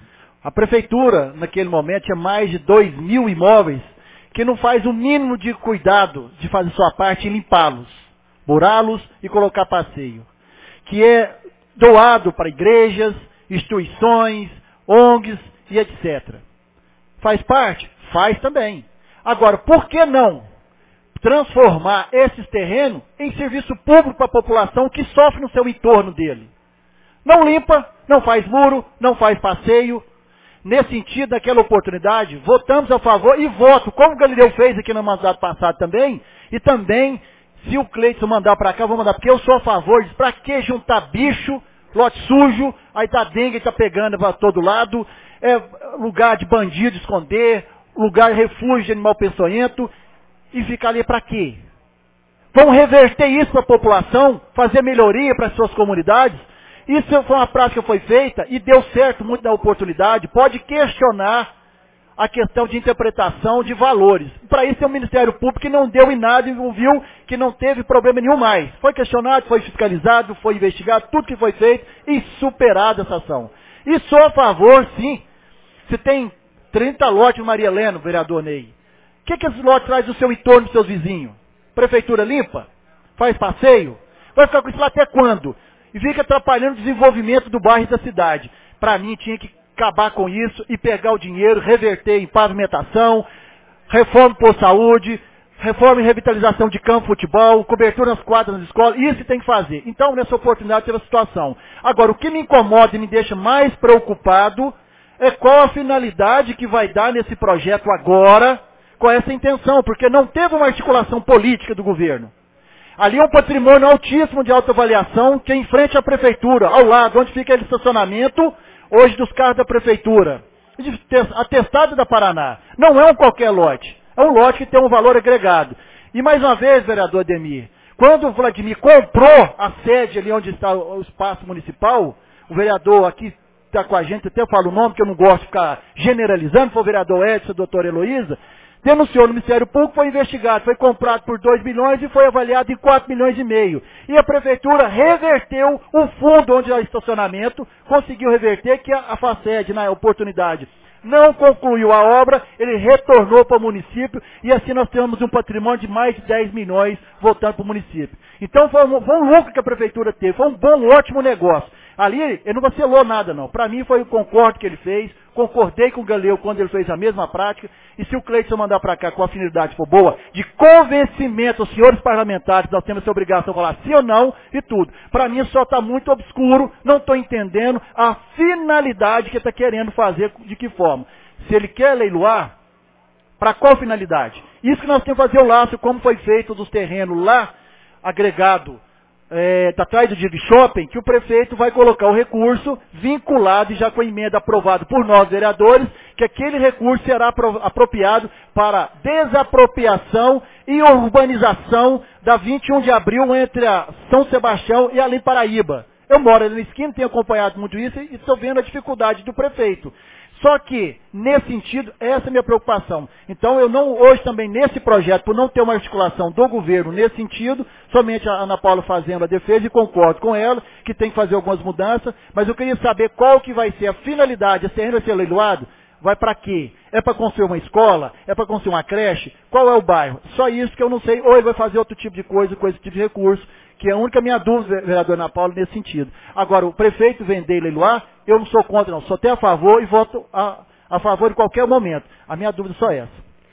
A prefeitura, naquele momento, tinha mais de dois mil imóveis que não faz o mínimo de cuidado de fazer sua parte em limpá-los, morá-los e colocar passeio. Que é doado para igrejas, instituições, O N Gs e etcétera. Faz parte? Faz também. Agora, por que não transformar esses terrenos em serviço público para a população que sofre no seu entorno dele? Não limpa, não faz muro, não faz passeio. Nesse sentido, naquela oportunidade, votamos a favor e voto, como o Galileu fez aqui no mandato passado também, e também, se o Cleiton mandar para cá, eu vou mandar, porque eu sou a favor disso. Para que juntar bicho, lote sujo, aí tá dengue, tá pegando para todo lado, é lugar de bandido esconder, lugar de refúgio de animal peçonhento, e ficar ali para quê? Vamos reverter isso para a população, fazer melhoria para as suas comunidades. Isso foi uma prática que foi feita e deu certo muito na oportunidade. Pode questionar a questão de interpretação de valores. Para isso é o Ministério Público que não deu em nada e não viu que não teve problema nenhum mais. Foi questionado, foi fiscalizado, foi investigado, tudo que foi feito e superado essa ação. E sou a favor, sim. Se tem trinta lotes, Maria Helena, vereador Ney, o que, que esses lotes traz do seu entorno, dos seus vizinhos? Prefeitura limpa? Faz passeio? Vai ficar com isso lá até quando? E fica atrapalhando o desenvolvimento do bairro e da cidade. Para mim, tinha que acabar com isso e pegar o dinheiro, reverter em pavimentação, reforma por saúde, reforma e revitalização de campo, futebol, cobertura nas quadras, nas escolas, isso tem que fazer. Então, nessa oportunidade, teve a situação. Agora, o que me incomoda e me deixa mais preocupado é qual a finalidade que vai dar nesse projeto agora, com essa intenção, porque não teve uma articulação política do governo. Ali é um patrimônio altíssimo de autoavaliação, que é em frente à prefeitura, ao lado, onde fica o estacionamento, hoje dos carros da prefeitura. Atestado da Paraná. Não é um qualquer lote. É um lote que tem um valor agregado. E mais uma vez, vereador Ademir, quando o Vladimir comprou a sede ali onde está o espaço municipal, o vereador aqui está com a gente, até falo o nome, que eu não gosto de ficar generalizando, foi o vereador Edson, a doutora Heloísa, denunciou no Ministério Público, foi investigado, foi comprado por dois milhões e foi avaliado em quatro milhões e meio. E a prefeitura reverteu o fundo onde há o estacionamento, conseguiu reverter, que a, a FACED, na oportunidade, não concluiu a obra, ele retornou para o município e assim nós temos um patrimônio de mais de dez milhões voltando para o município. Então foi um, foi um lucro que a prefeitura teve, foi um bom, ótimo negócio. Ali, ele não vacilou nada não. Para mim foi o concordo que ele fez, concordei com o Galileu quando ele fez a mesma prática, e se o Cleiton mandar para cá com a afinidade for boa, de convencimento aos senhores parlamentares, nós temos essa obrigação de falar sim ou não e tudo. Para mim só está muito obscuro, não estou entendendo a finalidade que ele está querendo fazer, de que forma. Se ele quer leiloar, para qual finalidade? Isso que nós temos que fazer o laço, como foi feito dos terrenos lá, agregado é, tá atrás do Dig Shopping, que o prefeito vai colocar o recurso vinculado e já com a emenda aprovada por nós, vereadores, que aquele recurso será apro- apropriado para desapropriação e urbanização da vinte e um de abril entre a São Sebastião e a Além Paraíba. Eu moro ali na esquina, tenho acompanhado muito isso e estou vendo a dificuldade do prefeito. Só que, nesse sentido, essa é a minha preocupação. Então, eu não, hoje também, nesse projeto, por não ter uma articulação do governo nesse sentido, somente a Ana Paula fazendo a defesa, e concordo com ela, que tem que fazer algumas mudanças, mas eu queria saber qual que vai ser a finalidade, esse terreno vai ser leiloado, vai para quê? É para construir uma escola? É para construir uma creche? Qual é o bairro? Só isso que eu não sei, ou ele vai fazer outro tipo de coisa com esse tipo de recurso, que é a única minha dúvida, vereador Ana Paula, nesse sentido. Agora, o prefeito vender e leiloar, eu não sou contra, não. Sou até a favor e voto a, a favor em qualquer momento. A minha dúvida é só essa.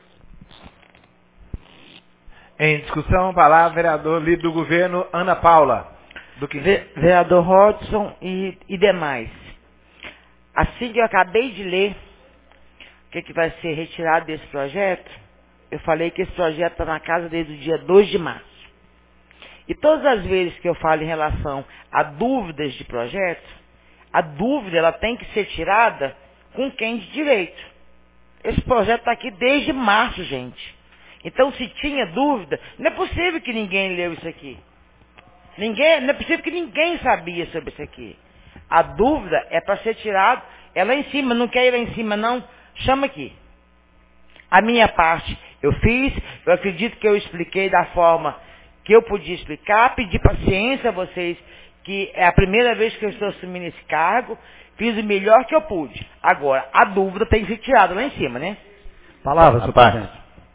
Em discussão, palavra, vereador líder do governo, Ana Paula. Do que... Ve vereador Rodson e, e demais. Assim que eu acabei de ler o que, que vai ser retirado desse projeto, eu falei que esse projeto está na casa desde o dia dois de março. E todas as vezes que eu falo em relação a dúvidas de projeto, a dúvida ela tem que ser tirada com quem de direito. Esse projeto está aqui desde março, gente. Então, se tinha dúvida, não é possível que ninguém leu isso aqui. Ninguém, não é possível que ninguém sabia sobre isso aqui. A dúvida é para ser tirada, é lá em cima, não quer ir lá em cima não, chama aqui. A minha parte eu fiz, eu acredito que eu expliquei da forma que eu podia explicar, pedi paciência a vocês, que é a primeira vez que eu estou assumindo esse cargo, fiz o melhor que eu pude. Agora, a dúvida tem que ser tirada lá em cima, né? Palavra, senhor presidente.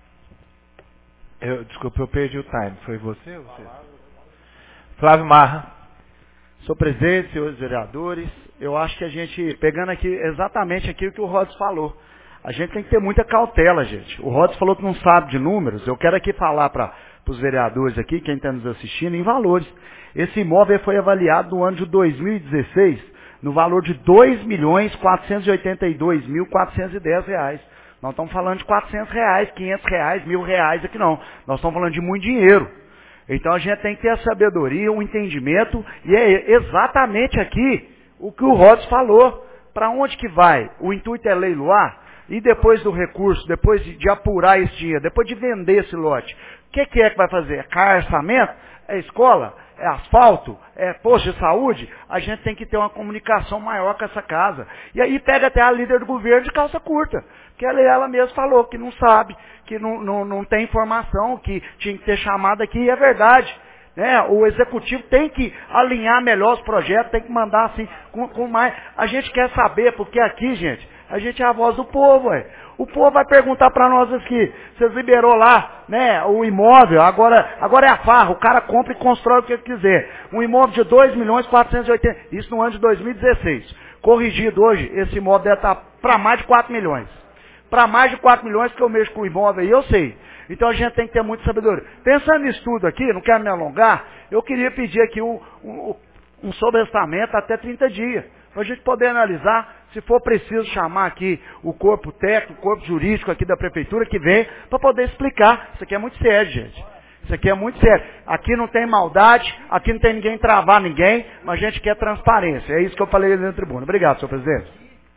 Eu, desculpa, eu perdi o time. Foi você ou você? Flávio Marra. Senhor presidente, senhores vereadores, eu acho que a gente, pegando aqui exatamente aquilo que o Rods falou, a gente tem que ter muita cautela, gente. O Rods falou que não sabe de números, eu quero aqui falar para os vereadores aqui, quem está nos assistindo, em valores. Esse imóvel foi avaliado no ano de dois mil e dezesseis no valor de dois milhões quatrocentos e oitenta e dois mil quatrocentos e dez reais. Nós estamos falando de quatrocentos reais, quinhentos reais, mil reais aqui não. Nós estamos falando de muito dinheiro. Então a gente tem que ter a sabedoria, o entendimento, e é exatamente aqui o que o Rods falou. Para onde que vai? O intuito é leiloar, e depois do recurso, depois de, de apurar esse dinheiro, depois de vender esse lote, o que, que é que vai fazer? É carçamento? É escola? É asfalto? É posto de saúde? A gente tem que ter uma comunicação maior com essa casa. E aí pega até a líder do governo de calça curta, que ela, ela mesma falou que não sabe, que não, não, não tem informação, que tinha que ter chamado aqui, e é verdade. Né? O executivo tem que alinhar melhor os projetos, tem que mandar assim, com, com mais... A gente quer saber, porque aqui, gente, a gente é a voz do povo, ué. O povo vai perguntar para nós aqui, vocês liberou lá, né, o imóvel, agora, agora é a farra, o cara compra e constrói o que ele quiser. Um imóvel de dois milhões quatrocentos e oitenta, isso no ano de dois mil e dezesseis. Corrigido hoje, esse imóvel deve estar para mais de quatro milhões. Para mais de quatro milhões que eu mexo com o imóvel aí, eu sei. Então a gente tem que ter muita sabedoria. Pensando nisso tudo aqui, não quero me alongar, eu queria pedir aqui um, um, um sobrestamento até trinta dias, para a gente poder analisar, se for preciso chamar aqui o corpo técnico, o corpo jurídico aqui da prefeitura que vem, para poder explicar. Isso aqui é muito sério, gente. Isso aqui é muito sério. Aqui não tem maldade, aqui não tem ninguém travar ninguém, mas a gente quer transparência. É isso que eu falei ali na tribuna. Obrigado, senhor presidente.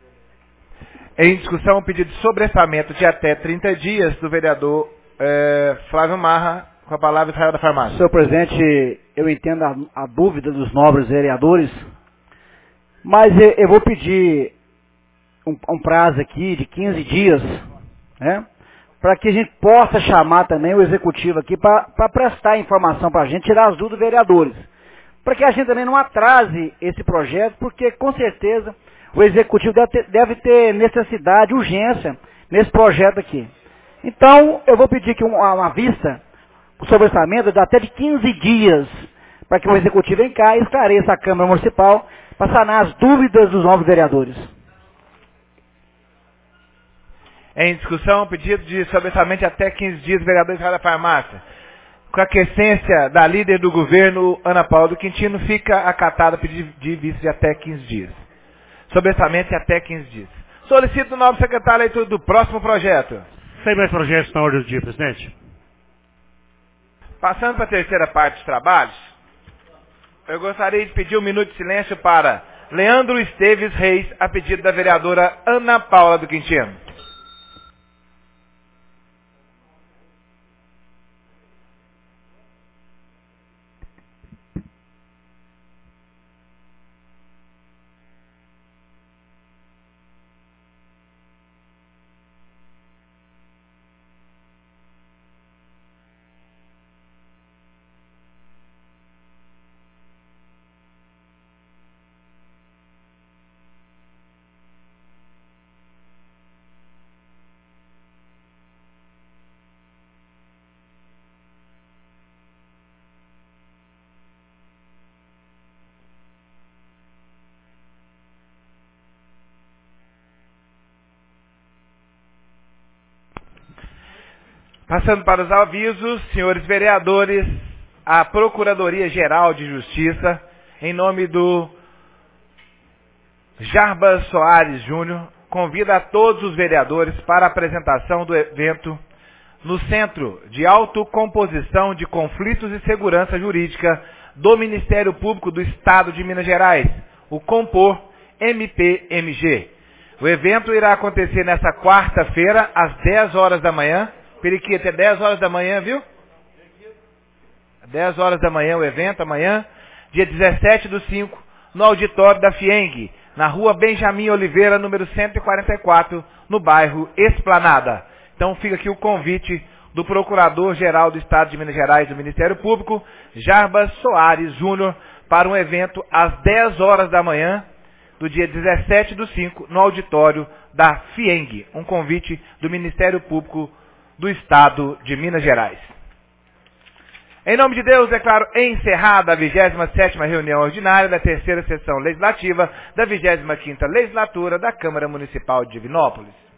Em discussão, um pedido de sobrestamento de até trinta dias do vereador eh, Flávio Marra, com a palavra Israel da Farmácia. Senhor presidente, eu entendo a, a dúvida dos nobres vereadores, mas eu, eu vou pedir um, um prazo aqui de quinze dias, né, para que a gente possa chamar também o executivo aqui para prestar informação para a gente, tirar as dúvidas dos vereadores, para que a gente também não atrase esse projeto, porque com certeza o executivo deve ter, deve ter necessidade, urgência nesse projeto aqui. Então, eu vou pedir que uma, uma vista, o sobrestamento, dá até de quinze dias, para que o executivo venha cá e esclareça a Câmara Municipal, para sanar as dúvidas dos novos vereadores. Em discussão, pedido de sobrestamento de até quinze dias, vereador Israel da Farmácia. Com a aquiescência da líder do governo, Ana Paula do Quintino, fica acatada pedido de vista de até quinze dias. Sobrestamento de até quinze dias. Solicito o novo secretário a leitura do próximo projeto. Sem mais projetos na ordem do dia, presidente. Passando para a terceira parte dos trabalhos, Eu gostaria de pedir um minuto de silêncio para Leandro Esteves Reis, a pedido da vereadora Ana Paula do Quintino. Passando para os avisos, senhores vereadores, a Procuradoria-Geral de Justiça, em nome do Jarbas Soares Júnior, convida a todos os vereadores para a apresentação do evento no Centro de Autocomposição de Conflitos e Segurança Jurídica do Ministério Público do Estado de Minas Gerais, o Compor M P M G. O evento irá acontecer nesta quarta-feira, às dez horas da manhã, Periquita, é dez horas da manhã, viu? dez horas da manhã o evento, amanhã, dia dezessete do cinco, no auditório da FIENG, na rua Benjamin Oliveira, número cento e quarenta e quatro, no bairro Esplanada. Então fica aqui o convite do Procurador-Geral do Estado de Minas Gerais do Ministério Público, Jarbas Soares Júnior, para um evento às dez horas da manhã, do dia dezessete do cinco, no auditório da FIENG. Um convite do Ministério Público do Estado de Minas Gerais. Em nome de Deus, declaro encerrada a vigésima sétima reunião ordinária da terceira sessão legislativa da vigésima quinta legislatura da Câmara Municipal de Divinópolis.